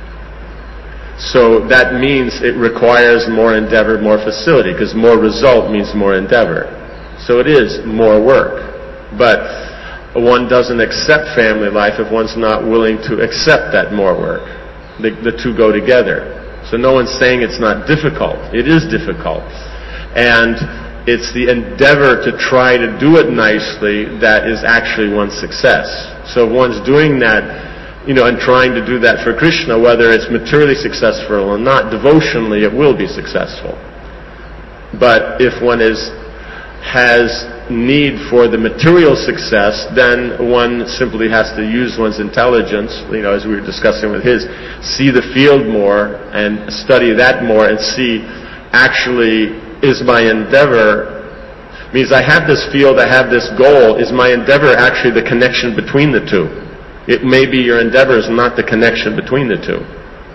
So that means it requires more endeavor, more facility, because more result means more endeavor. So it is more work. But one doesn't accept family life if one's not willing to accept that more work. The, the two go together. So no one's saying it's not difficult. It is difficult. And it's the endeavor to try to do it nicely that is actually one's success. So if one's doing that, you know, and trying to do that for Krishna, whether it's materially successful or not, devotionally it will be successful. But if one is has need for the material success, then one simply has to use one's intelligence, you know, as we were discussing with his, see the field more and study that more and see, actually, is my endeavor, means I have this field, I have this goal, is my endeavor actually the connection between the two? It may be your endeavor is not the connection between the two.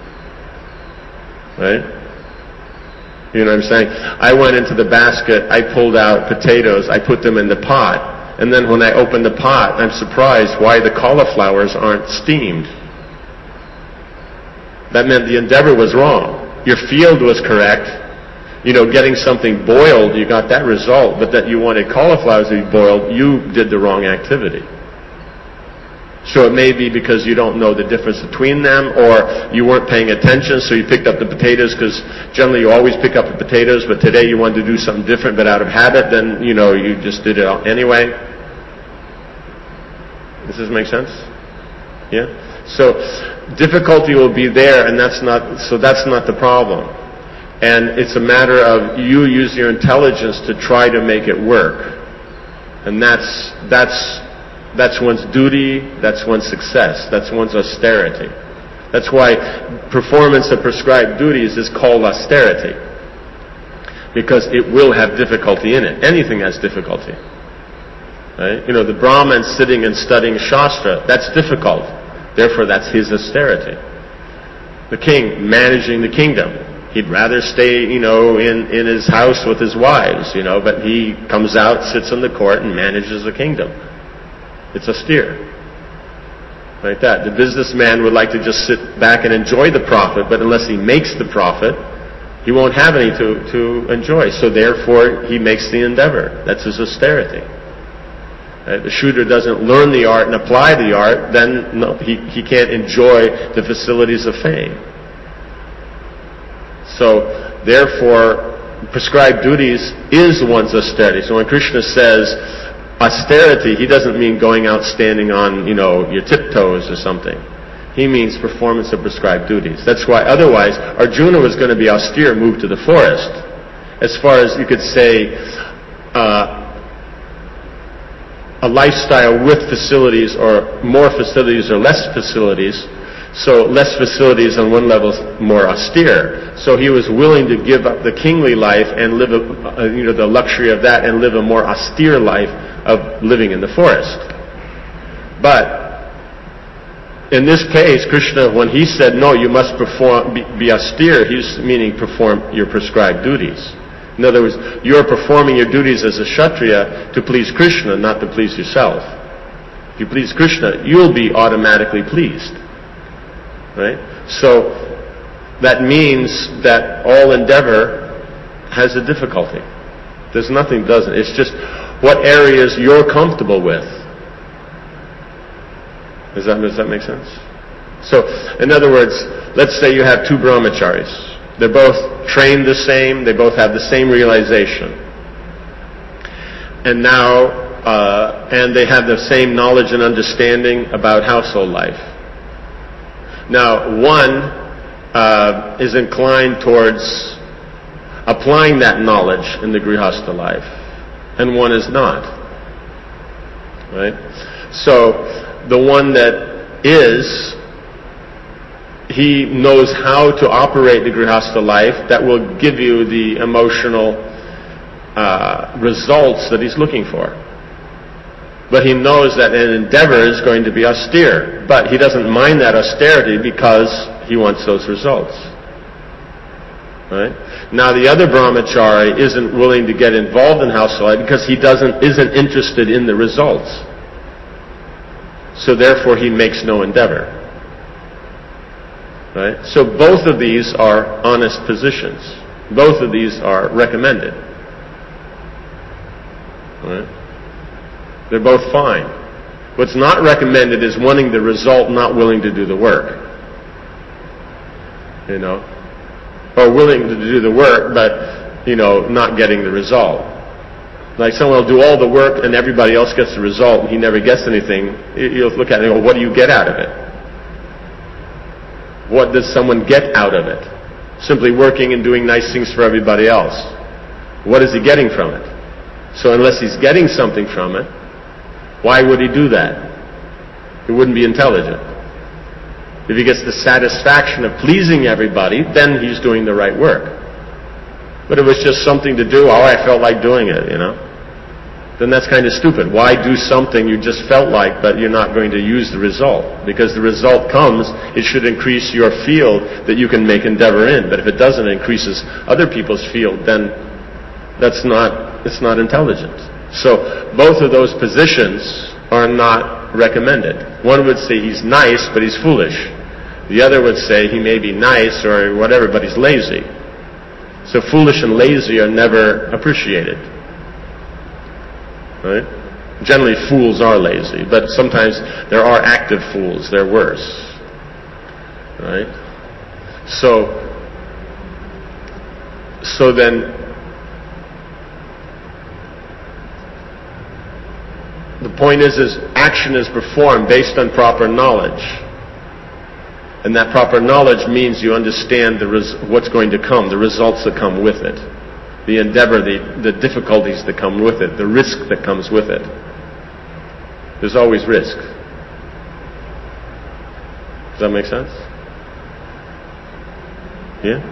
Right? You know what I'm saying? I went into the basket, I pulled out potatoes, I put them in the pot, and then when I opened the pot, I'm surprised why the cauliflowers aren't steamed. That meant the endeavor was wrong. Your field was correct, you know, getting something boiled, you got that result, but that you wanted cauliflowers to be boiled, you did the wrong activity. So it may be because you don't know the difference between them, or you weren't paying attention, so you picked up the potatoes, because generally you always pick up the potatoes, but today you wanted to do something different, but out of habit, then, you know, you just did it anyway. Does this make sense? Yeah? So difficulty will be there, and that's not, so that's not the problem. And it's a matter of you use your intelligence to try to make it work. And that's, that's, That's one's duty, that's one's success, that's one's austerity. That's why performance of prescribed duties is called austerity. Because it will have difficulty in it. Anything has difficulty. Right? You know, the Brahman sitting and studying Shastra, that's difficult. Therefore, that's his austerity. The king managing the kingdom. He'd rather stay, you know, in, in his house with his wives, you know, but he comes out, sits in the court, and manages the kingdom. It's austere. Like that. The businessman would like to just sit back and enjoy the profit, but unless he makes the profit, he won't have any to, to enjoy. So therefore, he makes the endeavor. That's his austerity. Right? The Shudra doesn't learn the art and apply the art, then no, he, he can't enjoy the facilities of fame. So, therefore, prescribed duties is one's austerity. So when Krishna says austerity, he doesn't mean going out standing on, you know, your tiptoes or something. He means performance of prescribed duties. That's why otherwise Arjuna was going to be austere, move to the forest. As far as you could say, uh, a lifestyle with facilities or more facilities or less facilities. So less facilities on one level is more austere. So he was willing to give up the kingly life and live, a, uh, you know, the luxury of that and live a more austere life of living in the forest. But in this case, Krishna, when he said, no, you must perform, be, be austere, he's meaning perform your prescribed duties. In other words, you're performing your duties as a Kshatriya to please Krishna, not to please yourself. If you please Krishna, you'll be automatically pleased. Right? So that means that all endeavor has a difficulty. There's nothing doesn't. It's just what areas you're comfortable with. Does that, does that make sense? So, in other words, let's say you have two brahmacharis. They're both trained the same. They both have the same realization. And now, uh, and they have the same knowledge and understanding about household life. Now, one uh, is inclined towards applying that knowledge in the grihastha life, and one is not. Right? So, the one that is, he knows how to operate the grihastha life that will give you the emotional uh, results that he's looking for. But he knows that an endeavor is going to be austere. But he doesn't mind that austerity because he wants those results. Right? Now the other brahmachari isn't willing to get involved in household life because he doesn't isn't interested in the results. So therefore he makes no endeavor. Right? So both of these are honest positions. Both of these are recommended. Right? They're both fine. What's not recommended is wanting the result, not willing to do the work. You know? Or willing to do the work, but, you know, not getting the result. Like someone will do all the work and everybody else gets the result and he never gets anything. You'll look at it and go, what do you get out of it? What does someone get out of it? Simply working and doing nice things for everybody else. What is he getting from it? So unless he's getting something from it, why would he do that? It wouldn't be intelligent. If he gets the satisfaction of pleasing everybody, then he's doing the right work. But if it was just something to do, oh, I felt like doing it, you know, then that's kind of stupid. Why do something you just felt like, but you're not going to use the result? Because the result comes, it should increase your field that you can make endeavor in. But if it doesn't, it increases other people's field, then that's not, it's not intelligent. So both of those positions are not recommended. One would say he's nice, but he's foolish. The other would say he may be nice or whatever, but he's lazy. So foolish and lazy are never appreciated. Right? Generally fools are lazy, but sometimes there are active fools, they're worse. Right? So, so then, the point is, is action is performed based on proper knowledge. And that proper knowledge means you understand the res- what's going to come, the results that come with it, the endeavor, the, the difficulties that come with it, the risk that comes with it. There's always risk. Does that make sense? Yeah?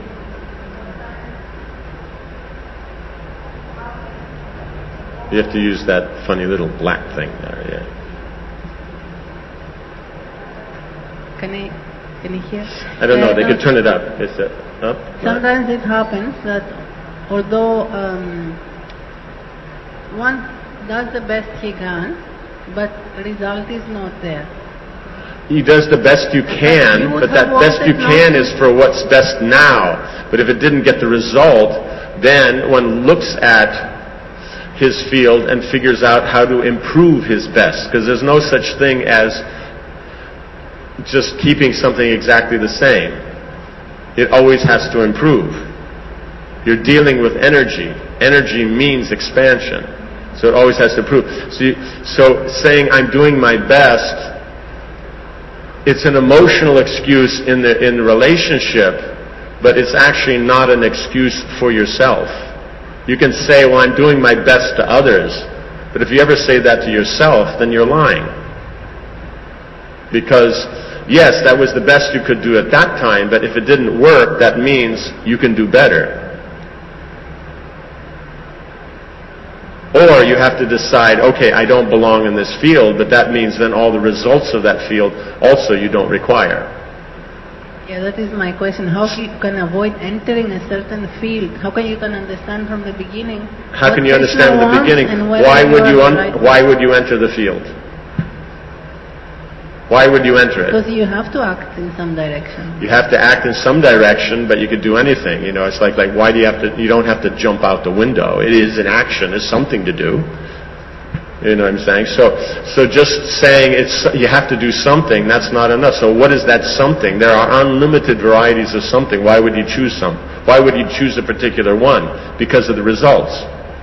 You have to use that funny little black thing there, yeah. Can I... Can you hear? I don't know, Uh, they uh, could turn it up. Is it up? Sometimes it happens that although um, one does the best he can, but result is not there. He does the best you You can, would but that have best you wanted can not- is for what's best now. But if it didn't get the result, then one looks at his field and figures out how to improve his best. Because there's no such thing as just keeping something exactly the same. It always has to improve. You're dealing with energy. Energy means expansion. So it always has to improve. So, you, so saying I'm doing my best, it's an emotional excuse in the in the relationship, but it's actually not an excuse for yourself. You can say, well, I'm doing my best to others, but if you ever say that to yourself, then you're lying. Because yes, that was the best you could do at that time, but if it didn't work, that means you can do better. Or you have to decide, okay, I don't belong in this field, but that means then all the results of that field also you don't require. Yeah, that is my question. How you can avoid entering a certain field? How can you can understand from the beginning? How what can you Krishna understand in the wants beginning? and whether Why would are you the un- right why one? would you enter the field? Why would you enter it? Because you have to act in some direction. You have to act in some direction, but you could do anything. You know, it's like, like why do you have to, you don't have to jump out the window. It is an action, it's something to do. You know what I'm saying? So, so just saying it's, you have to do something, that's not enough. So what is that something? There are unlimited varieties of something. Why would you choose some? Why would you choose a particular one? Because of the results.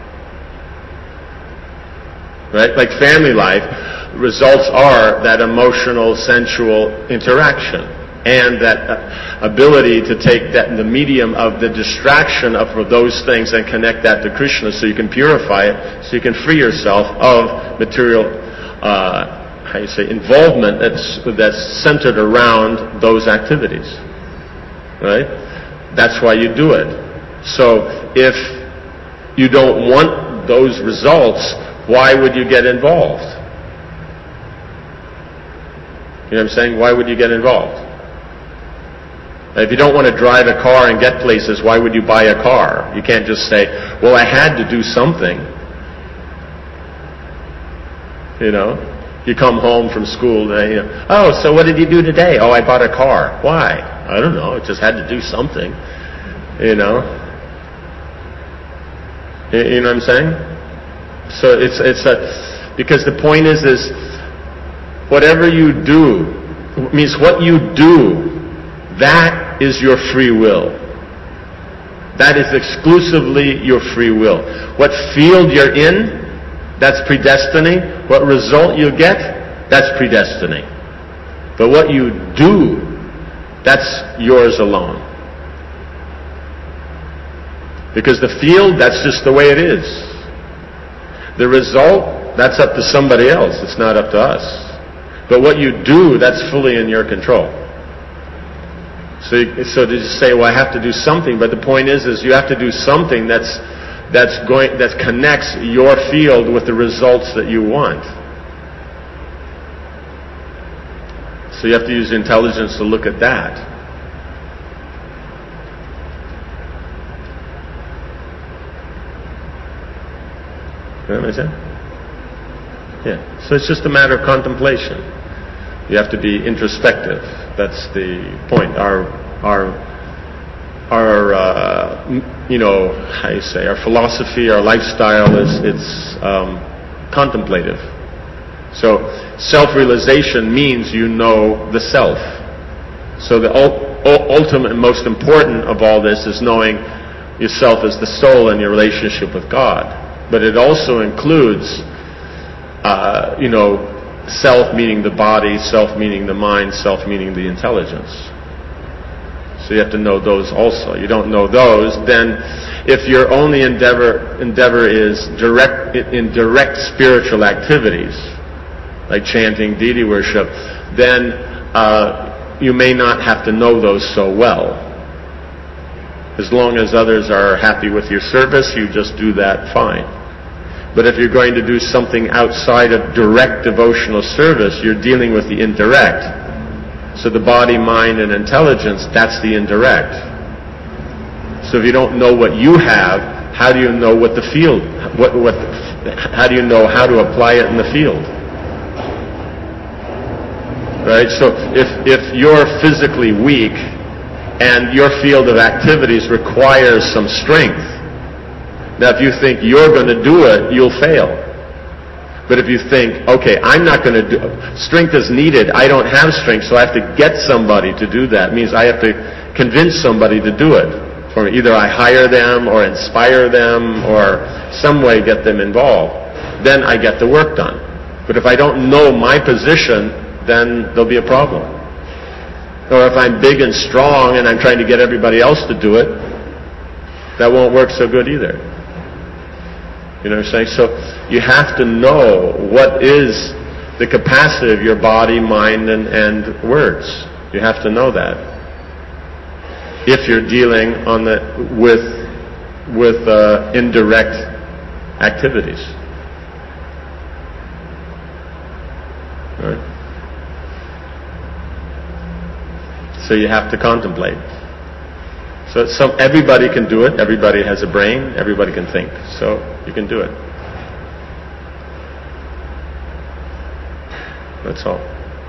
Right? Like family life, results are that emotional, sensual interaction and that uh, ability to take that the medium of the distraction of those things and connect that to Krishna so you can purify it, so you can free yourself of material, uh, how you say, involvement that's, that's centered around those activities. Right? That's why you do it. So if you don't want those results, why would you get involved? You know what I'm saying? Why would you get involved? If you don't want to drive a car and get places, why would you buy a car? You can't just say, well, I had to do something. You know? You come home from school and, you know, oh, so what did you do today? Oh, I bought a car. Why? I don't know. I just had to do something. You know? You know what I'm saying? So it's, it's a, because the point is, is, whatever you do, means what you do, that is your free will. That is exclusively your free will. What field you're in, that's predestiny. What result you get, that's predestiny. But what you do, that's yours alone. Because the field, that's just the way it is. The result, that's up to somebody else. It's not up to us. But what you do, that's fully in your control. So, you, so to just say, well, I have to do something, but the point is, is you have to do something that's that's going that connects your field with the results that you want. So you have to use intelligence to look at that. You know what I'm saying? Yeah. So it's just a matter of contemplation. You have to be introspective. That's the point. Our our our uh, you know, how you say, our philosophy, our lifestyle is it's um, contemplative. So self-realization means you know the self. So the ul- ultimate and most important of all this is knowing yourself as the soul and your relationship with God. But it also includes, uh, you know, self meaning the body, self meaning the mind, self meaning the intelligence. So you have to know those also. You don't know those, then if your only endeavor endeavor is direct in direct spiritual activities, like chanting, deity worship, then uh, you may not have to know those so well. As long as others are happy with your service, you just do that fine. But if you're going to do something outside of direct devotional service, you're dealing with the indirect. So the body, mind, and intelligence, that's the indirect. So if you don't know what you have, how do you know what the field, what, what, how do you know how to apply it in the field? Right? So if, if you're physically weak and your field of activities requires some strength, now if you think you're going to do it, you'll fail. But if you think, okay, I'm not going to do strength is needed, I don't have strength, so I have to get somebody to do that. It means I have to convince somebody to do it. Or either I hire them or inspire them or some way get them involved. Then I get the work done. But if I don't know my position, then there'll be a problem. Or if I'm big and strong and I'm trying to get everybody else to do it, that won't work so good either. You know what I'm saying? So you have to know what is the capacity of your body, mind, and, and words. You have to know that. If you're dealing on the with with uh, indirect activities. Right? So you have to contemplate. So some, everybody can do it. Everybody has a brain. Everybody can think. So you can do it. That's all.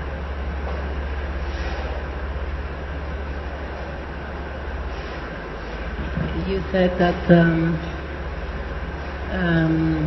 You said that um, um,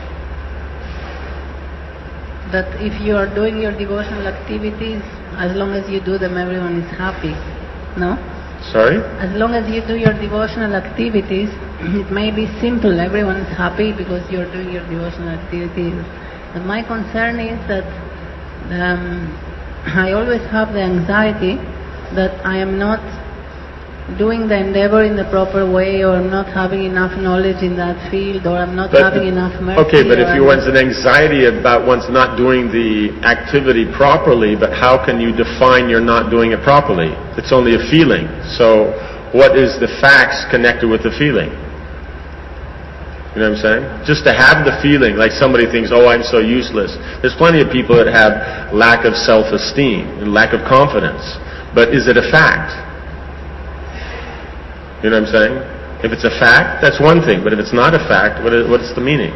that if you are doing your devotional activities, as long as you do them, everyone is happy. No? Sorry? As long as you do your devotional activities, it may be simple, everyone is happy because you're doing your devotional activities. But my concern is that um, I always have the anxiety that I am not doing the endeavor in the proper way, or not having enough knowledge in that field, or I'm not but, having enough mercy. Okay, but if you want an anxiety about one's not doing the activity properly, but how can you define you're not doing it properly? It's only a feeling. So what is the facts connected with the feeling? You know what I'm saying? Just to have the feeling, like somebody thinks, oh, I'm so useless. There's plenty of people that have lack of self-esteem and lack of confidence. But is it a fact? You know what I'm saying? If it's a fact, that's one thing. But if it's not a fact, what is, what's the meaning?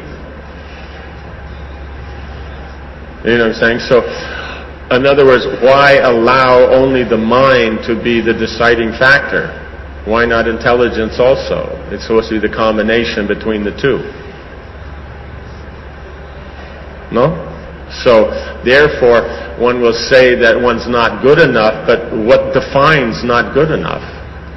You know what I'm saying? So, in other words, why allow only the mind to be the deciding factor? Why not intelligence also? It's supposed to be the combination between the two. No? So, therefore, one will say that one's not good enough, but what defines not good enough?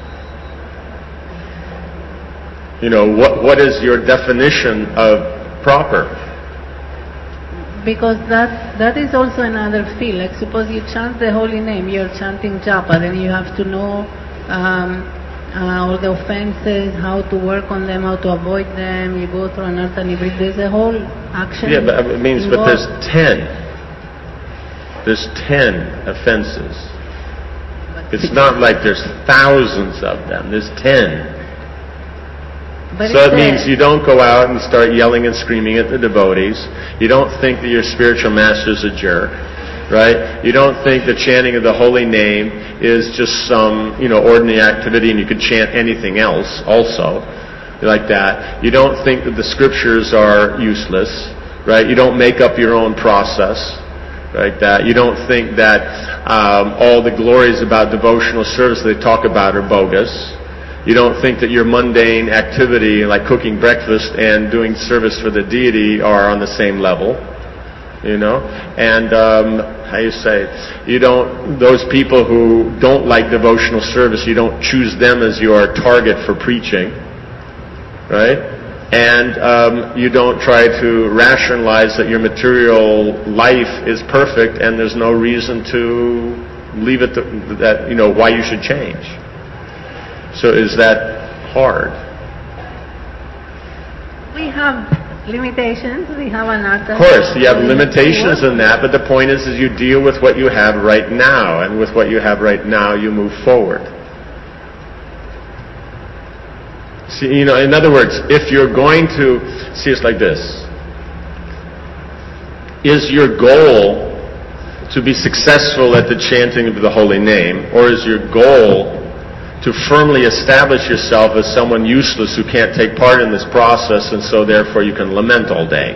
You know, what what is your definition of proper? Because that that is also another field. Like suppose you chant the holy name, you're chanting japa, then you have to know um, uh, all the offenses, how to work on them, how to avoid them. You go through anartha nivritti. There's a whole action. Yeah, but it means, involved. but there's ten. There's ten offenses. It's not like there's thousands of them. There's ten. But so it means you don't go out and start yelling and screaming at the devotees. You don't think that your spiritual master's a jerk, right? You don't think the chanting of the holy name is just some, you know, ordinary activity and you could chant anything else also, like that. You don't think that the scriptures are useless, right? You don't make up your own process, like that. You don't think that um, all the glories about devotional service they talk about are bogus. You don't think that your mundane activity, like cooking breakfast and doing service for the deity, are on the same level. You know? And, um, how you say, you don't, those people who don't like devotional service, you don't choose them as your target for preaching. Right? And um, you don't try to rationalize that your material life is perfect and there's no reason to leave it to, that, you know, why you should change. So is that hard? We have limitations. We have an art. Of course, you have limitations in that, but the point is, is you deal with what you have right now, and with what you have right now, you move forward. See, you know, in other words, if you're going to see, it's like this: is your goal to be successful at the chanting of the holy name, or is your goal to firmly establish yourself as someone useless who can't take part in this process, and so therefore you can lament all day?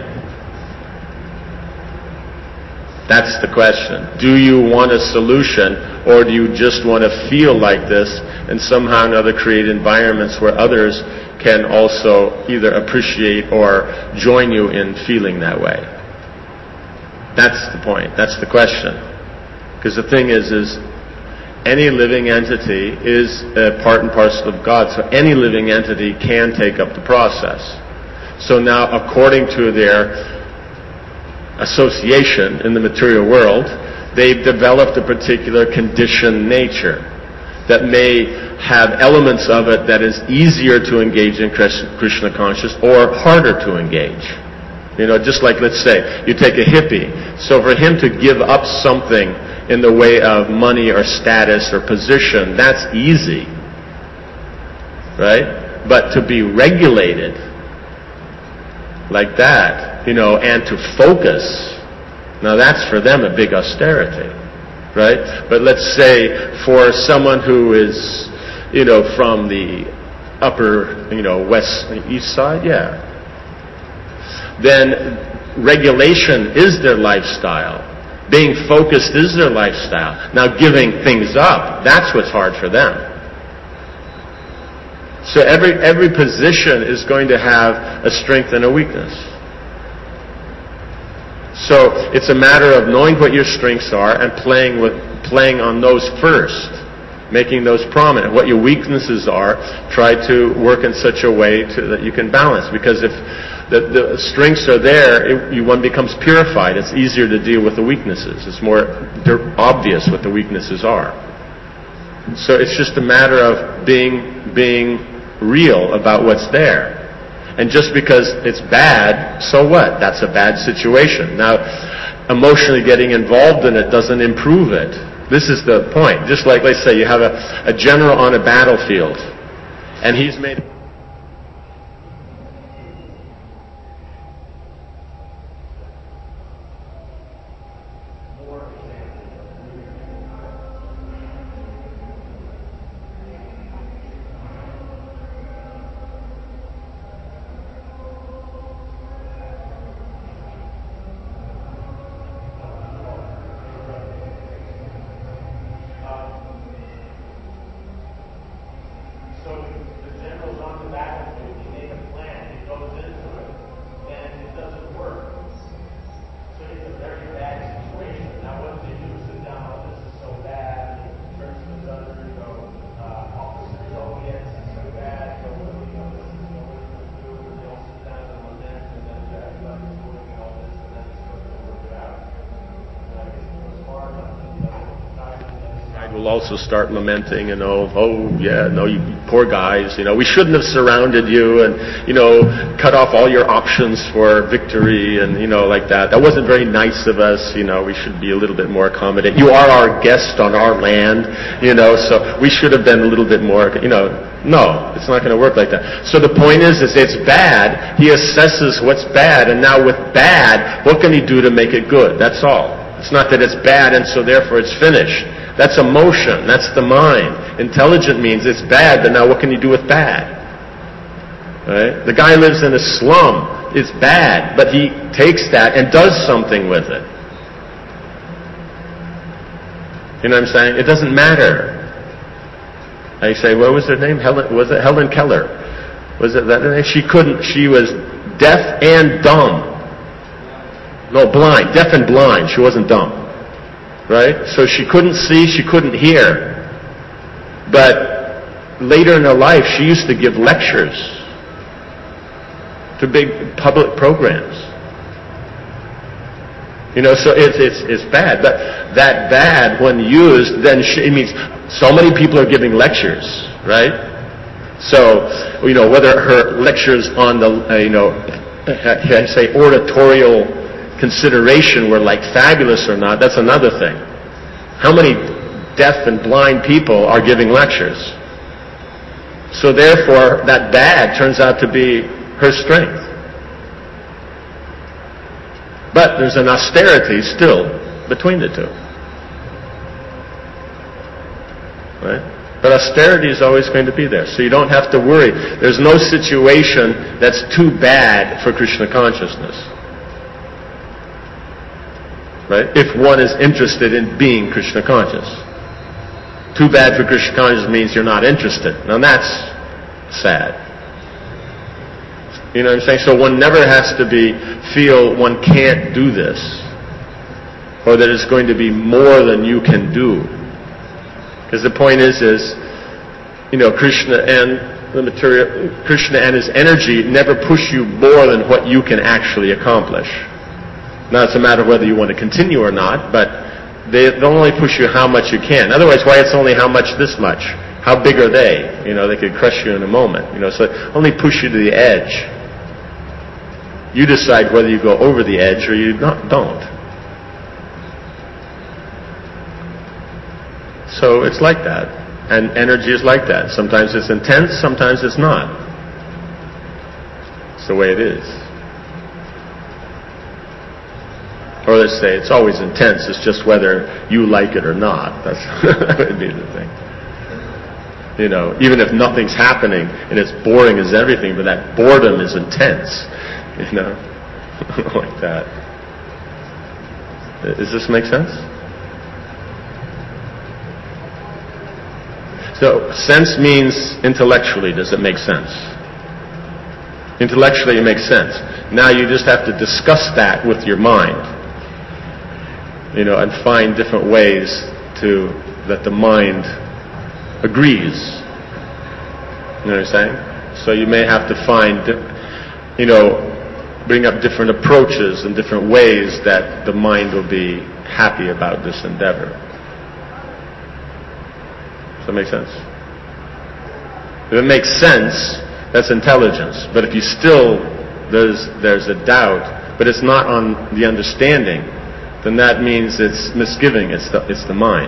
That's the question. Do you want a solution, or do you just want to feel like this and somehow or another create environments where others can also either appreciate or join you in feeling that way? That's the point. That's the question. Because the thing is, is any living entity is a part and parcel of God, so any living entity can take up the process. So now, according to their association in the material world, they've developed a particular conditioned nature that may have elements of it that is easier to engage in Krishna consciousness or harder to engage. You know, just like, let's say, you take a hippie. So for him to give up something in the way of money or status or position, that's easy. Right? But to be regulated like that, you know, and to focus, now that's for them a big austerity. Right? But let's say for someone who is, you know, from the upper, you know, west, east side, yeah, then regulation is their lifestyle. Being focused is their lifestyle. Now giving things up, that's what's hard for them. So every every position is going to have a strength and a weakness. So it's a matter of knowing what your strengths are and playing with playing on those first, making those prominent. What your weaknesses are, try to work in such a way to, that you can balance. Because if the, the strengths are there, it, you, one becomes purified. It's easier to deal with the weaknesses. It's more obvious what the weaknesses are. So it's just a matter of being being real about what's there. And just because it's bad, so what? That's a bad situation. Now, emotionally getting involved in it doesn't improve it. This is the point. Just like, let's say, you have a, a general on a battlefield, and he's made... will also start lamenting, you know, oh yeah, no, you poor guys, you know, we shouldn't have surrounded you and, you know, cut off all your options for victory and, you know, like that. That wasn't very nice of us, you know, we should be a little bit more accommodating. You are our guest on our land, you know, so we should have been a little bit more, you know, no, it's not going to work like that. So the point is, is it's bad. He assesses what's bad, and now with bad, what can he do to make it good? That's all. It's not that it's bad and so therefore it's finished. That's emotion. That's the mind. Intelligent means it's bad, but now what can you do with bad? Right? The guy lives in a slum. It's bad, but he takes that and does something with it. You know what I'm saying? It doesn't matter. I say, what was her name? Helen, was it Helen Keller? Was it that name? She couldn't, she was deaf and dumb. No, blind, deaf and blind. She wasn't dumb. Right? So she couldn't see, she couldn't hear. But later in her life, she used to give lectures to big public programs. You know, so it's it's it's bad. But that bad, when used, then she, it means so many people are giving lectures, right? So, you know, whether her lectures on the, uh, you know, I say oratorial consideration were like fabulous or not, that's another thing. How many deaf and blind people are giving lectures? So therefore, that bad turns out to be her strength. But there's an austerity still between the two. Right? But austerity is always going to be there, so you don't have to worry. There's no situation that's too bad for Krishna consciousness. Right? If one is interested in being Krishna conscious. Too bad for Krishna consciousness means you're not interested. Now that's sad. You know what I'm saying? So one never has to be, feel one can't do this. Or that it's going to be more than you can do. Because the point is, is, you know, Krishna and the material, Krishna and his energy never push you more than what you can actually accomplish. Now it's a matter of whether you want to continue or not, but they they'll only push you how much you can. Otherwise, why it's only how much this much? How big are they? You know, they could crush you in a moment. You know, so only push you to the edge. You decide whether you go over the edge or you not, don't. So it's like that. And energy is like that. Sometimes it's intense, sometimes it's not. It's the way it is. Or let's say it's always intense, it's just whether you like it or not. That's, that would be the thing. You know, even if nothing's happening and it's boring as everything, but that boredom is intense. You know, like that. Does this make sense? So, sense means intellectually, does it make sense? Intellectually it makes sense. Now you just have to discuss that with your mind. You know, and find different ways to, that the mind agrees. You know what I'm saying? So you may have to find, you know, bring up different approaches and different ways that the mind will be happy about this endeavor. Does that make sense? If it makes sense, that's intelligence. But if you still, there's there's a doubt, but it's not on the understanding, then that means it's misgiving, it's the, it's the mind.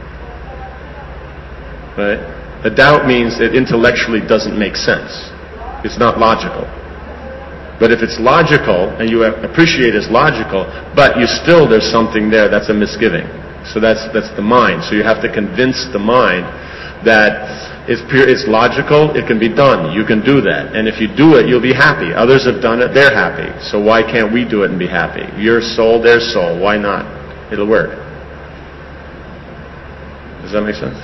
Right? The doubt means it intellectually doesn't make sense. It's not logical. But if it's logical, and you appreciate it's logical, but you still, there's something there, that's a misgiving. So that's that's the mind. So you have to convince the mind that it's pure, it's logical, it can be done. You can do that. And if you do it, you'll be happy. Others have done it, they're happy. So why can't we do it and be happy? Your soul, their soul. Why not? It'll work. Does that make sense?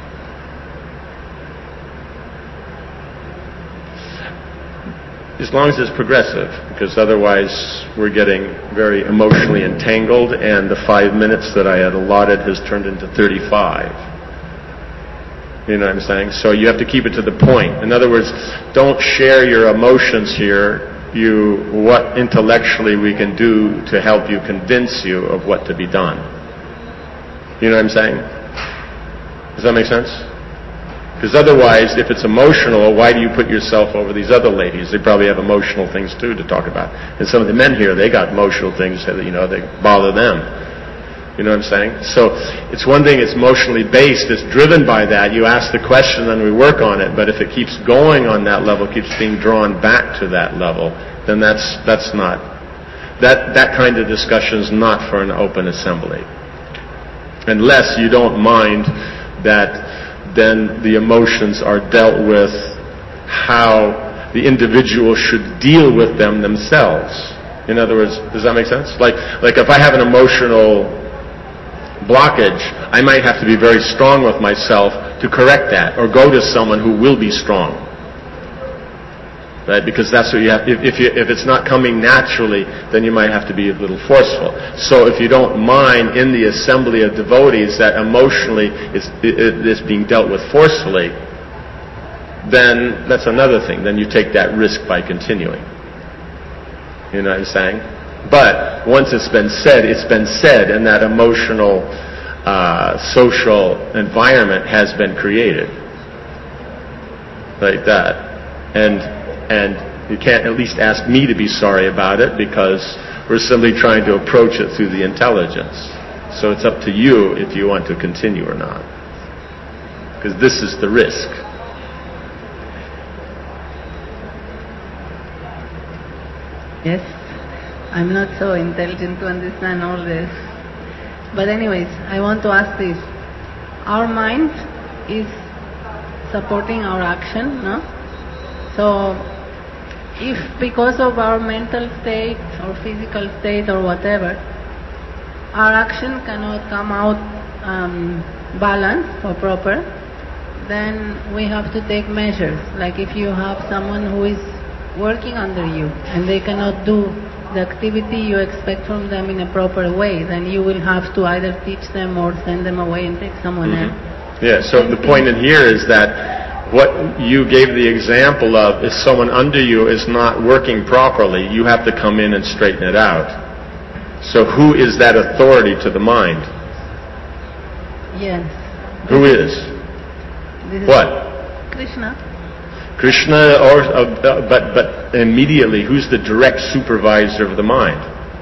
As long as it's progressive, because otherwise we're getting very emotionally entangled, and the five minutes that I had allotted has turned into thirty-five. You know what I'm saying? So you have to keep it to the point. In other words, don't share your emotions here. You, what intellectually we can do to help you, convince you of what to be done. You know what I'm saying? Does that make sense? Because otherwise, if it's emotional, why do you put yourself over these other ladies? They probably have emotional things too to talk about. And some of the men here, they got emotional things that, you know, they bother them. You know what I'm saying? So it's one thing, it's emotionally based, it's driven by that. You ask the question and we work on it. But if it keeps going on that level, keeps being drawn back to that level, then that's that's not, that, that kind of discussion is not for an open assembly. Unless you don't mind that then the emotions are dealt with how the individual should deal with them themselves. In other words, does that make sense? Like, like if I have an emotional blockage, I might have to be very strong with myself to correct that, or go to someone who will be strong. Right? Because that's what you have. If, if, you, if it's not coming naturally, then you might have to be a little forceful. So if you don't mind in the assembly of devotees that emotionally it's, it, it's being dealt with forcefully, then that's another thing. Then you take that risk by continuing. You know what I'm saying? But once it's been said, it's been said, and that emotional, uh, social environment has been created. Like that. And And you can't at least ask me to be sorry about it, because we're simply trying to approach it through the intelligence. So it's up to you if you want to continue or not. Because this is the risk. Yes, I'm not so intelligent to understand all this. But anyways, I want to ask this. Our mind is supporting our action, no? So, if because of our mental state or physical state or whatever, our action cannot come out um, balanced or proper, then we have to take measures. Like if you have someone who is working under you and they cannot do the activity you expect from them in a proper way, then you will have to either teach them or send them away and take someone Mm-hmm. else. Yeah, so the point in here is that what you gave the example of is someone under you is not working properly. You have to come in and straighten it out. So who is that authority to the mind? Yes. Who is? This What? is Krishna. Krishna, or uh, but but immediately, who's the direct supervisor of the mind?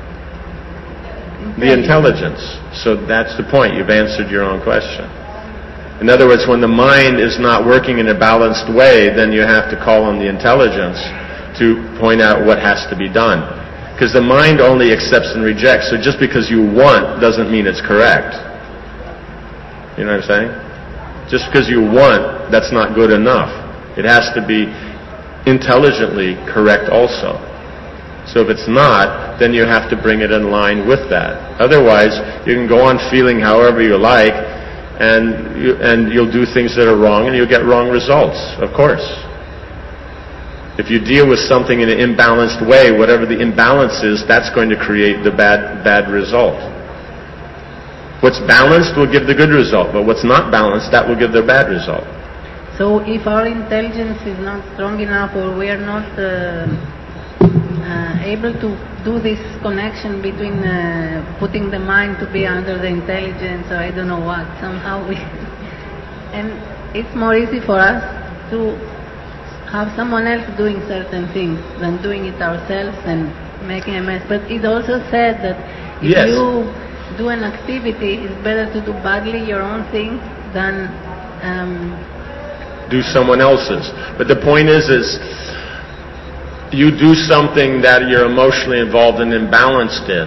The intelligence. So that's the point. You've answered your own question. In other words, when the mind is not working in a balanced way, then you have to call on the intelligence to point out what has to be done. Because the mind only accepts and rejects. So just because you want doesn't mean it's correct. You know what I'm saying? Just because you want, that's not good enough. It has to be intelligently correct also. So if it's not, then you have to bring it in line with that. Otherwise, you can go on feeling however you like, and you, and you'll do things that are wrong, and you'll get wrong results, of course. If you deal with something in an imbalanced way, whatever the imbalance is, that's going to create the bad bad result. What's balanced will give the good result, but what's not balanced, that will give the bad result. So if our intelligence is not strong enough, or we are not uh, uh, able to do this connection between uh, putting the mind to be under the intelligence, or I don't know what, somehow we... and it's more easy for us to have someone else doing certain things than doing it ourselves and making a mess. But it also said that if Yes. you do an activity, it's better to do badly your own thing than... Um, do someone else's. But the point is, is you do something that you're emotionally involved and imbalanced in.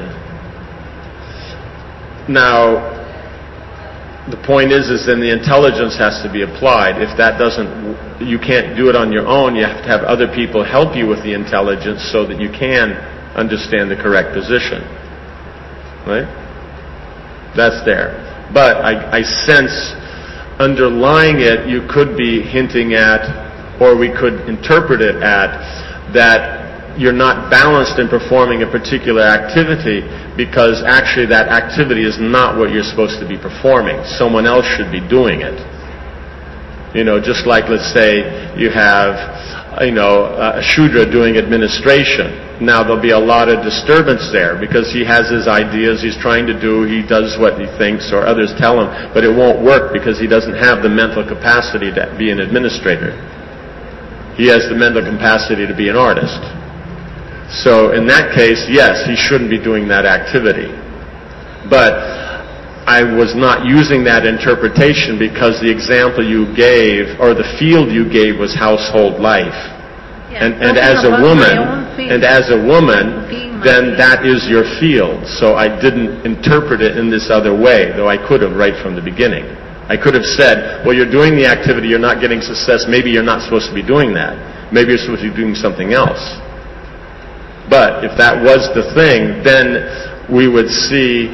Now, the point is, is then the intelligence has to be applied. If that doesn't, you can't do it on your own. You have to have other people help you with the intelligence so that you can understand the correct position. Right? That's there. But I, I sense underlying it, you could be hinting at, or we could interpret it at, that you're not balanced in performing a particular activity because actually that activity is not what you're supposed to be performing. Someone else should be doing it. You know, just like, let's say, you have, you know, a Shudra doing administration. Now there'll be a lot of disturbance there because he has his ideas, he's trying to do, he does what he thinks or others tell him, but it won't work because he doesn't have the mental capacity to be an administrator. He has the mental capacity to be an artist. So in that case, yes, he shouldn't be doing that activity. But I was not using that interpretation because the example you gave, or the field you gave, was household life. yeah, And, and talking as a about woman, my own field. and as a woman, Being my then field. that is your field. So I didn't interpret it in this other way, though I could have right from the beginning. I could have said, well, you're doing the activity, you're not getting success, maybe you're not supposed to be doing that. Maybe you're supposed to be doing something else. But if that was the thing, then we would see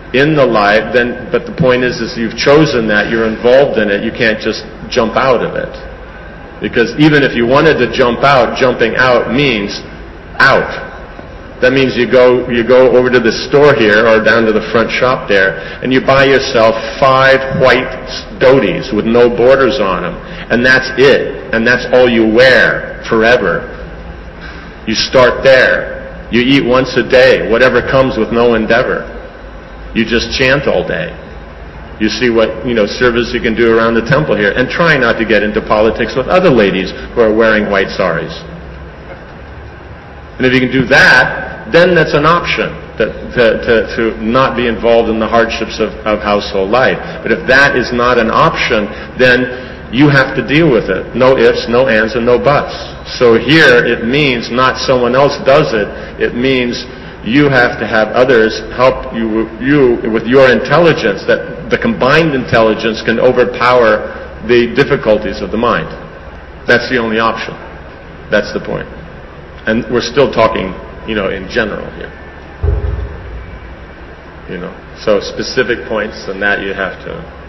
in the life, then, but the point is, is you've chosen that, you're involved in it, you can't just jump out of it. Because even if you wanted to jump out, jumping out means out. That means you go you go over to the store here or down to the front shop there and you buy yourself five white dhotis with no borders on them. And that's it. And that's all you wear forever. You start there. You eat once a day, whatever comes with no endeavor. You just chant all day. You see what, you know, service you can do around the temple here. And try not to get into politics with other ladies who are wearing white saris. And if you can do that, then that's an option, that, to, to, to not be involved in the hardships of, of household life. But if that is not an option, then you have to deal with it. No ifs, no ands, and no buts. So here it means not someone else does it. It means you have to have others help you, you with your intelligence, that the combined intelligence can overpower the difficulties of the mind. That's the only option. That's the point. And we're still talking, you know, in general here. You know, so specific points, and that you have to